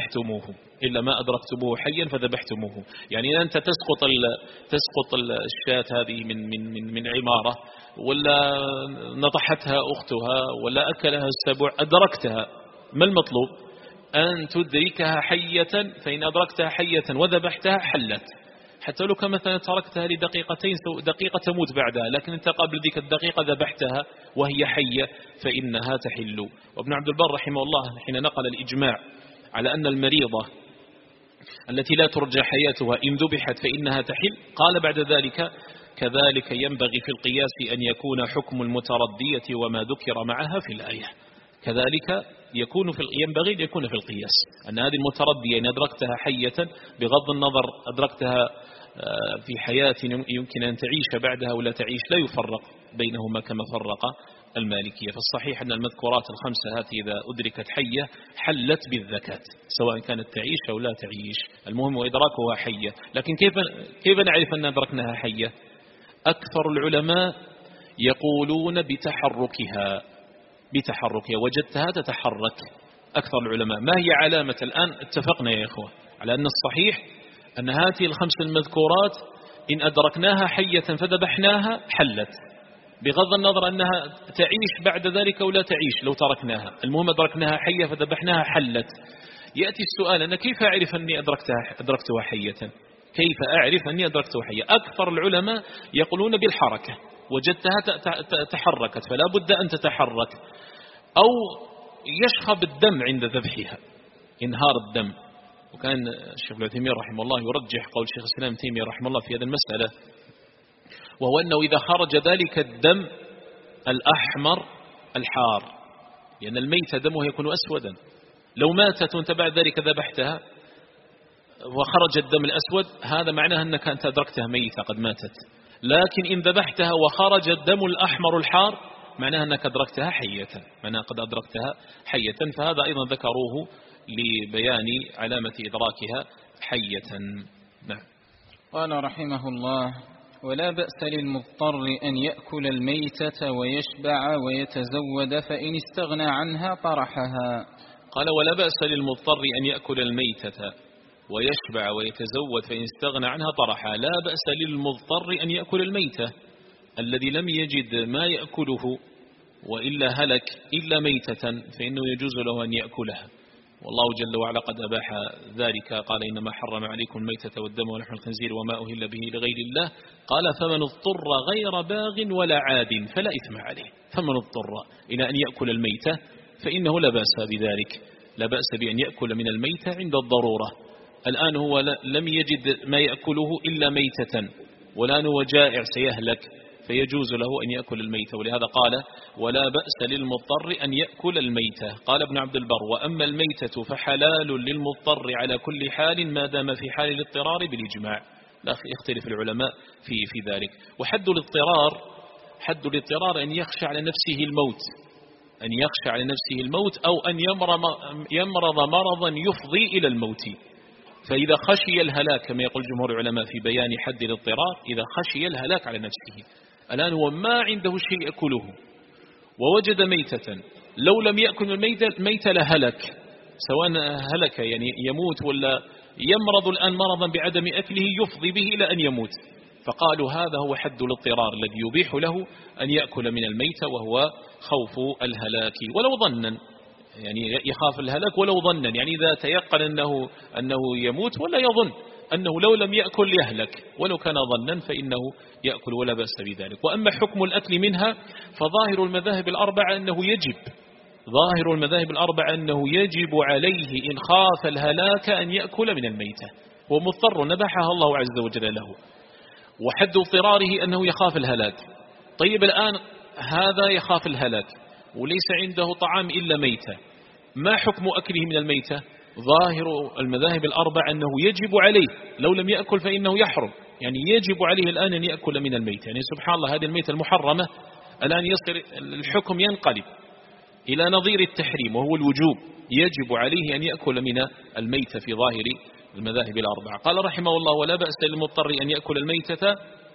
فذبحتموه. يعني أنت تسقط الشاة هذه من عمارة، ولا نطحتها أختها، ولا أكلها السبع، أدركتها، ما المطلوب؟ أن تدركها حية، فإن أدركتها حية وذبحتها حلت، حتى لو كان مثلا تركتها لدقيقتين دقيقة تموت بعدها، لكن انت قبل ذيك الدقيقة ذبحتها وهي حية فإنها تحل. وابن عبد البر رحمه الله حين نقل الإجماع على أن المريضة التي لا ترجى حياتها إن ذبحت فإنها تحل، قال بعد ذلك كذلك ينبغي في القياس أن يكون حكم المتردية وما ذكر معها في الآية، كذلك ينبغي أن يكون في القياس أن هذه المتربية إن أدركتها حية بغض النظر أدركتها في حياة يمكن أن تعيش بعدها ولا تعيش، لا يفرق بينهما كما فرق المالكية. فالصحيح أن المذكورات الخمسة هذه إذا أدركت حية حلت بالزكاة سواء كانت تعيش أو لا تعيش، المهم إدراكها حية. لكن كيف نعرف أن أدركناها حية؟ أكثر العلماء يقولون بتحركها، وجدتها تتحرك. أكثر العلماء ما هي علامة الآن؟ اتفقنا يا إخوة على أن الصحيح أن هذه الخمس المذكورات إن أدركناها حية فذبحناها حلت، بغض النظر أنها تعيش بعد ذلك أو لا تعيش لو تركناها، المهم أدركناها حية فذبحناها حلت. يأتي السؤال أنا كيف أعرف أني أدركتها حية؟ كيف أعرف أني أدركتها حية؟ أكثر العلماء يقولون بالحركة، وجدتها تحركت فلا بد أن تتحرك، أو يشخب الدم عند ذبحها، انهار الدم. وكان الشيخ ابن عثيمين رحمه الله يرجح قول الشيخ الإسلام ابن تيمية رحمه الله في هذه المسألة، وهو أنه إذا خرج ذلك الدم الأحمر الحار، لأن الميت دمه يكون أسودا، لو ماتت وانت بعد ذلك ذبحتها وخرج الدم الأسود هذا معناه أنك أنت أدركتها ميتة قد ماتت. لكن إن ذبحتها وخرج الدم الأحمر الحار معناه أنك أدركتها حية، معناه قد أدركتها حية. فهذا أيضا ذكروه لبيان علامة إدراكها حية. نعم. قال رحمه الله: ولا بأس للمضطر أن يأكل الميتة ويشبع ويتزود فإن استغنى عنها طرحها. قال: ولا بأس للمضطر أن يأكل الميتة ويشبع ويتزود فإن استغنى عنها طرحها. لا بأس للمضطر أن يأكل الميتة، الذي لم يجد ما يأكله وإلا هلك إلا ميتة فإنه يجوز له أن يأكلها، والله جل وعلا قد أباح ذلك. قال: إنما حرم عليكم الميتة والدم ولحم الخنزير وما أهل به لغير الله. قال: فمن اضطر غير باغ ولا عاد فلا إثم عليه. فمن اضطر إلى أن يأكل الميتة فإنه لا بأس بذلك، لا بأس بأن يأكل من الميتة عند الضرورة. الآن هو لم يجد ما يأكله إلا ميتة، والآن هو جائع سيهلك، فيجوز له أن يأكل الميتة. ولهذا قال: ولا بأس للمضطر أن يأكل الميتة. قال ابن عبد البر: وأما الميتة فحلال للمضطر على كل حال ما دام في حال الاضطرار بالإجماع. لا يختلف العلماء في ذلك. وحد الاضطرار أن يخشى على نفسه الموت، أن يخشى على نفسه الموت أو أن يمرض مرضا يفضي إلى الموت. فإذا خشي الهلاك كما يقول جمهور العلماء في بيان حد الاضطرار، إذا خشي الهلاك على نفسه، الآن هو ما عنده شيء يأكله ووجد ميتة، لو لم يأكل الميتة لهلك، سواء هلك يعني يموت ولا يمرض الآن مرضا بعدم أكله يفضي به إلى أن يموت. فقالوا هذا هو حد الاضطرار الذي يبيح له أن يأكل من الميتة، وهو خوف الهلاك ولو ظنا، يعني يخاف الهلاك ولو ظنا، يعني إذا تيقن أنه يموت ولا يظن أنه لو لم يأكل يهلك، ولو كان ظنا فإنه يأكل ولا بأس بذلك. وأما حكم الأكل منها فظاهر المذاهب الأربعة أنه يجب عليه إن خاف الهلاك أن يأكل من الميتة، هو مضطر نبحها الله عز وجل له، وحد اضطراره أنه يخاف الهلاك. طيب الآن هذا يخاف الهلاك وليس عنده طعام إلا ميتة، ما حكم أكله من الميتة؟ ظاهر المذاهب الأربع أنه يجب عليه، لو لم يأكل فإنه يحرم، يعني يجب عليه الآن أن يأكل من الميتة. يعني سبحان الله، هذه الميتة المحرمة الآن يصير الحكم ينقلب إلى نظير التحريم وهو الوجوب، يجب عليه أن يأكل من الميتة في ظاهر المذاهب الأربعة. قال رحمه الله: ولا بأس للمضطر أن يأكل الميتة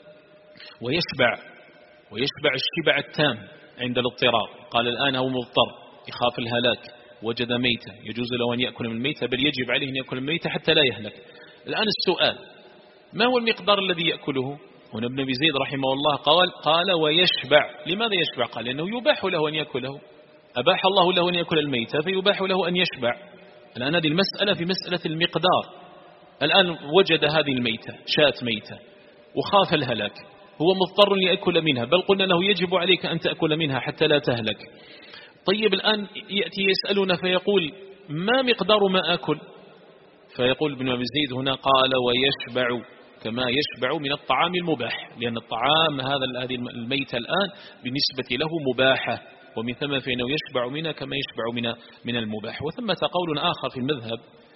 ويشبع الشبع التام عند الاضطرار. قال الآن هو مضطر يخاف الهلاك، وجد ميتة، يجوز له أن يأكل من الميتة، بل يجب عليه أن يأكل الميتة حتى لا يهلك. الآن السؤال: ما هو المقدار الذي يأكله؟ هنا ابن أبي زيد رحمه الله قال ويشبع. لماذا يشبع؟ قال لأنه يباح له أن يأكله، أباح الله له أن يأكل الميتة فيباح له أن يشبع. الآن هذه المسألة في مسألة المقدار. الآن وجد هذه الميتة، شاة ميتة، وخاف الهلاك، هو مضطر ليأكل منها، بل قلنا له يجب عليك أن تأكل منها حتى لا تهلك. طيب الآن يأتي يسألنا فيقول: ما مقدار ما أكل؟ فيقول ابن أبي زيد هنا: قال ويشبع كما يشبع من الطعام المباح، لأن الطعام هذه الميتة الآن بالنسبة له مباحة، ومن ثم فإنه يشبع منها كما يشبع من المباح. وثمة قول آخر في المذهب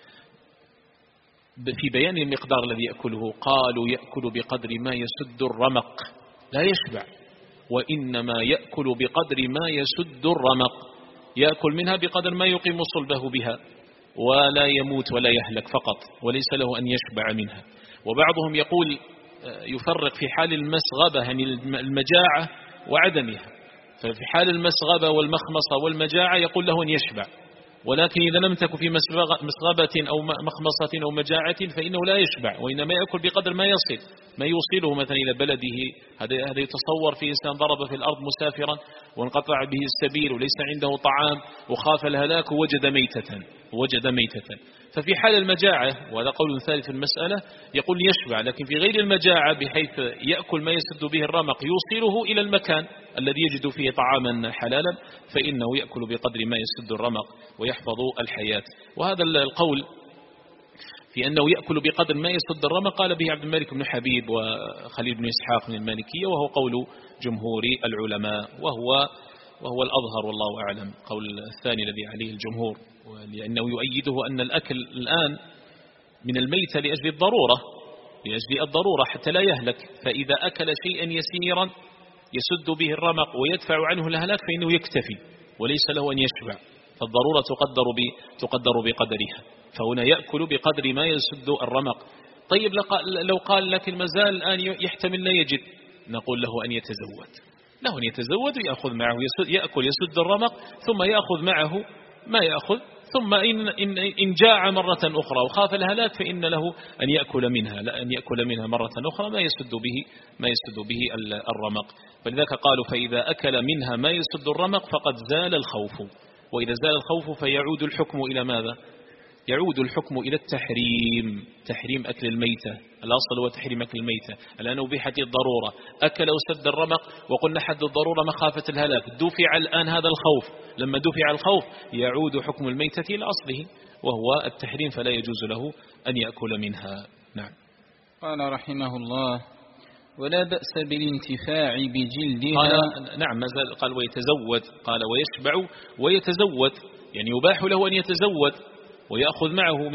في بيان المقدار الذي يأكله، قالوا يأكل بقدر ما يسد الرمق، لا يشبع، وإنما يأكل بقدر ما يسد الرمق، يأكل منها بقدر ما يقيم صلبه بها ولا يموت ولا يهلك فقط، وليس له أن يشبع منها. وبعضهم يقول يفرق في حال المسغبة يعني المجاعة وعدمها، ففي حال المسغبة والمخمصة والمجاعة يقول له أن يشبع، ولكن إذا لم تكن في مسغبة أو مخمصة أو مجاعة فإنه لا يشبع، وإنما يأكل بقدر ما يوصله مثلا إلى بلده. هذا يتصور في إنسان ضرب في الأرض مسافرا وانقطع به السبيل وليس عنده طعام وخاف الهلاك ووجد ميتة. ففي حال المجاعة، وهذا قول ثالث في المسألة، يقول يشبع، لكن في غير المجاعة بحيث يأكل ما يسد به الرمق يوصله إلى المكان الذي يجد فيه طعاما حلالا، فإنه يأكل بقدر ما يسد الرمق ويحفظ الحياة. وهذا القول في أنه يأكل بقدر ما يسد الرمق قال به عبد الملك بن حبيب وخليل بن إسحاق من المالكية، وهو قول جمهور العلماء، وهو الأظهر والله أعلم، قول الثاني الذي عليه الجمهور، لأنه يؤيده أن الأكل الآن من الميتة لأجل الضرورة حتى لا يهلك، فإذا أكل شيئا يسيرا يسد به الرمق ويدفع عنه الهلاك فإنه يكتفي وليس له أن يشبع، فالضرورة تقدر بقدرها، فهنا يأكل بقدر ما يسد الرمق. طيب لو قال لكن ما زال الآن يحتمل لا يجد، نقول له أن يتزود ويأخذ معه، يأكل يسد الرمق ثم يأخذ معه ما يأخذ، ثم إن جاع مرة أخرى وخاف الهلاك فإن له أن يأكل منها مرة أخرى ما يسد به الرمق. فلذلك قالوا فإذا أكل منها ما يسد الرمق فقد زال الخوف، وإذا زال الخوف فيعود الحكم إلى ماذا؟ يعود الحكم إلى تحريم أكل الميتة. الأصل هو تحريم أكل الميتة، الآن أبيحت الضرورة، أكل وسد الرمق، وقلنا حد الضرورة مخافة الهلاك، دفع الآن هذا الخوف، لما دفع الخوف يعود حكم الميتة إلى أصله وهو التحريم، فلا يجوز له أن يأكل منها. نعم. قال رحمه الله: ولا بأس بالانتفاع بجلدها. نعم، ما زال قال ويتزود، قال ويشبع ويتزود، يعني يباح له أن يتزود ويأخذ معه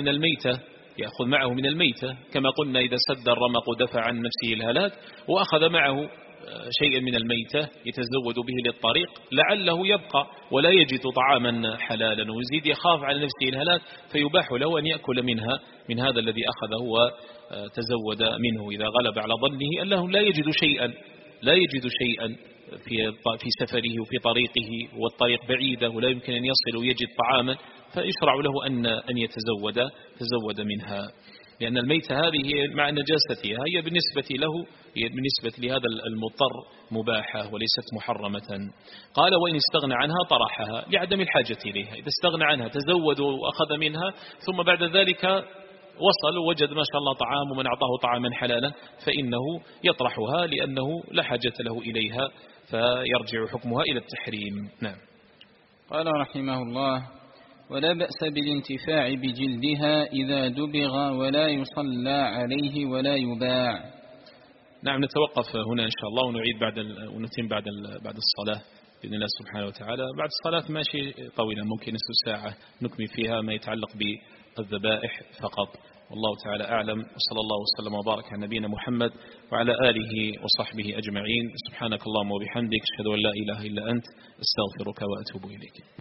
من الميتة كما قلنا، إذا سد الرمق ودفع عن نفسه الهلاك وأخذ معه شيئا من الميتة يتزود به للطريق لعله يبقى ولا يجد طعاما حلالا ويزيد يخاف على نفسه الهلاك، فيباح له أن يأكل من هذا الذي أخذه وتزود منه إذا غلب على ظنه أنه لا يجد شيئا في سفره وفي طريقه والطريق بعيدة ولا يمكن أن يصل ويجد طعاما، فيشرع له أن يتزود منها، لأن الميتة هذه مع نجاستها هي بالنسبة لهذا المضطر مباحة وليست محرمة. قال وإن استغنى عنها طرحها لعدم الحاجة إليها، إذا استغنى عنها تزود وأخذ منها ثم بعد ذلك وصل ووجد ما شاء الله طعام ومن أعطاه طعاما حلالا فإنه يطرحها لأنه لا حاجة له إليها، فيرجع حكمها إلى التحريم. نعم. قال رحمه الله: ولا بأس بالانتفاع بجلدها إذا دبغ ولا يصلى عليه ولا يباع. نعم، نتوقف هنا إن شاء الله ونتم بعد الصلاة بإذن الله سبحانه وتعالى. بعد الصلاة ماشي طويلة، ممكن نصف ساعة نكمل فيها ما يتعلق بالذبائح فقط، والله تعالى أعلم. وصلى الله وسلم وبارك على نبينا محمد وعلى آله وصحبه أجمعين. سبحانك اللهم وبحمدك، أشهد أن لا إله إلا أنت، أستغفرك وأتوب إليك.